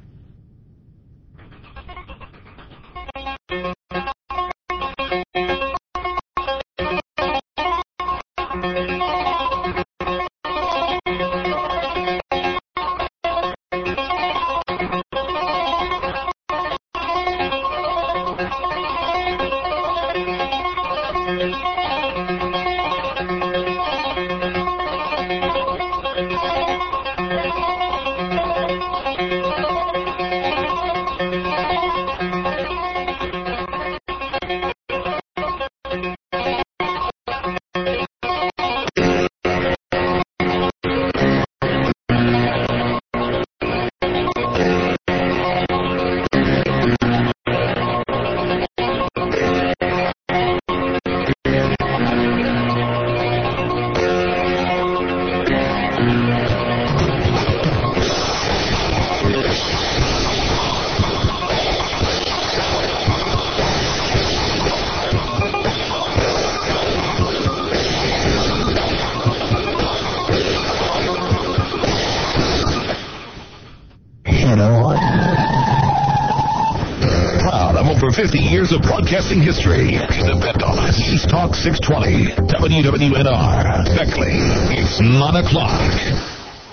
Proud of over fifty years of broadcasting history. You can depend on us. News Talk six twenty, W W N R, Beckley. It's nine o'clock.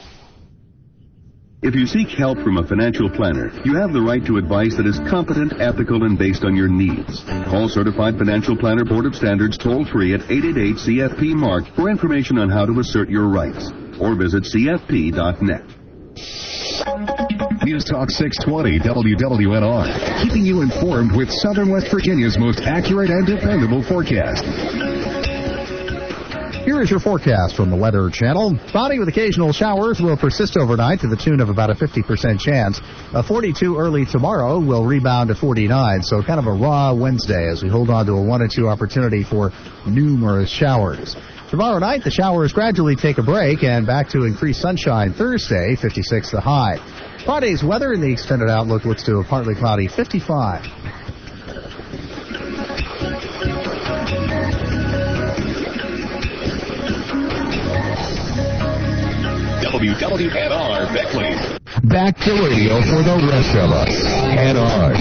If you seek help from a financial planner, you have the right to advice that is competent, ethical, and based on your needs. Call Certified Financial Planner Board of Standards toll-free at eight eight eight C F P Mark for information on how to assert your rights. Or visit C F P dot net. News Talk six twenty W W N R, keeping you informed with Southern West Virginia's most accurate and dependable forecast. Here is your forecast from the Weather Channel. Cloudy with occasional showers will persist overnight to the tune of about a fifty percent chance. A forty-two early tomorrow will rebound to forty-nine, so kind of a raw Wednesday as we hold on to a one and two opportunity for numerous showers. Tomorrow night, the showers gradually take a break and back to increased sunshine Thursday, fifty-six the high. Friday's weather in the extended outlook looks to a partly cloudy fifty-five. W W N R Beckley. Back to radio for the rest of us. N R.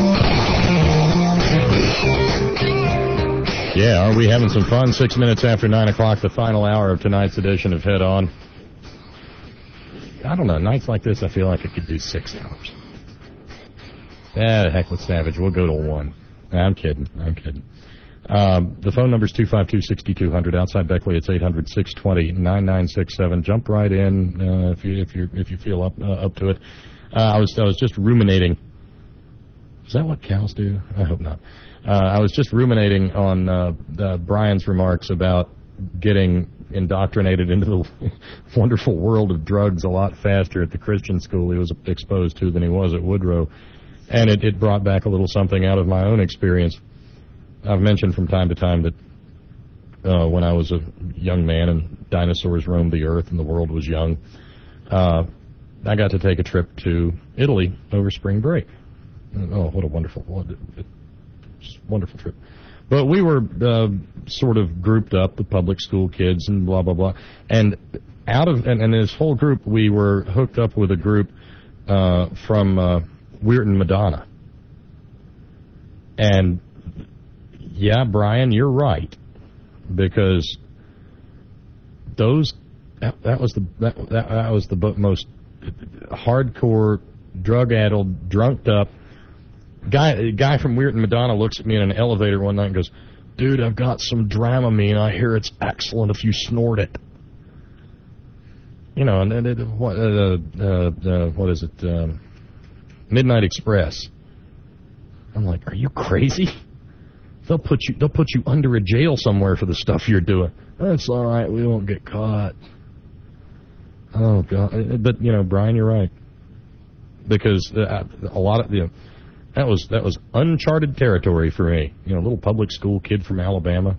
Yeah, are we having some fun? Six minutes after nine o'clock, the final hour of tonight's edition of Head On. I don't know, nights like this, I feel like I could do six hours. Ah, the heck with Savage. We'll go to one. I'm kidding. I'm kidding. Um, the phone number is two five two, six two zero zero. Outside Beckley, it's eight hundred, six two zero, nine nine six seven. Jump right in uh, if you if you if you feel up uh, up to it. Uh, I was I was just ruminating. Is that what cows do? I hope not. Uh, I was just ruminating on uh, uh, Brian's remarks about getting indoctrinated into the wonderful world of drugs a lot faster at the Christian school he was exposed to than he was at Woodrow, and it, it brought back a little something out of my own experience. I've mentioned from time to time that uh, when I was a young man and dinosaurs roamed the earth and the world was young, uh, I got to take a trip to Italy over spring break. Oh, what a wonderful, what a, wonderful trip. But we were uh, sort of grouped up, the public school kids and blah, blah, blah. And out of, and, and this whole group, we were hooked up with a group uh, from uh, Weirton, Madonna. And yeah, Brian, you're right, because those that, that was the that, that, that was the most hardcore, drug-addled, drunked-up guy. Guy from Weirton, Madonna looks at me in an elevator one night and goes, "Dude, I've got some Dramamine. I hear it's excellent if you snort it." You know, and, and, and what uh, uh, uh, what is it? Um, Midnight Express. I'm like, are you crazy? They'll put you they'll put you under a jail somewhere for the stuff you're doing. That's all right. We won't get caught. Oh God! But you know, Brian, you're right, because uh, a lot of you know, that was that was uncharted territory for me. You know, a little public school kid from Alabama,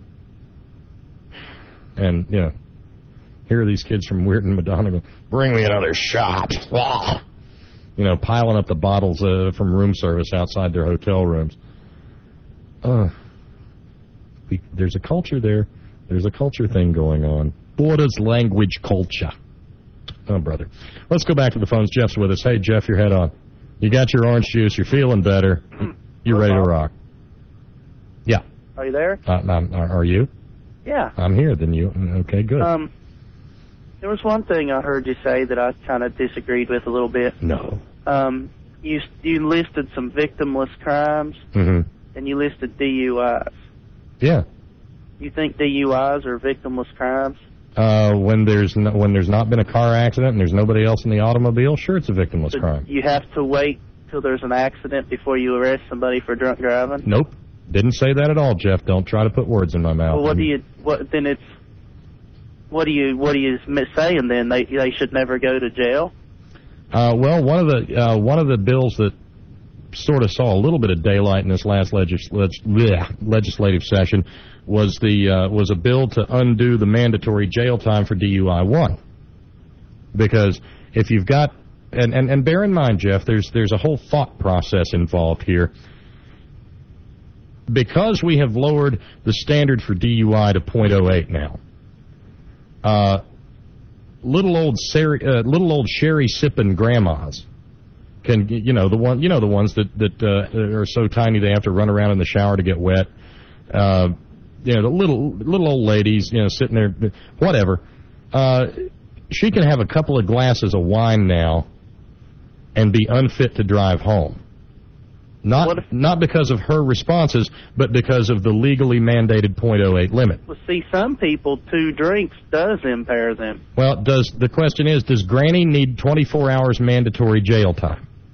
and you know, here are these kids from Weirton, Madonna going, "Bring me another shot." You know, piling up the bottles uh, from room service outside their hotel rooms. Uh, we, there's a culture there. There's a culture thing going on. Borders language culture. Oh, brother. Let's go back to the phones. Jeff's with us. Hey, Jeff, your head on. You got your orange juice. You're feeling better. You're ready to rock. Yeah. Are you there? Uh, um, are, are you? Yeah. I'm here. Then you. Okay, good. Um, there was one thing I heard you say that I kind of disagreed with a little bit. No. Um, you you listed some victimless crimes. Mm-hmm. And you listed D U Is. Yeah. You think D U Is are victimless crimes? Uh, when there's no, when there's not been a car accident and there's nobody else in the automobile, sure, it's a victimless So crime. You have to wait till there's an accident before you arrest somebody for drunk driving? Nope. Didn't say that at all, Jeff. Don't try to put words in my mouth. Well, what do you? What then? It's what do you? What are you saying then? They they should never go to jail? Uh, well, one of the uh, one of the bills that sort of saw a little bit of daylight in this last legis- leg- bleh, legislative session was the uh, was a bill to undo the mandatory jail time for D U I one. Because if you've got and, and, and bear in mind, Jeff, there's there's a whole thought process involved here. Because we have lowered the standard for D U I to point oh eight now. Uh, little old Sari, uh, little old sherry sipping grandmas can, you know, the one, you know, the ones that that uh, are so tiny they have to run around in the shower to get wet. Uh, you know, the little little old ladies, you know, sitting there, whatever. Uh, she can have a couple of glasses of wine now and be unfit to drive home. Not if, not because of her responses, but because of the legally mandated point oh eight limit. Well, see, some people, two drinks does impair them. Well, does the question is, does Granny need twenty-four hours mandatory jail time?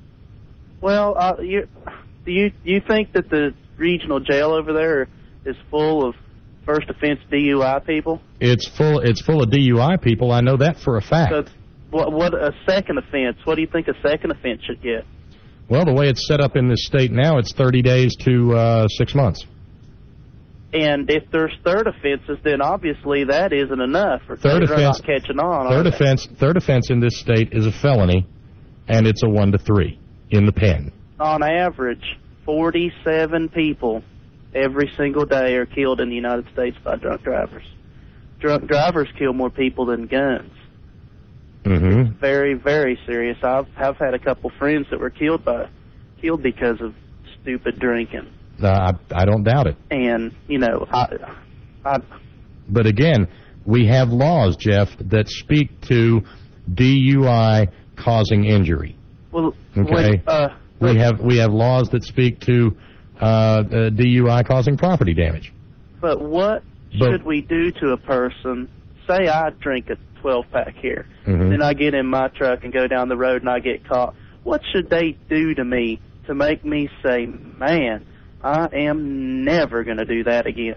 Well, uh, you, do you you think that the regional jail over there is full of first offense D U I people? It's full. It's full of D U I people. I know that for a fact. So what, what a second offense? What do you think a second offense should get? Well, the way it's set up in this state now, it's thirty days to uh, six months. And if there's third offenses, then obviously that isn't enough. Or Third they're offense. not catching on. Third are they? offense. Third offense in this state is a felony, and it's a one to three in the pen. On average, forty-seven people every single day are killed in the United States by drunk drivers. Drunk drivers kill more people than guns. Mm-hmm. Very, very serious. I've I've had a couple friends that were killed by killed because of stupid drinking. Uh, I, I don't doubt it. And you know, I, I. But again, we have laws, Jeff, that speak to D U I causing injury. Well, Okay. when, uh, we have we have laws that speak to uh, uh, D U I causing property damage. But what But- should we do to a person? Say I drink a twelve pack here, Mhm. then I get in my truck and go down the road and I get caught. What should they do to me to make me say, man, I am never going to do that again?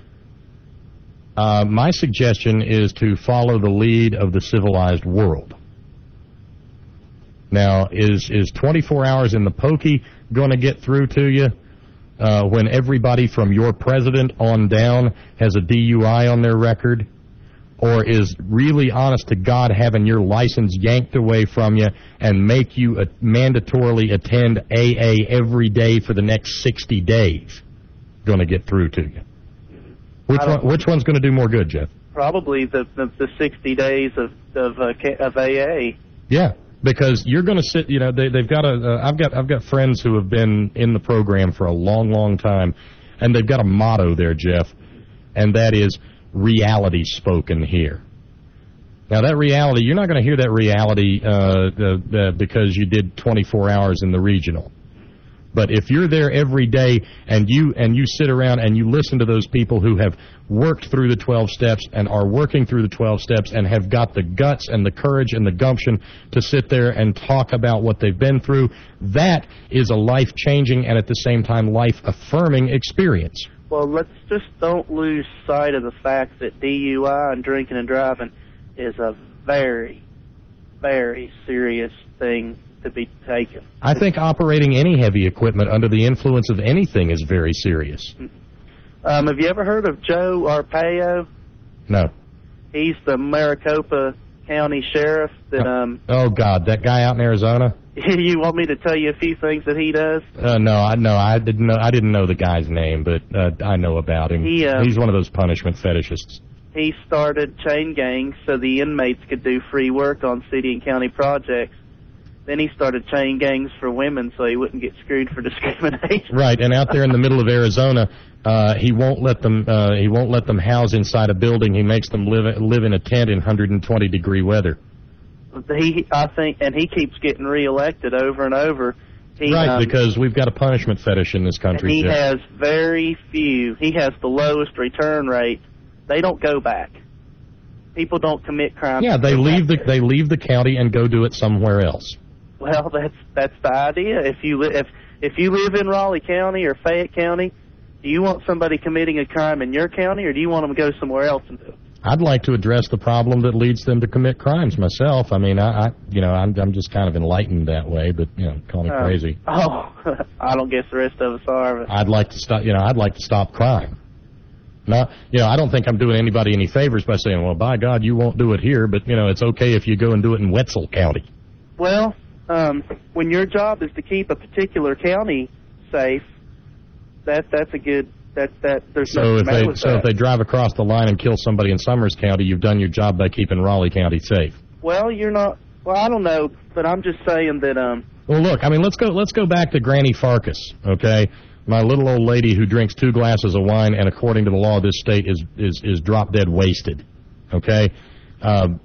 Uh, my suggestion is to follow the lead of the civilized world. Now, is is twenty-four hours in the pokey going to get through to you uh, when everybody from your president on down has a D U I on their record? Or is really honest to God having your license yanked away from you and make you uh, mandatorily attend A A every day for the next sixty days going to get through to you? Which one, which one's going to do more good, Jeff? Probably the the, the sixty days of of, uh, K- of A A. Yeah, because you're going to sit. You know, they, they've got a. Uh, I've got I've got friends who have been in the program for a long, long time, and they've got a motto there, Jeff, and that is reality spoken here. Now, that reality, you're not going to hear that reality uh, the, the, because you did twenty-four hours in the regional. But if you're there every day and you and you sit around and you listen to those people who have worked through the twelve steps and are working through the twelve steps and have got the guts and the courage and the gumption to sit there and talk about what they've been through, that is a life-changing and at the same time life-affirming experience. Well, let's just don't lose sight of the fact that D U I and drinking and driving is a very, very serious thing to be taken. I think operating any heavy equipment under the influence of anything is very serious. Um, have you ever heard of Joe Arpaio? No. He's the Maricopa County Sheriff. That um. Oh God, that guy out in Arizona. You want me to tell you a few things that he does? Uh, no, I no, I didn't know. I didn't know the guy's name, but uh, I know about him. He, uh, He's one of those punishment fetishists. He started chain gangs so the inmates could do free work on city and county projects. Then he started chain gangs for women so he wouldn't get screwed for discrimination. Right, and out there in the middle of Arizona, uh, he won't let them. Uh, he won't let them house inside a building. He makes them live live in a tent in one hundred twenty degree weather. He, I think, and he keeps getting reelected over and over. He, right, um, because we've got a punishment fetish in this country. He Jeff. has very few. He has the lowest return rate. They don't go back. People don't commit crimes. Yeah, they leave the they leave the county and go do it somewhere else. Well, that's that's the idea. If you li- if if you live in Raleigh County or Fayette County, do you want somebody committing a crime in your county, or do you want them to go somewhere else and do it? I'd like to address the problem that leads them to commit crimes myself. I mean, I, I you know, I'm I'm just kind of enlightened that way, but you know, call me Uh, crazy. Oh, I don't guess the rest of us are. But I'd like to stop. You know, I'd like to stop crime. Not, you know, I don't think I'm doing anybody any favors by saying, well, by God, you won't do it here, but you know, it's okay if you go and do it in Wetzel County. Well, um, when your job is to keep a particular county safe, that that's a good. That that there's So nothing if matter they with so that. if they drive across the line and kill somebody in Summers County, you've done your job by keeping Raleigh County safe. Well, you're not. Well, I don't know, but I'm just saying that. Um. Well, look, I mean, let's go let's go back to Granny Farkas, okay? My little old lady who drinks two glasses of wine and, according to the law of this state, is is is drop dead wasted, okay? Um,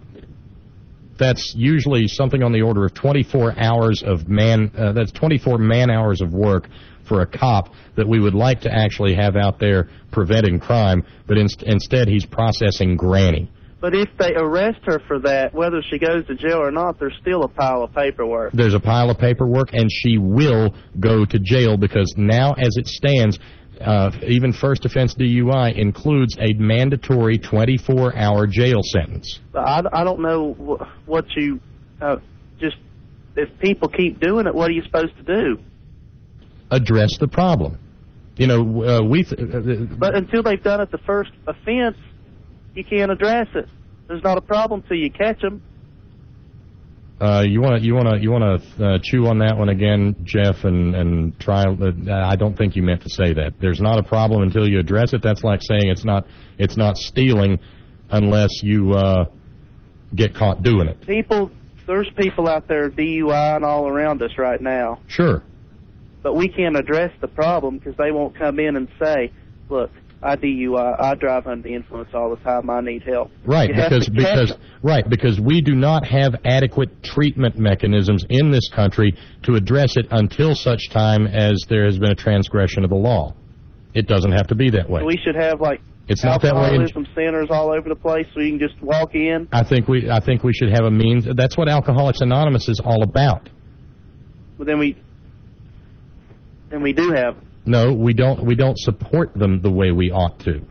that's usually something on the order of twenty-four hours of man. Uh, that's twenty-four man hours of work for a cop that we would like to actually have out there preventing crime, but in, instead he's processing Granny. But if they arrest her for that, whether she goes to jail or not, there's still a pile of paperwork. There's a pile of paperwork, and she will go to jail because now, as it stands, uh, even first offense D U I includes a mandatory twenty-four hour jail sentence. I, I don't know wh- what you uh, just if people keep doing it, what are you supposed to do? Address the problem. You know, uh, we. Th- uh, but until they've done it the first offense, you can't address it. There's not a problem till you catch them. Uh, you want to you want to you want to uh, chew on that one again, Jeff, and and try. Uh, I don't think you meant to say that. There's not a problem until you address it. That's like saying it's not it's not stealing unless you uh, get caught doing it. People, there's people out there D U I and all around us right now. Sure. But we can't address the problem because they won't come in and say, "Look, I D U I, I drive under the influence all the time. I need help." Right, you because because right because we do not have adequate treatment mechanisms in this country to address it until such time as there has been a transgression of the law. It doesn't have to be that way. We should have like it's not that way. Alcoholism centers all over the place, so you can just walk in. I think we I think we should have a means. That's what Alcoholics Anonymous is all about. But then we then we do have. No, we don't. We don't support them the way we ought to.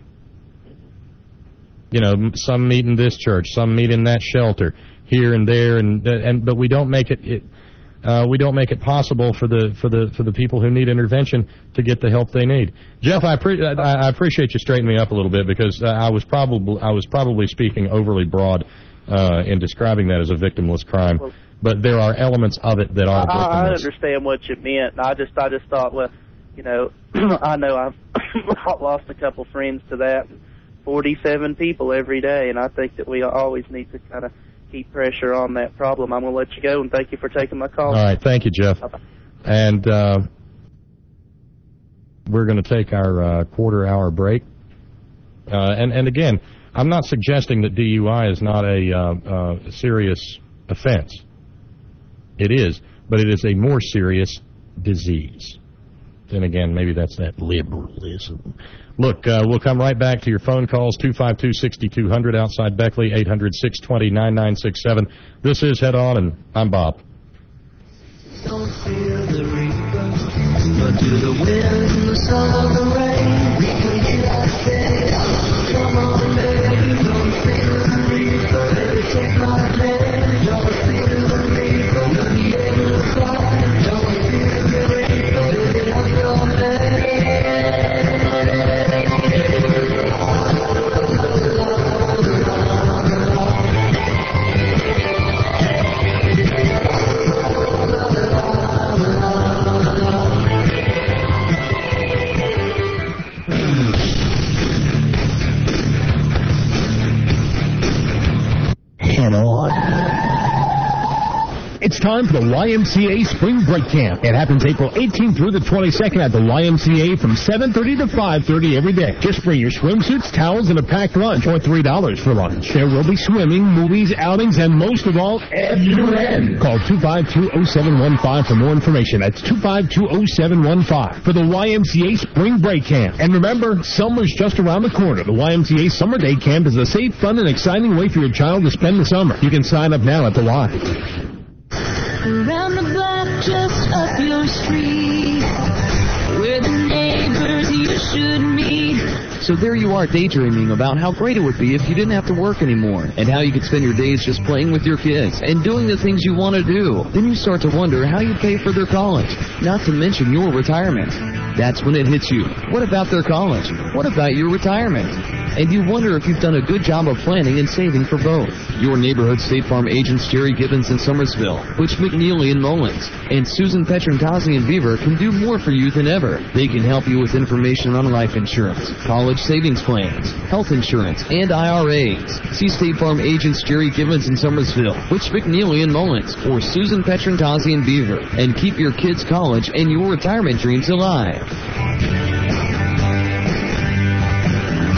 You know, some meet in this church, some meet in that shelter, here and there, and and but we don't make it. it uh, we don't make it possible for the for the for the people who need intervention to get the help they need. Jeff, I, pre- I, I appreciate you straightening me up a little bit because uh, I was probably I was probably speaking overly broad uh, in describing that as a victimless crime. Well, but there are elements of it that are victimless. I, I understand what you meant. I just I just thought, well, you know, I know I've lost a couple friends to that, forty-seven people every day, and I think that we always need to kind of keep pressure on that problem. I'm going to let you go, and thank you for taking my call. All right, thank you, Jeff. Bye-bye. And uh, we're going to take our uh, quarter-hour break. Uh, and, and again, I'm not suggesting that D U I is not a uh, uh, serious offense. It is, but it is a more serious disease. Then again, maybe that's that liberalism. Look, uh, we'll come right back to your phone calls, two five two, six two zero zero outside Beckley, eight hundred, six two zero, nine nine six seven. This is Head On, and I'm Bob. Don't feel the reaper, but to the wind, the sun, the rain, we can get out there. Come on, baby, don't feel the reaper, baby, take my hand. Don't feel the reaper, you'll be able to fly. Don't feel the reaper, baby, have your man. Head On. It's time for the Y M C A Spring Break Camp. It happens April eighteenth through the twenty-second at the Y M C A from seven thirty to five thirty every day. Just bring your swimsuits, towels, and a packed lunch, or three dollars for lunch. There will be swimming, movies, outings, and most of all, F U N. Call two five two, oh seven one five for more information. That's two five two, oh seven one five for the Y M C A Spring Break Camp. And remember, summer's just around the corner. The Y M C A Summer Day Camp is a safe, fun, and exciting way for your child to spend the summer. You can sign up now at the Y. Around the block, just up your street, where the neighbors you should meet. So there you are daydreaming about how great it would be if you didn't have to work anymore, and how you could spend your days just playing with your kids and doing the things you want to do. Then you start to wonder how you pay for their college, not to mention your retirement. That's when it hits you. What about their college? What about your retirement? And you wonder if you've done a good job of planning and saving for both. Your neighborhood State Farm agents Jerry Gibbons in Somersville, Butch McNeely in Mullins, and Susan Petrantazi in Beaver can do more for you than ever. They can help you with information on life insurance, college savings plans, health insurance, and I R As. See State Farm agents Jerry Gibbons in Somersville, Butch McNeely in Mullins, or Susan Petrantazi in Beaver, and keep your kids' college and your retirement dreams alive.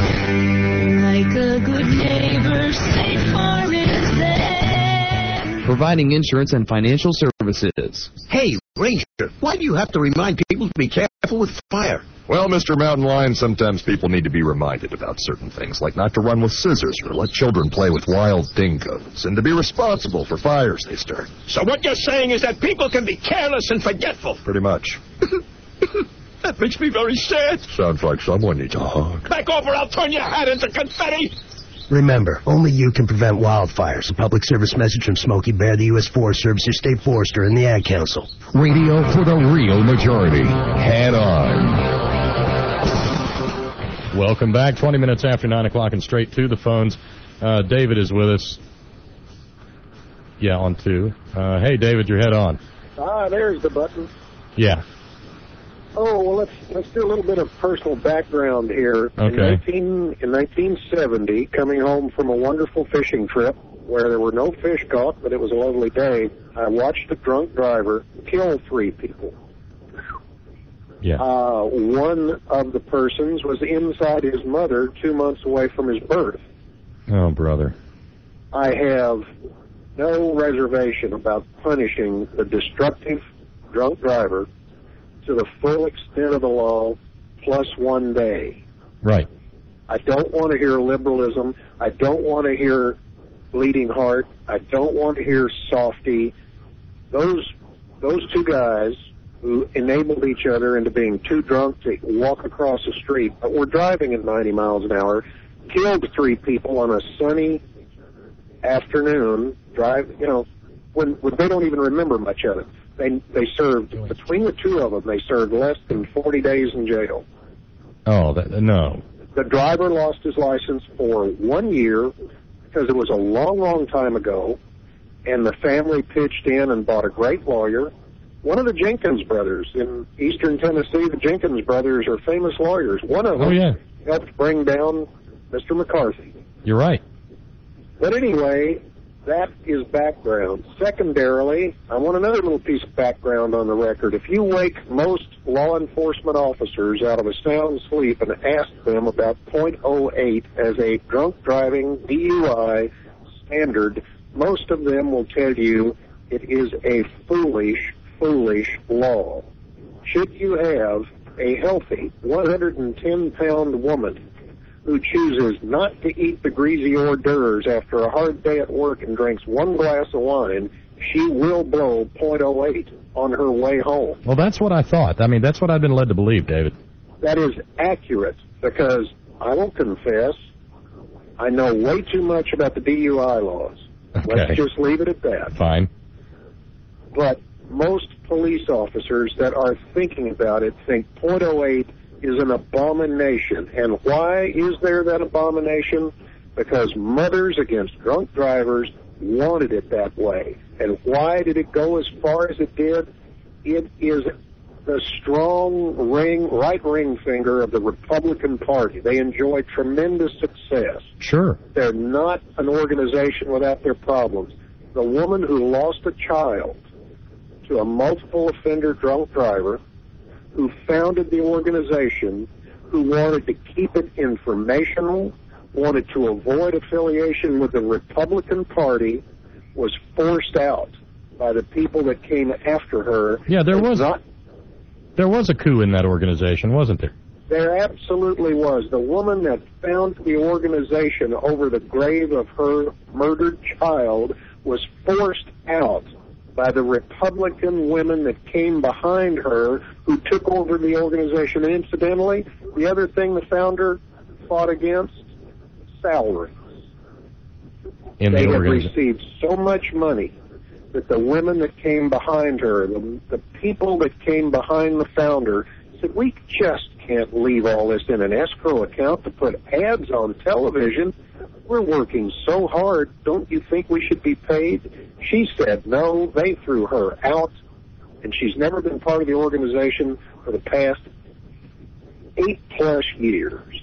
Like a good neighbor, State Farm is there. providing insurance and financial services. Hey, Ranger, why do you have to remind people to be careful with fire? Well, Mister Mountain Lion, sometimes people need to be reminded about certain things, like not to run with scissors or let children play with wild dingoes, and to be responsible for fires they start. So what you're saying is that people can be careless and forgetful? Pretty much. That makes me very sad. Sounds like someone needs a hug. Back over, I'll turn your hat into confetti. Remember, only you can prevent wildfires. A public service message from Smokey Bear, the U S Forest Service, your state forester, and the Ad Council. Radio for the real majority. Head on. Welcome back. twenty minutes after nine o'clock and straight to the phones. Uh, David is with us. Yeah, on two. Uh, hey, David, your head on. Ah, there's the button. Yeah. Oh, well, let's let's do a little bit of personal background here. Okay. In, nineteen, in nineteen seventy, coming home from a wonderful fishing trip where there were no fish caught, but it was a lovely day, I watched a drunk driver kill three people. Yeah. Uh, one of the persons was inside his mother two months away from his birth. Oh, brother. I have no reservation about punishing the destructive drunk driver to the full extent of the law, plus one day. Right. I don't want to hear liberalism. I don't want to hear bleeding heart. I don't want to hear softy. Those those two guys who enabled each other into being too drunk to walk across the street, but were driving at ninety miles an hour, killed three people on a sunny afternoon. Drive, you know, when, when they don't even remember much of it. They they served, between the two of them, they served less than forty days in jail. Oh, that, no. The driver lost his license for one year because it was a long, long time ago, and the family pitched in and bought a great lawyer. One of the Jenkins brothers in eastern Tennessee, the Jenkins brothers are famous lawyers. One of them oh, yeah. helped bring down Mister McCarthy. You're right. But anyway, that is background. Secondarily, I want another little piece of background on the record. If you wake most law enforcement officers out of a sound sleep and ask them about point oh eight as a drunk driving D U I standard, most of them will tell you it is a foolish, foolish law. Should you have a healthy one hundred ten pound woman who chooses not to eat the greasy hors d'oeuvres after a hard day at work and drinks one glass of wine, she will blow point oh eight on her way home. Well, that's what I thought. I mean, that's what I've been led to believe, David. That is accurate, because I will confess, I know way too much about the D U I laws. Okay. Let's just leave it at that. Fine. But most police officers that are thinking about it think point oh eight is an abomination. And why is there that abomination? Because Mothers Against Drunk Drivers wanted it that way. And why did it go as far as it did? It is the strong ring, right ring finger of the Republican Party. They enjoy tremendous success. Sure. They're not an organization without their problems. The woman who lost a child to a multiple offender drunk driver, who founded the organization, who wanted to keep it informational, wanted to avoid affiliation with the Republican Party, was forced out by the people that came after her. Yeah, there was not, there was a coup in that organization, wasn't there? There absolutely was. The woman that founded the organization over the grave of her murdered child was forced out by the Republican women that came behind her, who took over the organization. And incidentally, the other thing the founder fought against, salaries. In they the had organization. received so much money that the women that came behind her, the, the people that came behind the founder, said, we just can't leave all this in an escrow account to put ads on television. We're working so hard. Don't you think we should be paid? She said no. They threw her out, and she's never been part of the organization for the past eight plus years.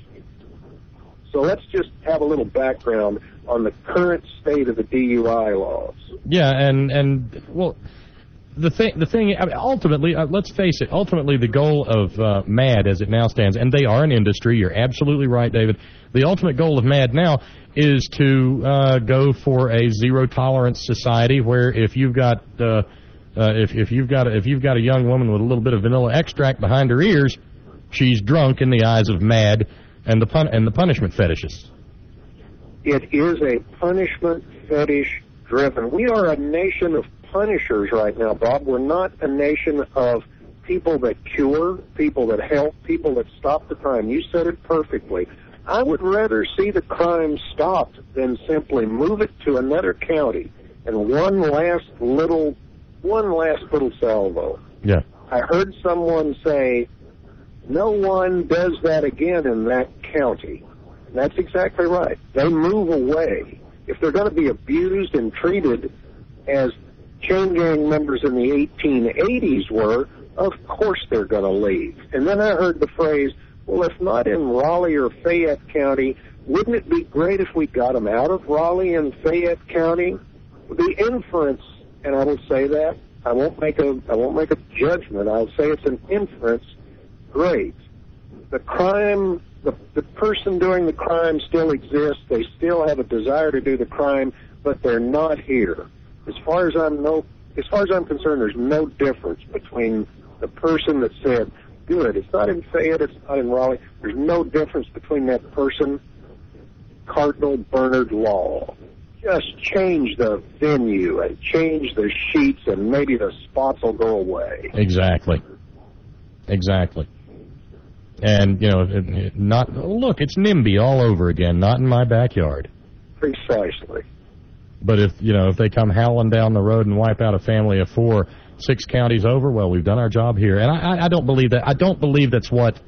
So let's just have a little background on the current state of the D U I laws. Yeah, and, and well, the thing, the thing, I mean, ultimately, uh, let's face it, ultimately the goal of uh, MAD as it now stands, and they are an industry, you're absolutely right, David, the ultimate goal of MAD now is to uh, go for a zero-tolerance society where if you've got, uh, uh, if, if, you've got a, if you've got a young woman with a little bit of vanilla extract behind her ears, she's drunk in the eyes of MAD and the, pun- and the punishment fetishists. It is a punishment fetish driven. We are a nation of punishers right now, Bob. We're not a nation of people that cure, people that help, people that stop the crime. You said it perfectly. I would rather see the crime stopped than simply move it to another county and one last little, one last little salvo. Yeah. I heard someone say, no one does that again in that county. And that's exactly right. They move away. If they're going to be abused and treated as chain gang members in the eighteen eighties were, of course they're going to leave. And then I heard the phrase, well, if not in Raleigh or Fayette County, wouldn't it be great if we got them out of Raleigh and Fayette County? The inference, and I will say that, I won't make a, I won't make a judgment. I'll say it's an inference. Great. The crime, the, the person doing the crime still exists. They still have a desire to do the crime, but they're not here. As far as I'm no, as far as I'm concerned, there's no difference between the person that said, good, it's not in Fayette, it's not in Raleigh. There's no difference between that person, Cardinal Bernard Law. Just change the venue and change the sheets and maybe the spots will go away. Exactly. Exactly. And, you know, it, it not look, it's NIMBY all over again, not in my backyard. Precisely. But if, you know, if they come howling down the road and wipe out a family of four, six counties over, well, we've done our job here. And I, I don't believe that. I don't believe that's what,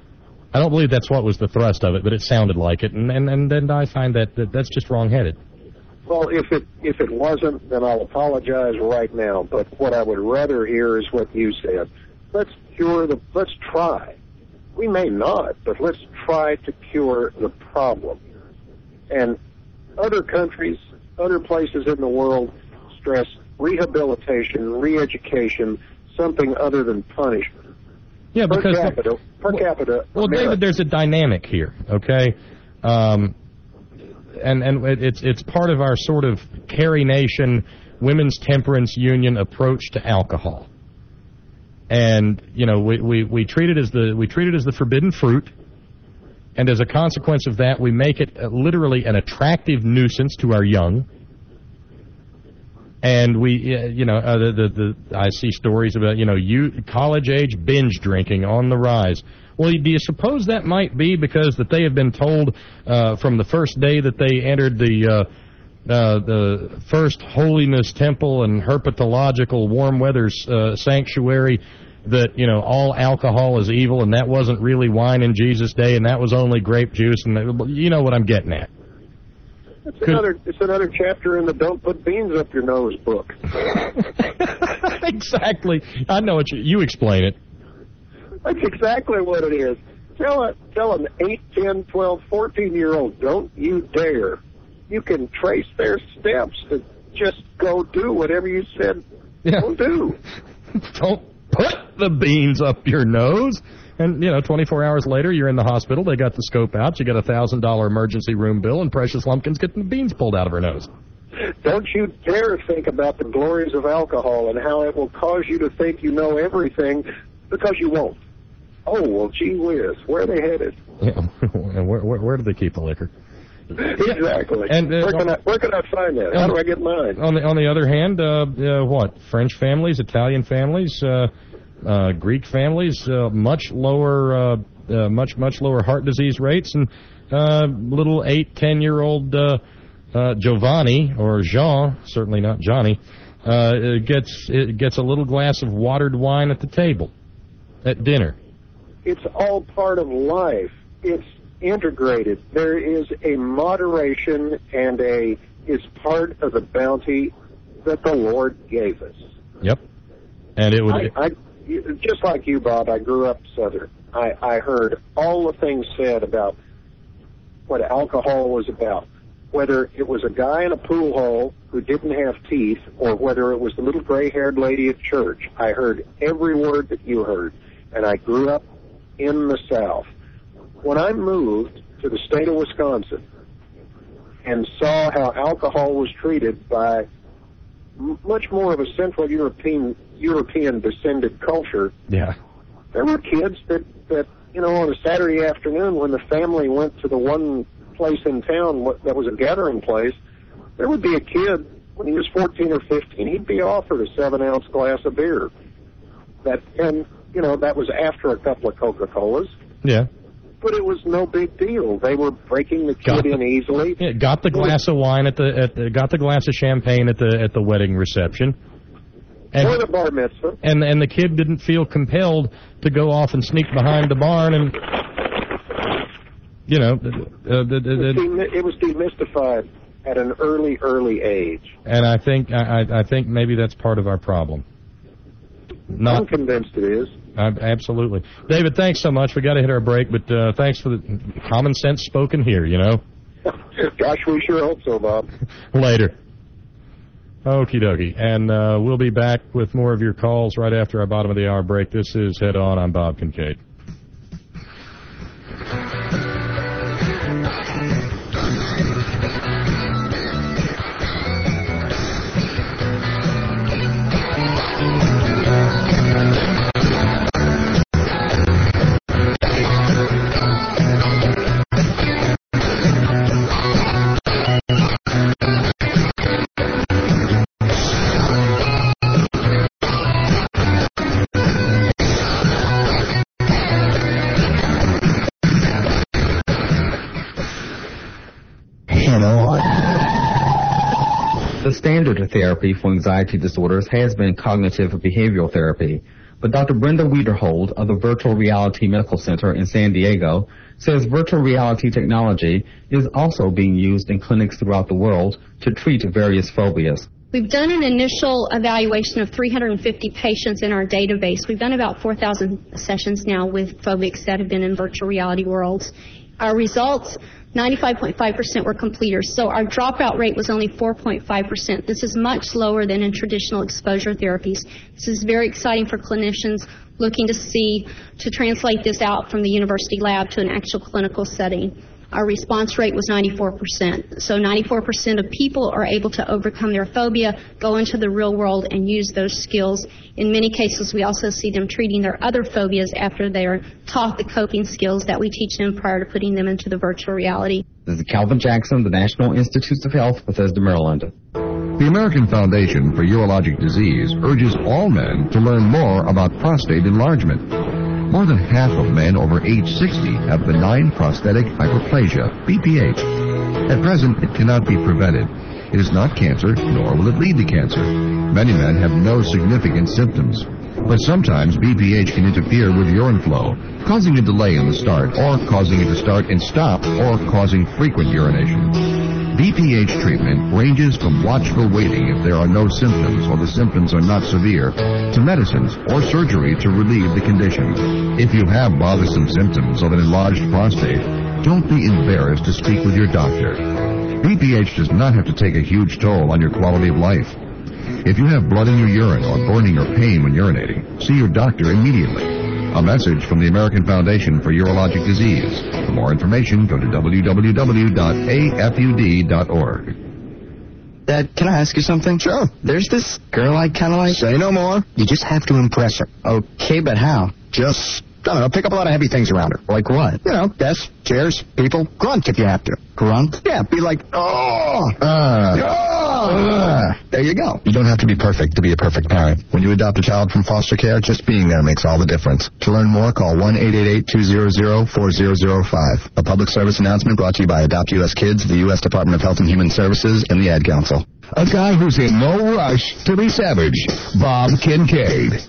I don't believe that's what was the thrust of it, but it sounded like it. And, and, and then I find that, that that's just wrong-headed. Well, if it if it wasn't, then I'll apologize right now. But what I would rather hear is what you said. Let's cure the, let's try. We may not, but let's try to cure the problem. And other countries, other places in the world stress rehabilitation, re-education, something other than punishment. Yeah, per because capita, per well, capita. Well, America. David, there's a dynamic here, okay? Um, and and it's it's part of our sort of Carrie Nation Women's Temperance Union approach to alcohol. And you know, we, we, we treat it as the we treat it as the forbidden fruit, and as a consequence of that, we make it uh, literally an attractive nuisance to our young. And we, uh, you know, uh, the, the the I see stories about, you know, you college age binge drinking on the rise. Well, do you suppose that might be because that they have been told uh, from the first day that they entered the uh, uh, the first holiness temple and herpetological warm weather uh, sanctuary that, you know, all alcohol is evil, and that wasn't really wine in Jesus' day, and that was only grape juice, and that, you know what I'm getting at. It's another, it's another chapter in the Don't Put Beans Up Your Nose book. Exactly. I know what you, you explain it. That's exactly what it is. Tell, a, tell an eight, ten, twelve, fourteen-year-old, don't you dare. You can trace their steps to just go do whatever you said yeah. don't do. Don't put the beans up your nose. And, you know, twenty-four hours later, you're in the hospital. They got the scope out. You get a one thousand dollars emergency room bill, and Precious Lumpkin's getting the beans pulled out of her nose. Don't you dare think about the glories of alcohol and how it will cause you to think you know everything, because you won't. Oh, well, gee whiz, where are they headed? Yeah. And where, where, where do they keep the liquor? Exactly. And, uh, where, can I, where can I find that? How do I get mine? On the, on the other hand, uh, uh, what? French families, Italian families, uh, Uh, Greek families, uh, much lower, uh, uh, much much lower heart disease rates, and uh, little eight, ten-year-old uh, uh, Giovanni or Jean, certainly not Johnny, uh, gets it gets a little glass of watered wine at the table at dinner. It's all part of life. It's integrated. There is a moderation and a it's part of the bounty that the Lord gave us. Yep, and it would. I, I, Just like you, Bob, I grew up Southern. I, I heard all the things said about what alcohol was about. whether it was a guy in a pool hall who didn't have teeth or whether it was the little gray-haired lady at church, I heard every word that you heard, and I grew up in the South. When I moved to the state of Wisconsin and saw how alcohol was treated by m- much more of a Central European European descended culture, yeah, there were kids that, that, you know, on a Saturday afternoon when the family went to the one place in town that was a gathering place, there would be a kid, when he was fourteen or fifteen, he'd be offered a seven-ounce glass of beer. That, and, you know, that was after a couple of Coca-Colas. Yeah. But it was no big deal. They were breaking the kid in easily. Yeah, got the glass of wine at the, at the got the glass of champagne at the at the wedding reception. And, or the bar mitzvah. And and the kid didn't feel compelled to go off and sneak behind the barn and, you know, uh, the, the, the, it was demystified at an early, early age. And I think I, I think maybe that's part of our problem. Not, I'm convinced it is. Uh, absolutely. David, thanks so much. We got to hit our break, but uh, thanks for the common sense spoken here, you know. Gosh, we sure hope so, Bob. Later. Okie dokie. And uh, we'll be back with more of your calls right after our bottom of the hour break. This is Head On. I'm Bob Kincaid. The standard therapy for anxiety disorders has been cognitive behavioral therapy, but Doctor Brenda Wiederhold of the Virtual Reality Medical Center in San Diego says virtual reality technology is also being used in clinics throughout the world to treat various phobias. We've done an initial evaluation of three hundred fifty patients in our database. We've done about four thousand sessions now with phobics that have been in virtual reality worlds. Our results, ninety-five point five percent were completers, so our dropout rate was only four point five percent. This is much lower than in traditional exposure therapies. This is very exciting for clinicians looking to see, to translate this out from the university lab to an actual clinical setting. Our response rate was ninety-four percent. So ninety-four percent of people are able to overcome their phobia, go into the real world, and use those skills. In many cases, we also see them treating their other phobias after they are taught the coping skills that we teach them prior to putting them into the virtual reality. This is Calvin Jackson, the National Institutes of Health, Bethesda, Maryland. The American Foundation for Urologic Disease urges all men to learn more about prostate enlargement. More than half of men over age sixty have benign prostatic hyperplasia, B P H. At present, it cannot be prevented. It is not cancer, nor will it lead to cancer. Many men have no significant symptoms. But sometimes B P H can interfere with urine flow, causing a delay in the start, or causing it to start and stop, or causing frequent urination. B P H treatment ranges from watchful waiting if there are no symptoms or the symptoms are not severe, to medicines or surgery to relieve the condition. If you have bothersome symptoms of an enlarged prostate, don't be embarrassed to speak with your doctor. B P H does not have to take a huge toll on your quality of life. If you have blood in your urine or burning or pain when urinating, see your doctor immediately. A message from the American Foundation for Urologic Disease. For more information, go to w w w dot a f u d dot org. Dad, can I ask you something? Sure. There's this girl I kind of like. Say no more. You just have to impress her. Okay, but how? Just, I don't know, pick up a lot of heavy things around her. Like what? You know, desks, chairs, people. Grunt if you have to. Grunt? Yeah, be like, oh, uh, oh. Uh. There you go. You don't have to be perfect to be a perfect parent. When you adopt a child from foster care, just being there makes all the difference. To learn more, call one eight eight eight, two hundred, four thousand five. A public service announcement brought to you by Adopt U S Kids, the U S Department of Health and Human Services, and the Ad Council. A guy who's in no rush to be savage, Bob Kincaid.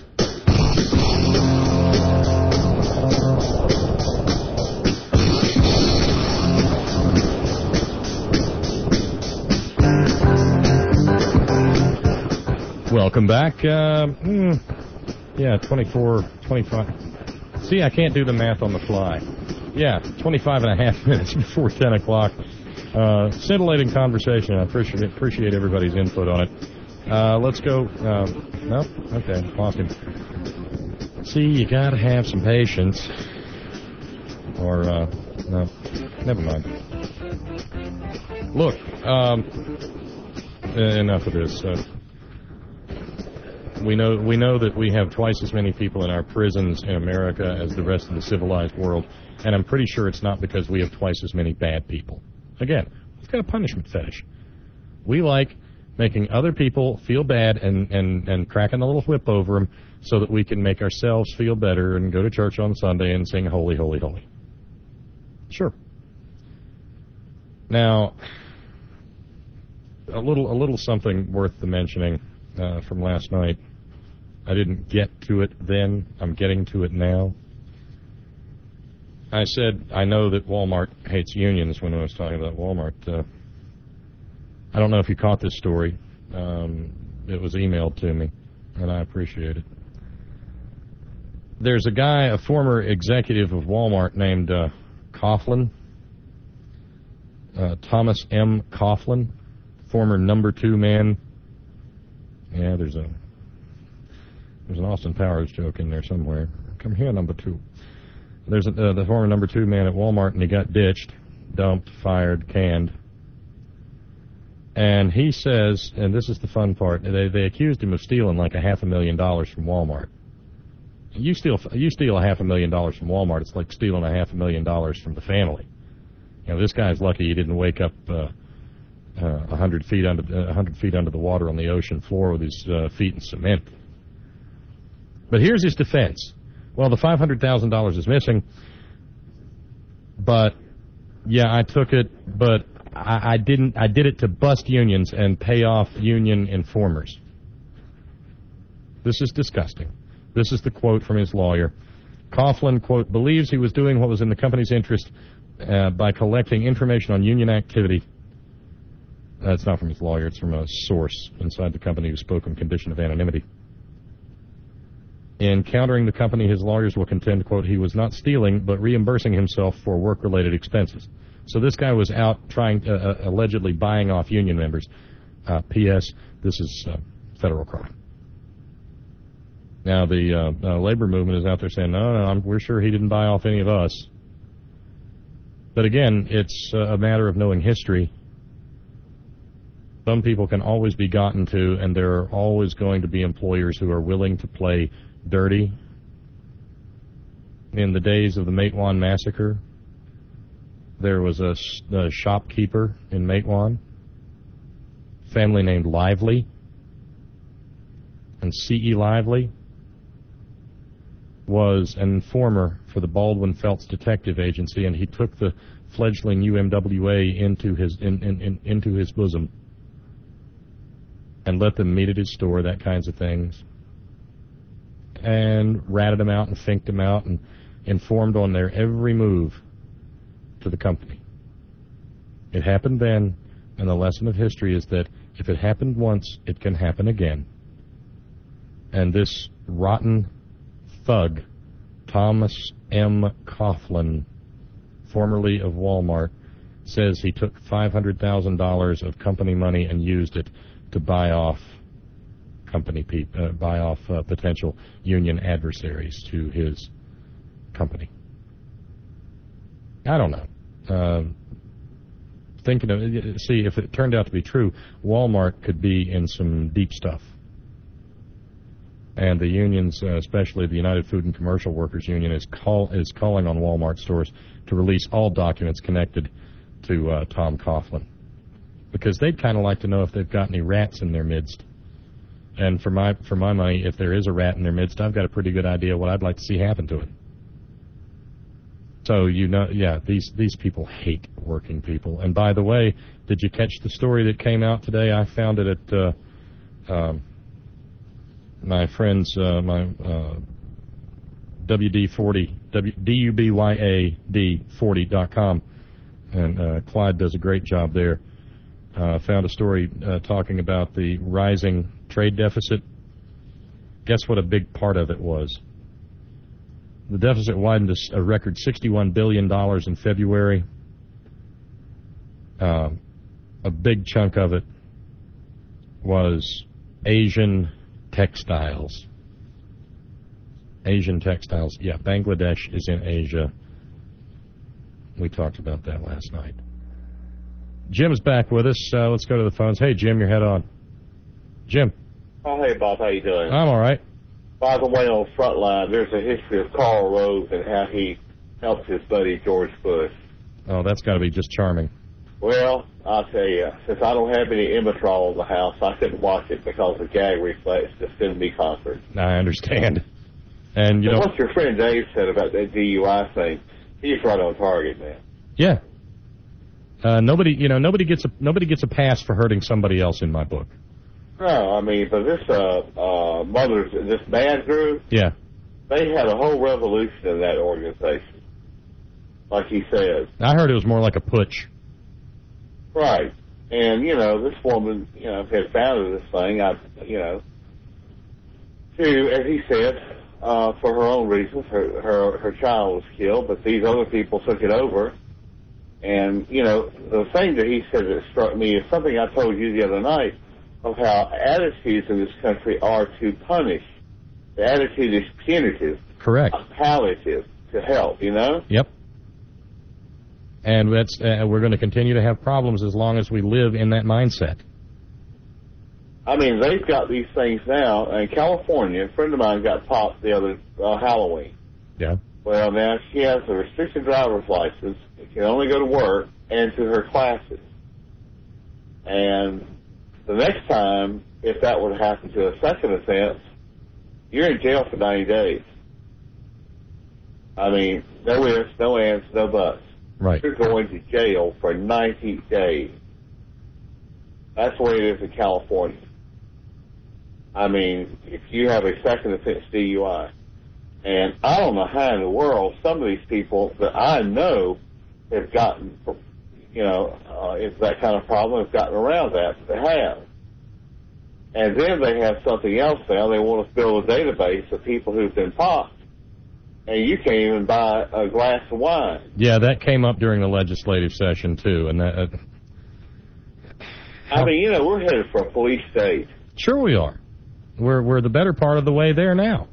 Welcome back. Uh, mm, yeah, twenty-four, twenty-five. See, I can't do the math on the fly. Yeah, twenty-five and a half minutes before ten o'clock. Uh, scintillating conversation. I appreciate appreciate everybody's input on it. Uh, let's go. Uh, no, okay, lost him. See, you gotta have some patience. Or uh, no, never mind. Look, um, enough of this. Uh, we know we know that we have twice as many people in our prisons in America as the rest of the civilized world, and I'm pretty sure it's not because we have twice as many bad people. Again, we've got a punishment fetish. We like making other people feel bad and, and, and cracking a little whip over them so that we can make ourselves feel better and go to church on Sunday and sing holy, holy, holy. Sure. Now, a little a little something worth the mentioning uh, from last night. I didn't get to it then. I'm getting to it now. I said I know that Walmart hates unions when I was talking about Walmart. Uh, I don't know if you caught this story. Um, it was emailed to me, and I appreciate it. There's a guy, a former executive of Walmart named uh, Coughlin, uh, Thomas M. Coughlin, former number two man. Yeah, there's a there's an Austin Powers joke in there somewhere. Come here, number two. There's a, uh, the former number two man at Walmart, and he got ditched, dumped, fired, canned. And he says, and this is the fun part, they they accused him of stealing like a half a million dollars from Walmart. You steal you steal a half a million dollars from Walmart, it's like stealing a half a million dollars from the family. You know, this guy's lucky he didn't wake up uh, uh, a hundred feet under a hundred feet under the water on the ocean floor with his uh, feet in cement. But here's his defense. Well, the five hundred thousand dollars is missing, but yeah, I took it, but I, I didn't. I did it to bust unions and pay off union informers. This is disgusting. This is the quote from his lawyer. Coughlin, quote, believes he was doing what was in the company's interest uh, by collecting information on union activity. That's not from his lawyer. It's from a source inside the company who spoke on condition of anonymity. In countering the company, his lawyers will contend, quote, he was not stealing, but reimbursing himself for work-related expenses. So this guy was out trying, uh, uh, allegedly buying off union members. Uh, P S. This is uh, federal crime. Now, the uh, uh, labor movement is out there saying, no, no, I'm, we're sure he didn't buy off any of us. But again, it's uh, a matter of knowing history. Some people can always be gotten to, and there are always going to be employers who are willing to play dirty. In the days of the Matewan Massacre, there was a, a shopkeeper in Matewan, family named Lively, and C E. Lively was an informer for the Baldwin Felts Detective Agency, and he took the fledgling U M W A into his in, in, in, into his bosom and let them meet at his store, that kinds of things, and ratted them out and finked them out and informed on their every move to the company. It happened then, and the lesson of history is that if it happened once, it can happen again. And this rotten thug, Thomas M. Coughlin, formerly of Walmart, says he took five hundred thousand dollars of company money and used it to buy off company pe- uh, buy off uh, potential union adversaries to his company. I don't know. Uh, thinking of, see, if it turned out to be true, Walmart could be in some deep stuff. And the unions, uh, especially the United Food and Commercial Workers Union, is call is calling on Walmart stores to release all documents connected to uh, Tom Coughlin, because they'd kind of like to know if they've got any rats in their midst. And for my for my money, if there is a rat in their midst, I've got a pretty good idea what I'd like to see happen to it. So, you know, yeah, these these people hate working people. And by the way, did you catch the story that came out today? I found it at uh, um, my friend's, uh, my uh, W D forty, W, D U B Y A D forty dot com. And uh, Clyde does a great job there. Uh, found a story uh, talking about the rising trade deficit. Guess what a big part of it was? The deficit widened to a record sixty-one billion dollars in February. Um, a big chunk of it was Asian textiles. Asian textiles. Yeah, Bangladesh is in Asia. We talked about that last night. Jim's back with us. Uh, let's go to the phones. Hey, Jim, your head on. Jim. Oh, hey, Bob. How you doing? I'm all right. By the way, on Frontline, there's a history of Karl Rove and how he helped his buddy George Bush. Oh, that's got to be just charming. Well, I'll tell you, since I don't have any Imitral in the house, I couldn't watch it because the gag reflex just couldn't be conquered. I understand. And, you so know... what your friend Dave said about that D U I thing, he's right on target, man. Yeah. Uh, nobody, you know, nobody gets a nobody gets a pass for hurting somebody else in my book. No, I mean, but this uh, uh, mother's, this bad group, Yeah. they had a whole revolution in that organization, like he said. I heard it was more like a putsch. Right. And, you know, this woman, you know, had founded this thing, I, you know, to, as he said, uh, for her own reasons, her, her, her child was killed, but these other people took it over. And, you know, the thing that he said that struck me is something I told you the other night of how attitudes in this country are to punish. The attitude is punitive. Correct. Not palliative, to help, you know? Yep. And that's uh, we're going to continue to have problems as long as we live in that mindset. I mean, they've got these things now. In California, a friend of mine got popped the other uh, Halloween. Yeah. Well, now she has a restricted driver's license. She can only go to work and to her classes. And the next time, if that would happen to a second offense, you're in jail for ninety days. I mean, no ifs, no ands, no buts. Right. You're going to jail for ninety days. That's the way it is in California. I mean, if you have a second offense D U I. And I don't know how in the world some of these people that I know have gotten, you know, uh, it's that kind of problem, have gotten around that, but they have. And then they have something else now. They want to build a database of people who've been popped. And you can't even buy a glass of wine. Yeah, that came up during the legislative session, too. And that, uh, I mean, you know, we're headed for a police state. Sure we are. We're, we're the better part of the way there now.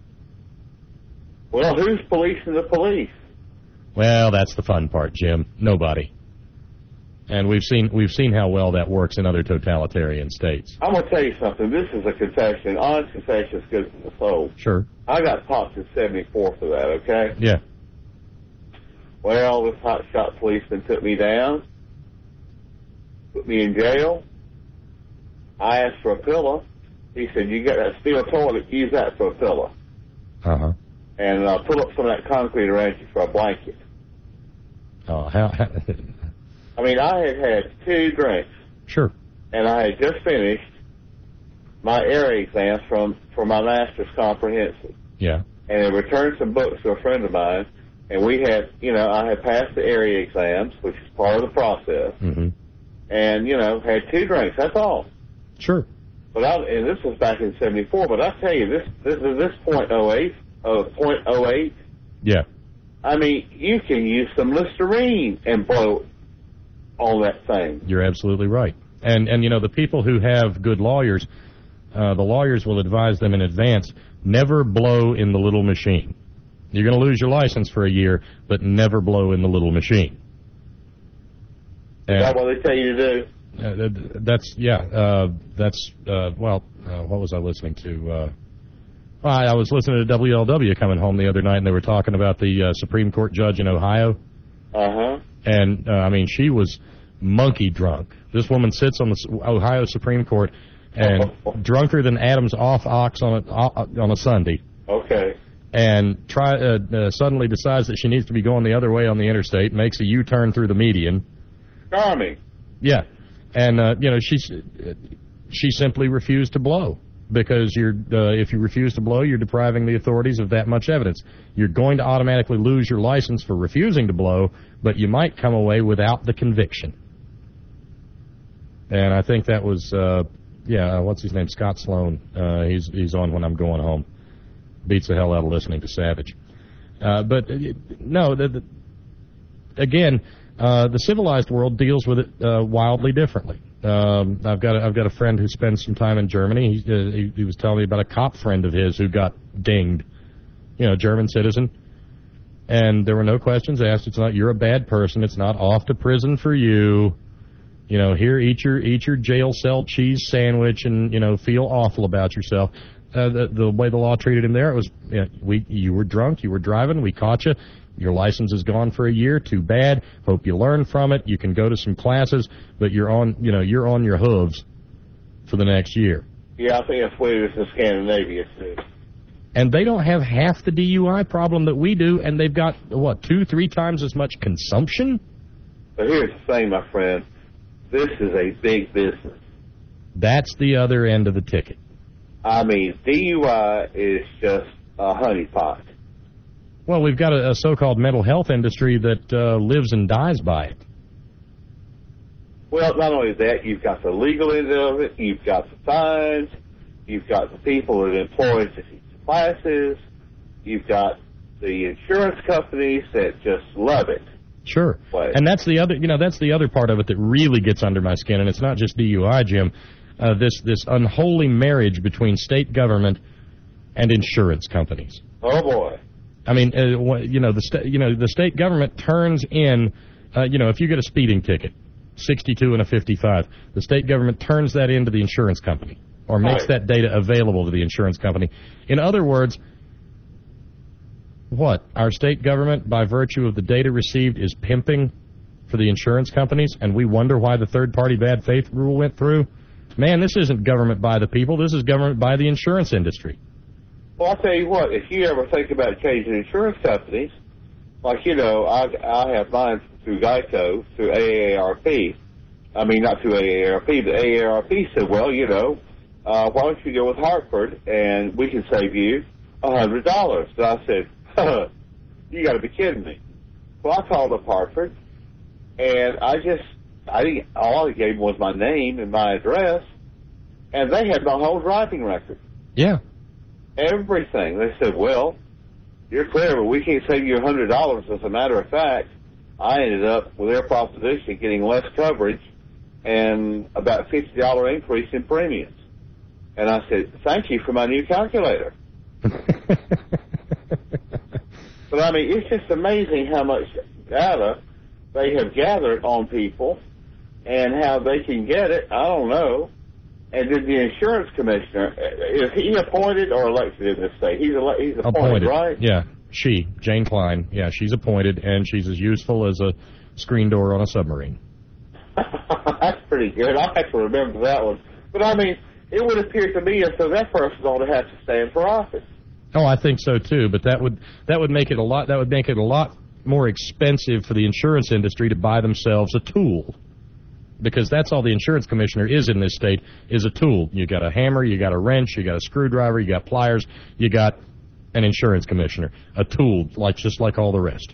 Well, who's policing the police? Well, that's the fun part, Jim. Nobody. And we've seen we've seen how well that works in other totalitarian states. I'm going to tell you something. This is a confession. Honest confession is good for the soul. Sure. I got popped in seventy-four for that, okay? Yeah. Well, this hotshot policeman took me down, put me in jail. I asked for a pillow. He said, you got that steel toilet, use that for a pillow. Uh-huh. And uh, pull up some of that concrete around you for a blanket. Oh, how... how I mean, I had had two drinks. Sure. And I had just finished my area exams from for my master's comprehensive. Yeah. And I returned some books to a friend of mine, and we had, you know, I had passed the area exams, which is part of the process, mm-hmm. and, you know, had two drinks, that's all. Sure. But I, and this was back in seventy-four, but I tell you, this this is this point oh eight, uh, point oh eight. Yeah. I mean, you can use some Listerine and blow on that thing. You're absolutely right. And, and you know, the people who have good lawyers, uh, the lawyers will advise them in advance, never blow in the little machine. You're going to lose your license for a year, but never blow in the little machine. And, is that what they tell you to do? Uh, that's, yeah, uh, that's, uh, well, uh, what was I listening to? Uh, I, I was listening to W L W coming home the other night, and they were talking about the uh, Supreme Court judge in Ohio. Uh-huh. And, uh, I mean, she was monkey drunk. This woman sits on the Ohio Supreme Court and drunker than Adam's off ox on a, on a Sunday. Okay. And try uh, uh, suddenly decides that she needs to be going the other way on the interstate, makes a U-turn through the median. Charming. Yeah. And, uh, you know, she, she simply refused to blow. Because you're, uh, if you refuse to blow, you're depriving the authorities of that much evidence. You're going to automatically lose your license for refusing to blow, but you might come away without the conviction. And I think that was, uh, yeah, what's his name? Scott Sloan. Uh, he's he's on When I'm Going Home. Beats the hell out of listening to Savage. Uh, but uh, no, the, the, again, Uh, the civilized world deals with it uh, wildly differently. Um, I've got a, I've got a friend who spends some time in Germany. He, uh, he, he was telling me about a cop friend of his who got dinged. You know, German citizen. And there were no questions asked. It's not, you're a bad person. It's not off to prison for you. You know, here, eat your eat your jail cell cheese sandwich and, you know, feel awful about yourself. Uh, the, the way the law treated him there, it was, you know, we, you were drunk, you were driving, we caught you. Your license is gone for a year. Too bad. Hope you learn from it. You can go to some classes, but you're on, you know, you're on your hooves for the next year. Yeah, I think that's what it is in Scandinavia, too. And they don't have half the D U I problem that we do, and they've got, what, two, three times as much consumption? But here's the thing, my friend. This is a big business. That's the other end of the ticket. I mean, D U I is just a honeypot. Well, we've got a, a so-called mental health industry that uh, lives and dies by it. Well, not only that, you've got the legal end of it, you've got the fines, you've got the people that employ to teach classes, you've got the insurance companies that just love it. Sure. But, and that's the other, you know, that's the other part of it that really gets under my skin, and it's not just D U I, Jim. Uh, this this unholy marriage between state government and insurance companies. Oh boy. I mean, uh, you know, the sta- you know the state government turns in, uh, you know, if you get a speeding ticket, sixty-two and a fifty-five, the state government turns that into the insurance company or makes right. that data available to the insurance company. In other words, what? Our state government, by virtue of the data received, is pimping for the insurance companies, and we wonder why the third-party bad faith rule went through? Man, this isn't government by the people. This is government by the insurance industry. Well, I'll tell you what, if you ever think about changing insurance companies, like, you know, I, I have mine through Geico, through A A R P. I mean, not through A A R P, but A A R P said, well, you know, uh, why don't you go with Hartford, and we can save you one hundred dollars. And I said, huh, you got to be kidding me. Well, I called up Hartford, and I just, I didn't, all I gave them was my name and my address, and they had my whole driving record. Yeah. Everything. They said, well, you're clever. We can't save you one hundred dollars. As a matter of fact, I ended up, with their proposition, getting less coverage and about a fifty dollars increase in premiums. And I said, thank you for my new calculator. But, I mean, it's just amazing how much data they have gathered on people and how they can get it. I don't know. And did the insurance commissioner, is he appointed or elected in this state? He's, ele- he's appointed, appointed, right? Yeah, she, Jane Klein. Yeah, she's appointed, and she's as useful as a screen door on a submarine. That's pretty good. I'll have to remember that one. But, I mean, it would appear to me as though that person ought to have to stand for office. Oh, I think so, too, but that would that would make it a lot that would make it a lot more expensive for the insurance industry to buy themselves a tool. Because that's all the insurance commissioner is in this state, is a tool. You got a hammer, you got a wrench, you got a screwdriver, you got pliers, you got an insurance commissioner. A tool, like just like all the rest.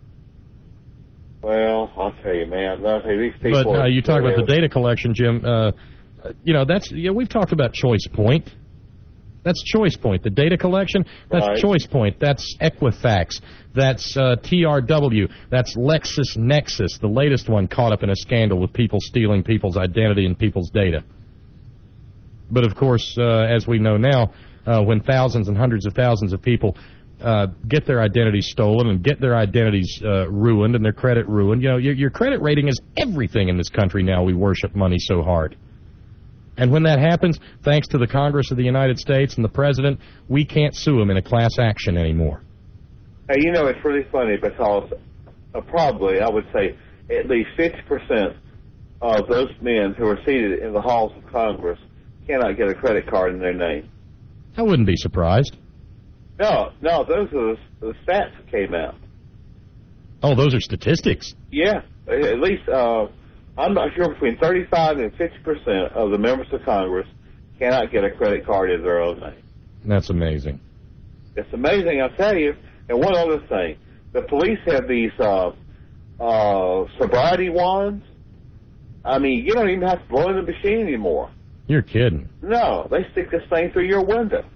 Well, I'll tell you, man. I'll tell you, these people... But uh, you talk about the data collection, Jim. Uh, you know, that's you know, we've talked about Choice Point. That's Choice Point. The data collection, that's right. Choice Point. That's Equifax. That's uh, T R W. That's LexisNexis, the latest one caught up in a scandal with people stealing people's identity and people's data. But, of course, uh, as we know now, uh, when thousands and hundreds of thousands of people uh, get their identities stolen and get their identities uh, ruined and their credit ruined, you know, your, your credit rating is everything in this country now. We worship money so hard. And when that happens, thanks to the Congress of the United States and the President, we can't sue them in a class action anymore. Hey, you know, it's really funny because uh, probably, I would say, at least fifty percent of those men who are seated in the halls of Congress cannot get a credit card in their name. I wouldn't be surprised. No, no, those are the, the stats that came out. Oh, those are statistics. Yeah, at least... Uh, I'm not sure, between thirty-five and fifty percent of the members of Congress cannot get a credit card in their own name. That's amazing. It's amazing, I'll tell you. And one other thing, the police have these uh, uh, sobriety wands. I mean, you don't even have to blow in the machine anymore. You're kidding. No, they stick this thing through your window.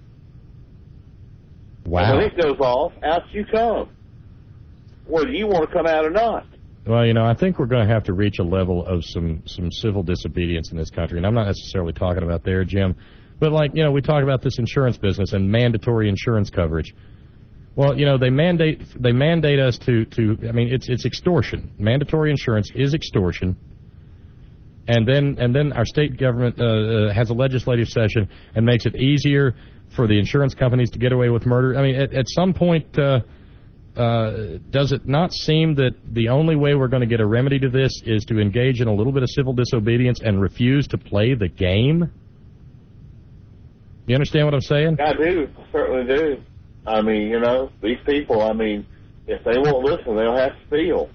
Wow. And when it goes off, out you come. Whether you want to come out or not. Well, you know, I think we're going to have to reach a level of some, some civil disobedience in this country, and I'm not necessarily talking about there, Jim, but like, you know, we talk about this insurance business and mandatory insurance coverage. Well, you know, they mandate they mandate us to, to I mean, it's it's extortion. Mandatory insurance is extortion. And then and then our state government uh, uh, has a legislative session and makes it easier for the insurance companies to get away with murder. I mean, at, at some point, uh, uh, does it not seem that the only way we're going to get a remedy to this is to engage in a little bit of civil disobedience and refuse to play the game? You understand what I'm saying? I do, certainly do. I mean, you know, these people, I mean, if they won't listen, they'll have to feel.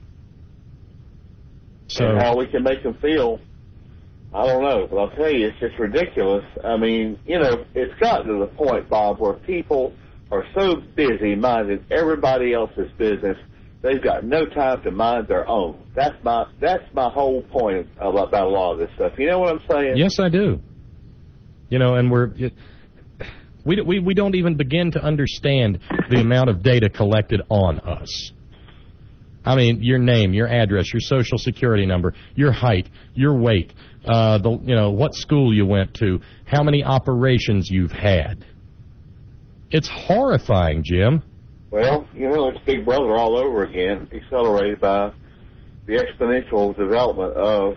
So, and how we can make them feel, I don't know. But I'll tell you, it's just ridiculous. I mean, you know, it's gotten to the point, Bob, where people are so busy minding everybody else's business, they've got no time to mind their own. That's my that's my whole point about, about a lot of this stuff. You know what I'm saying? Yes, I do. You know, and we're... It, We, we we don't even begin to understand the amount of data collected on us. I mean, your name, your address, your social security number, your height, your weight, uh, the you know what school you went to, how many operations you've had. It's horrifying, Jim. Well, you know, it's Big Brother all over again, accelerated by the exponential development of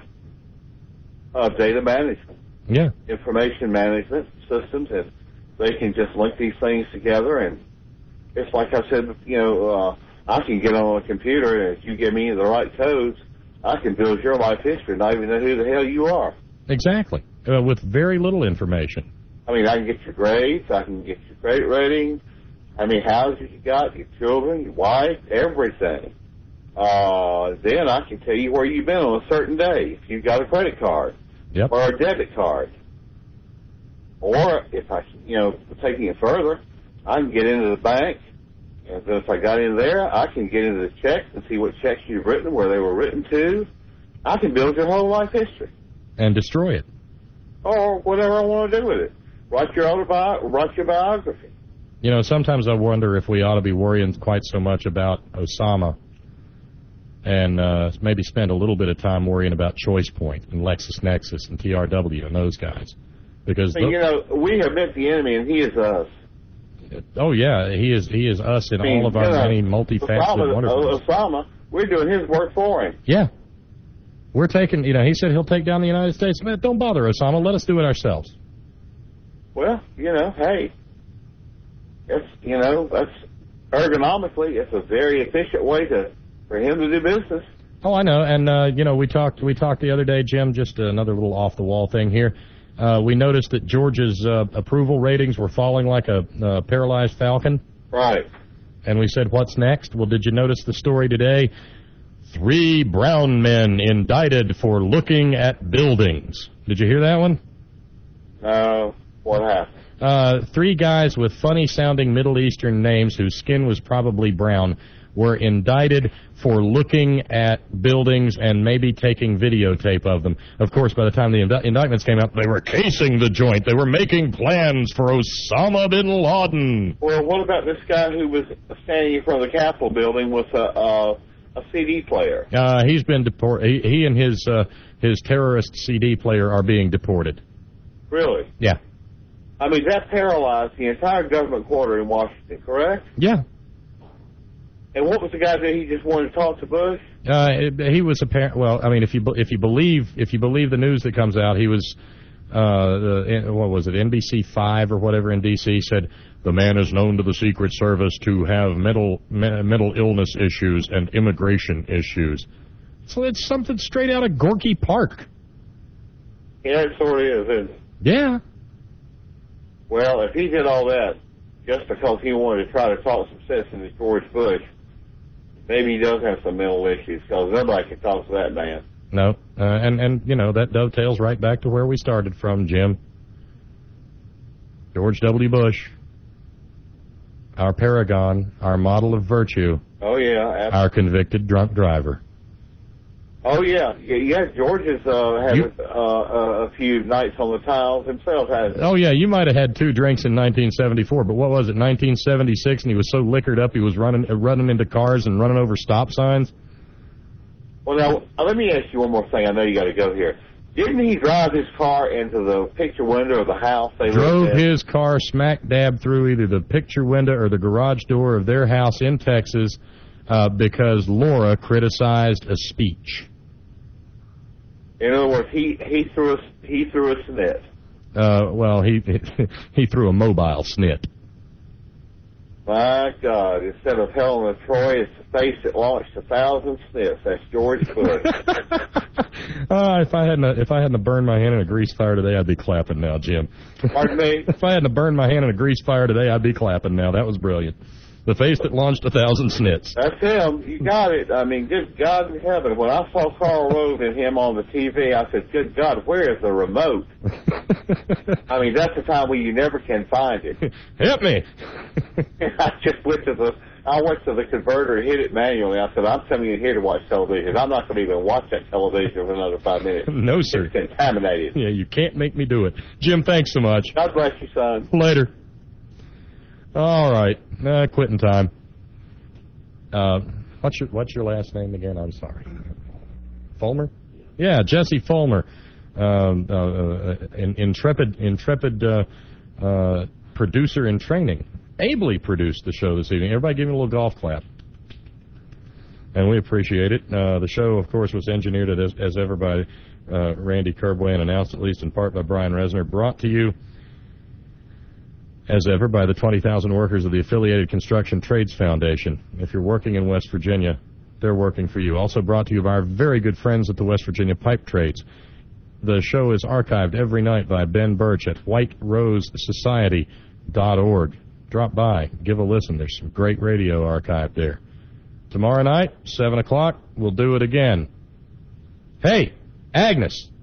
of data management, yeah, information management systems, and they can just link these things together, and it's like I said, you know, uh, I can get on a computer, and if you give me the right codes, I can build your life history, not even know who the hell you are. Exactly, uh, with very little information. I mean, I can get your grades, I can get your credit rating, how many houses you got, your children, your wife, everything. Uh, then I can tell you where you've been on a certain day, if you've got a credit card, yep, or a debit card. Or if I, you know, taking it further, I can get into the bank, and then if I got in there, I can get into the checks and see what checks you've written, where they were written to. I can build your whole life history. And destroy it. Or whatever I want to do with it. Write your autobi- write your biography. You know, sometimes I wonder if we ought to be worrying quite so much about Osama and uh, maybe spend a little bit of time worrying about ChoicePoint and LexisNexis and T R W and those guys. Because I mean, you know, we have met the enemy, and he is us. Oh yeah, he is. He is us in I mean, all of our know, many multifaceted, Osama, wonderful. Osama, we're doing his work for him. Yeah, we're taking. You know, he said he'll take down the United States. Man, don't bother, Osama. Let us do it ourselves. Well, you know, hey, it's you know, that's ergonomically, it's a very efficient way to for him to do business. Oh, I know, and uh, you know, we talked. We talked the other day, Jim. Just another little off the wall thing here. Uh, we noticed that Georgia's uh, approval ratings were falling like a uh, paralyzed falcon. Right. And we said, what's next? Well, did you notice the story today? Three brown men indicted for looking at buildings. Did you hear that one? No. Uh, what happened? Uh, three guys with funny-sounding Middle Eastern names whose skin was probably brown were indicted for looking at buildings and maybe taking videotape of them. Of course, by the time the ind- indictments came out, they were casing the joint. They were making plans for Osama bin Laden. Well, what about this guy who was standing in front of the Capitol building with a, uh, a C D player? Uh, he's been deported. He, he and his uh, his terrorist C D player are being deported. Really? Yeah. I mean, that paralyzed the entire government quarter in Washington, correct? Yeah. And what was the guy that he just wanted to talk to Bush? Uh, he was apparent. Well, I mean, if you if you believe if you believe the news that comes out, he was uh, the, what was it? N B C five or whatever in D C said the man is known to the Secret Service to have mental me, mental illness issues and immigration issues. So it's something straight out of Gorky Park. Yeah, it sort of is, isn't it? Yeah. Well, if he did all that just because he wanted to try to talk some sense into George Bush, maybe he does have some mental issues, because nobody can talk to that man. No, uh, and, and, you know, that dovetails right back to where we started from, Jim. George W. Bush, our paragon, our model of virtue. Oh, yeah. Absolutely. Our convicted drunk driver. Oh, yeah. Yeah, George has uh, had you, uh, a few nights on the tiles himself, hasn't he? Oh, yeah, you might have had two drinks in nineteen seventy-four, but what was it, nineteen seventy-six, and he was so liquored up he was running uh, running into cars and running over stop signs? Well, now, uh, let me ask you one more thing. I know you got to go here. Didn't he drive his car into the picture window of the house they Drove lived in? his car smack dab through either the picture window or the garage door of their house in Texas uh, because Laura criticized a speech. In other words, he, he threw a, he threw a snit. Uh, well, he he threw a mobile snit. My God, instead of Helen of Troy, it's the face that launched a thousand snits. That's George Bush. uh, if I hadn't if I hadn't burned my hand in a grease fire today, I'd be clapping now, Jim. Pardon me? If I hadn't burned my hand in a grease fire today, I'd be clapping now. That was brilliant. The face that launched a thousand snits. That's him. You got it. I mean, good God in heaven. When I saw Carl Rove and him on the T V, I said, good God, where is the remote? I mean, that's the time where you never can find it. Hit me. I just went to the, I went to the converter and hit it manually. I said, I'm coming in here to watch television. I'm not going to even watch that television for another five minutes. No, sir. It's contaminated. Yeah, you can't make me do it. Jim, thanks so much. God bless you, son. Later. All right. Uh, quitting time. Uh, what's your what's your last name again? I'm sorry. Fulmer? Yeah, Jesse Fulmer. Um, uh, uh, in, intrepid intrepid uh, uh, producer in training. Ably produced the show this evening. Everybody give me a little golf clap. And we appreciate it. Uh, the show, of course, was engineered as, as ever by uh, Randy Kerbway and announced at least in part by Brian Resner. Brought to you as ever, by the twenty thousand workers of the Affiliated Construction Trades Foundation. If you're working in West Virginia, they're working for you. Also brought to you by our very good friends at the West Virginia Pipe Trades. The show is archived every night by Ben Birch at white rose society dot org. Drop by, give a listen. There's some great radio archived there. Tomorrow night, seven o'clock, we'll do it again. Hey, Agnes!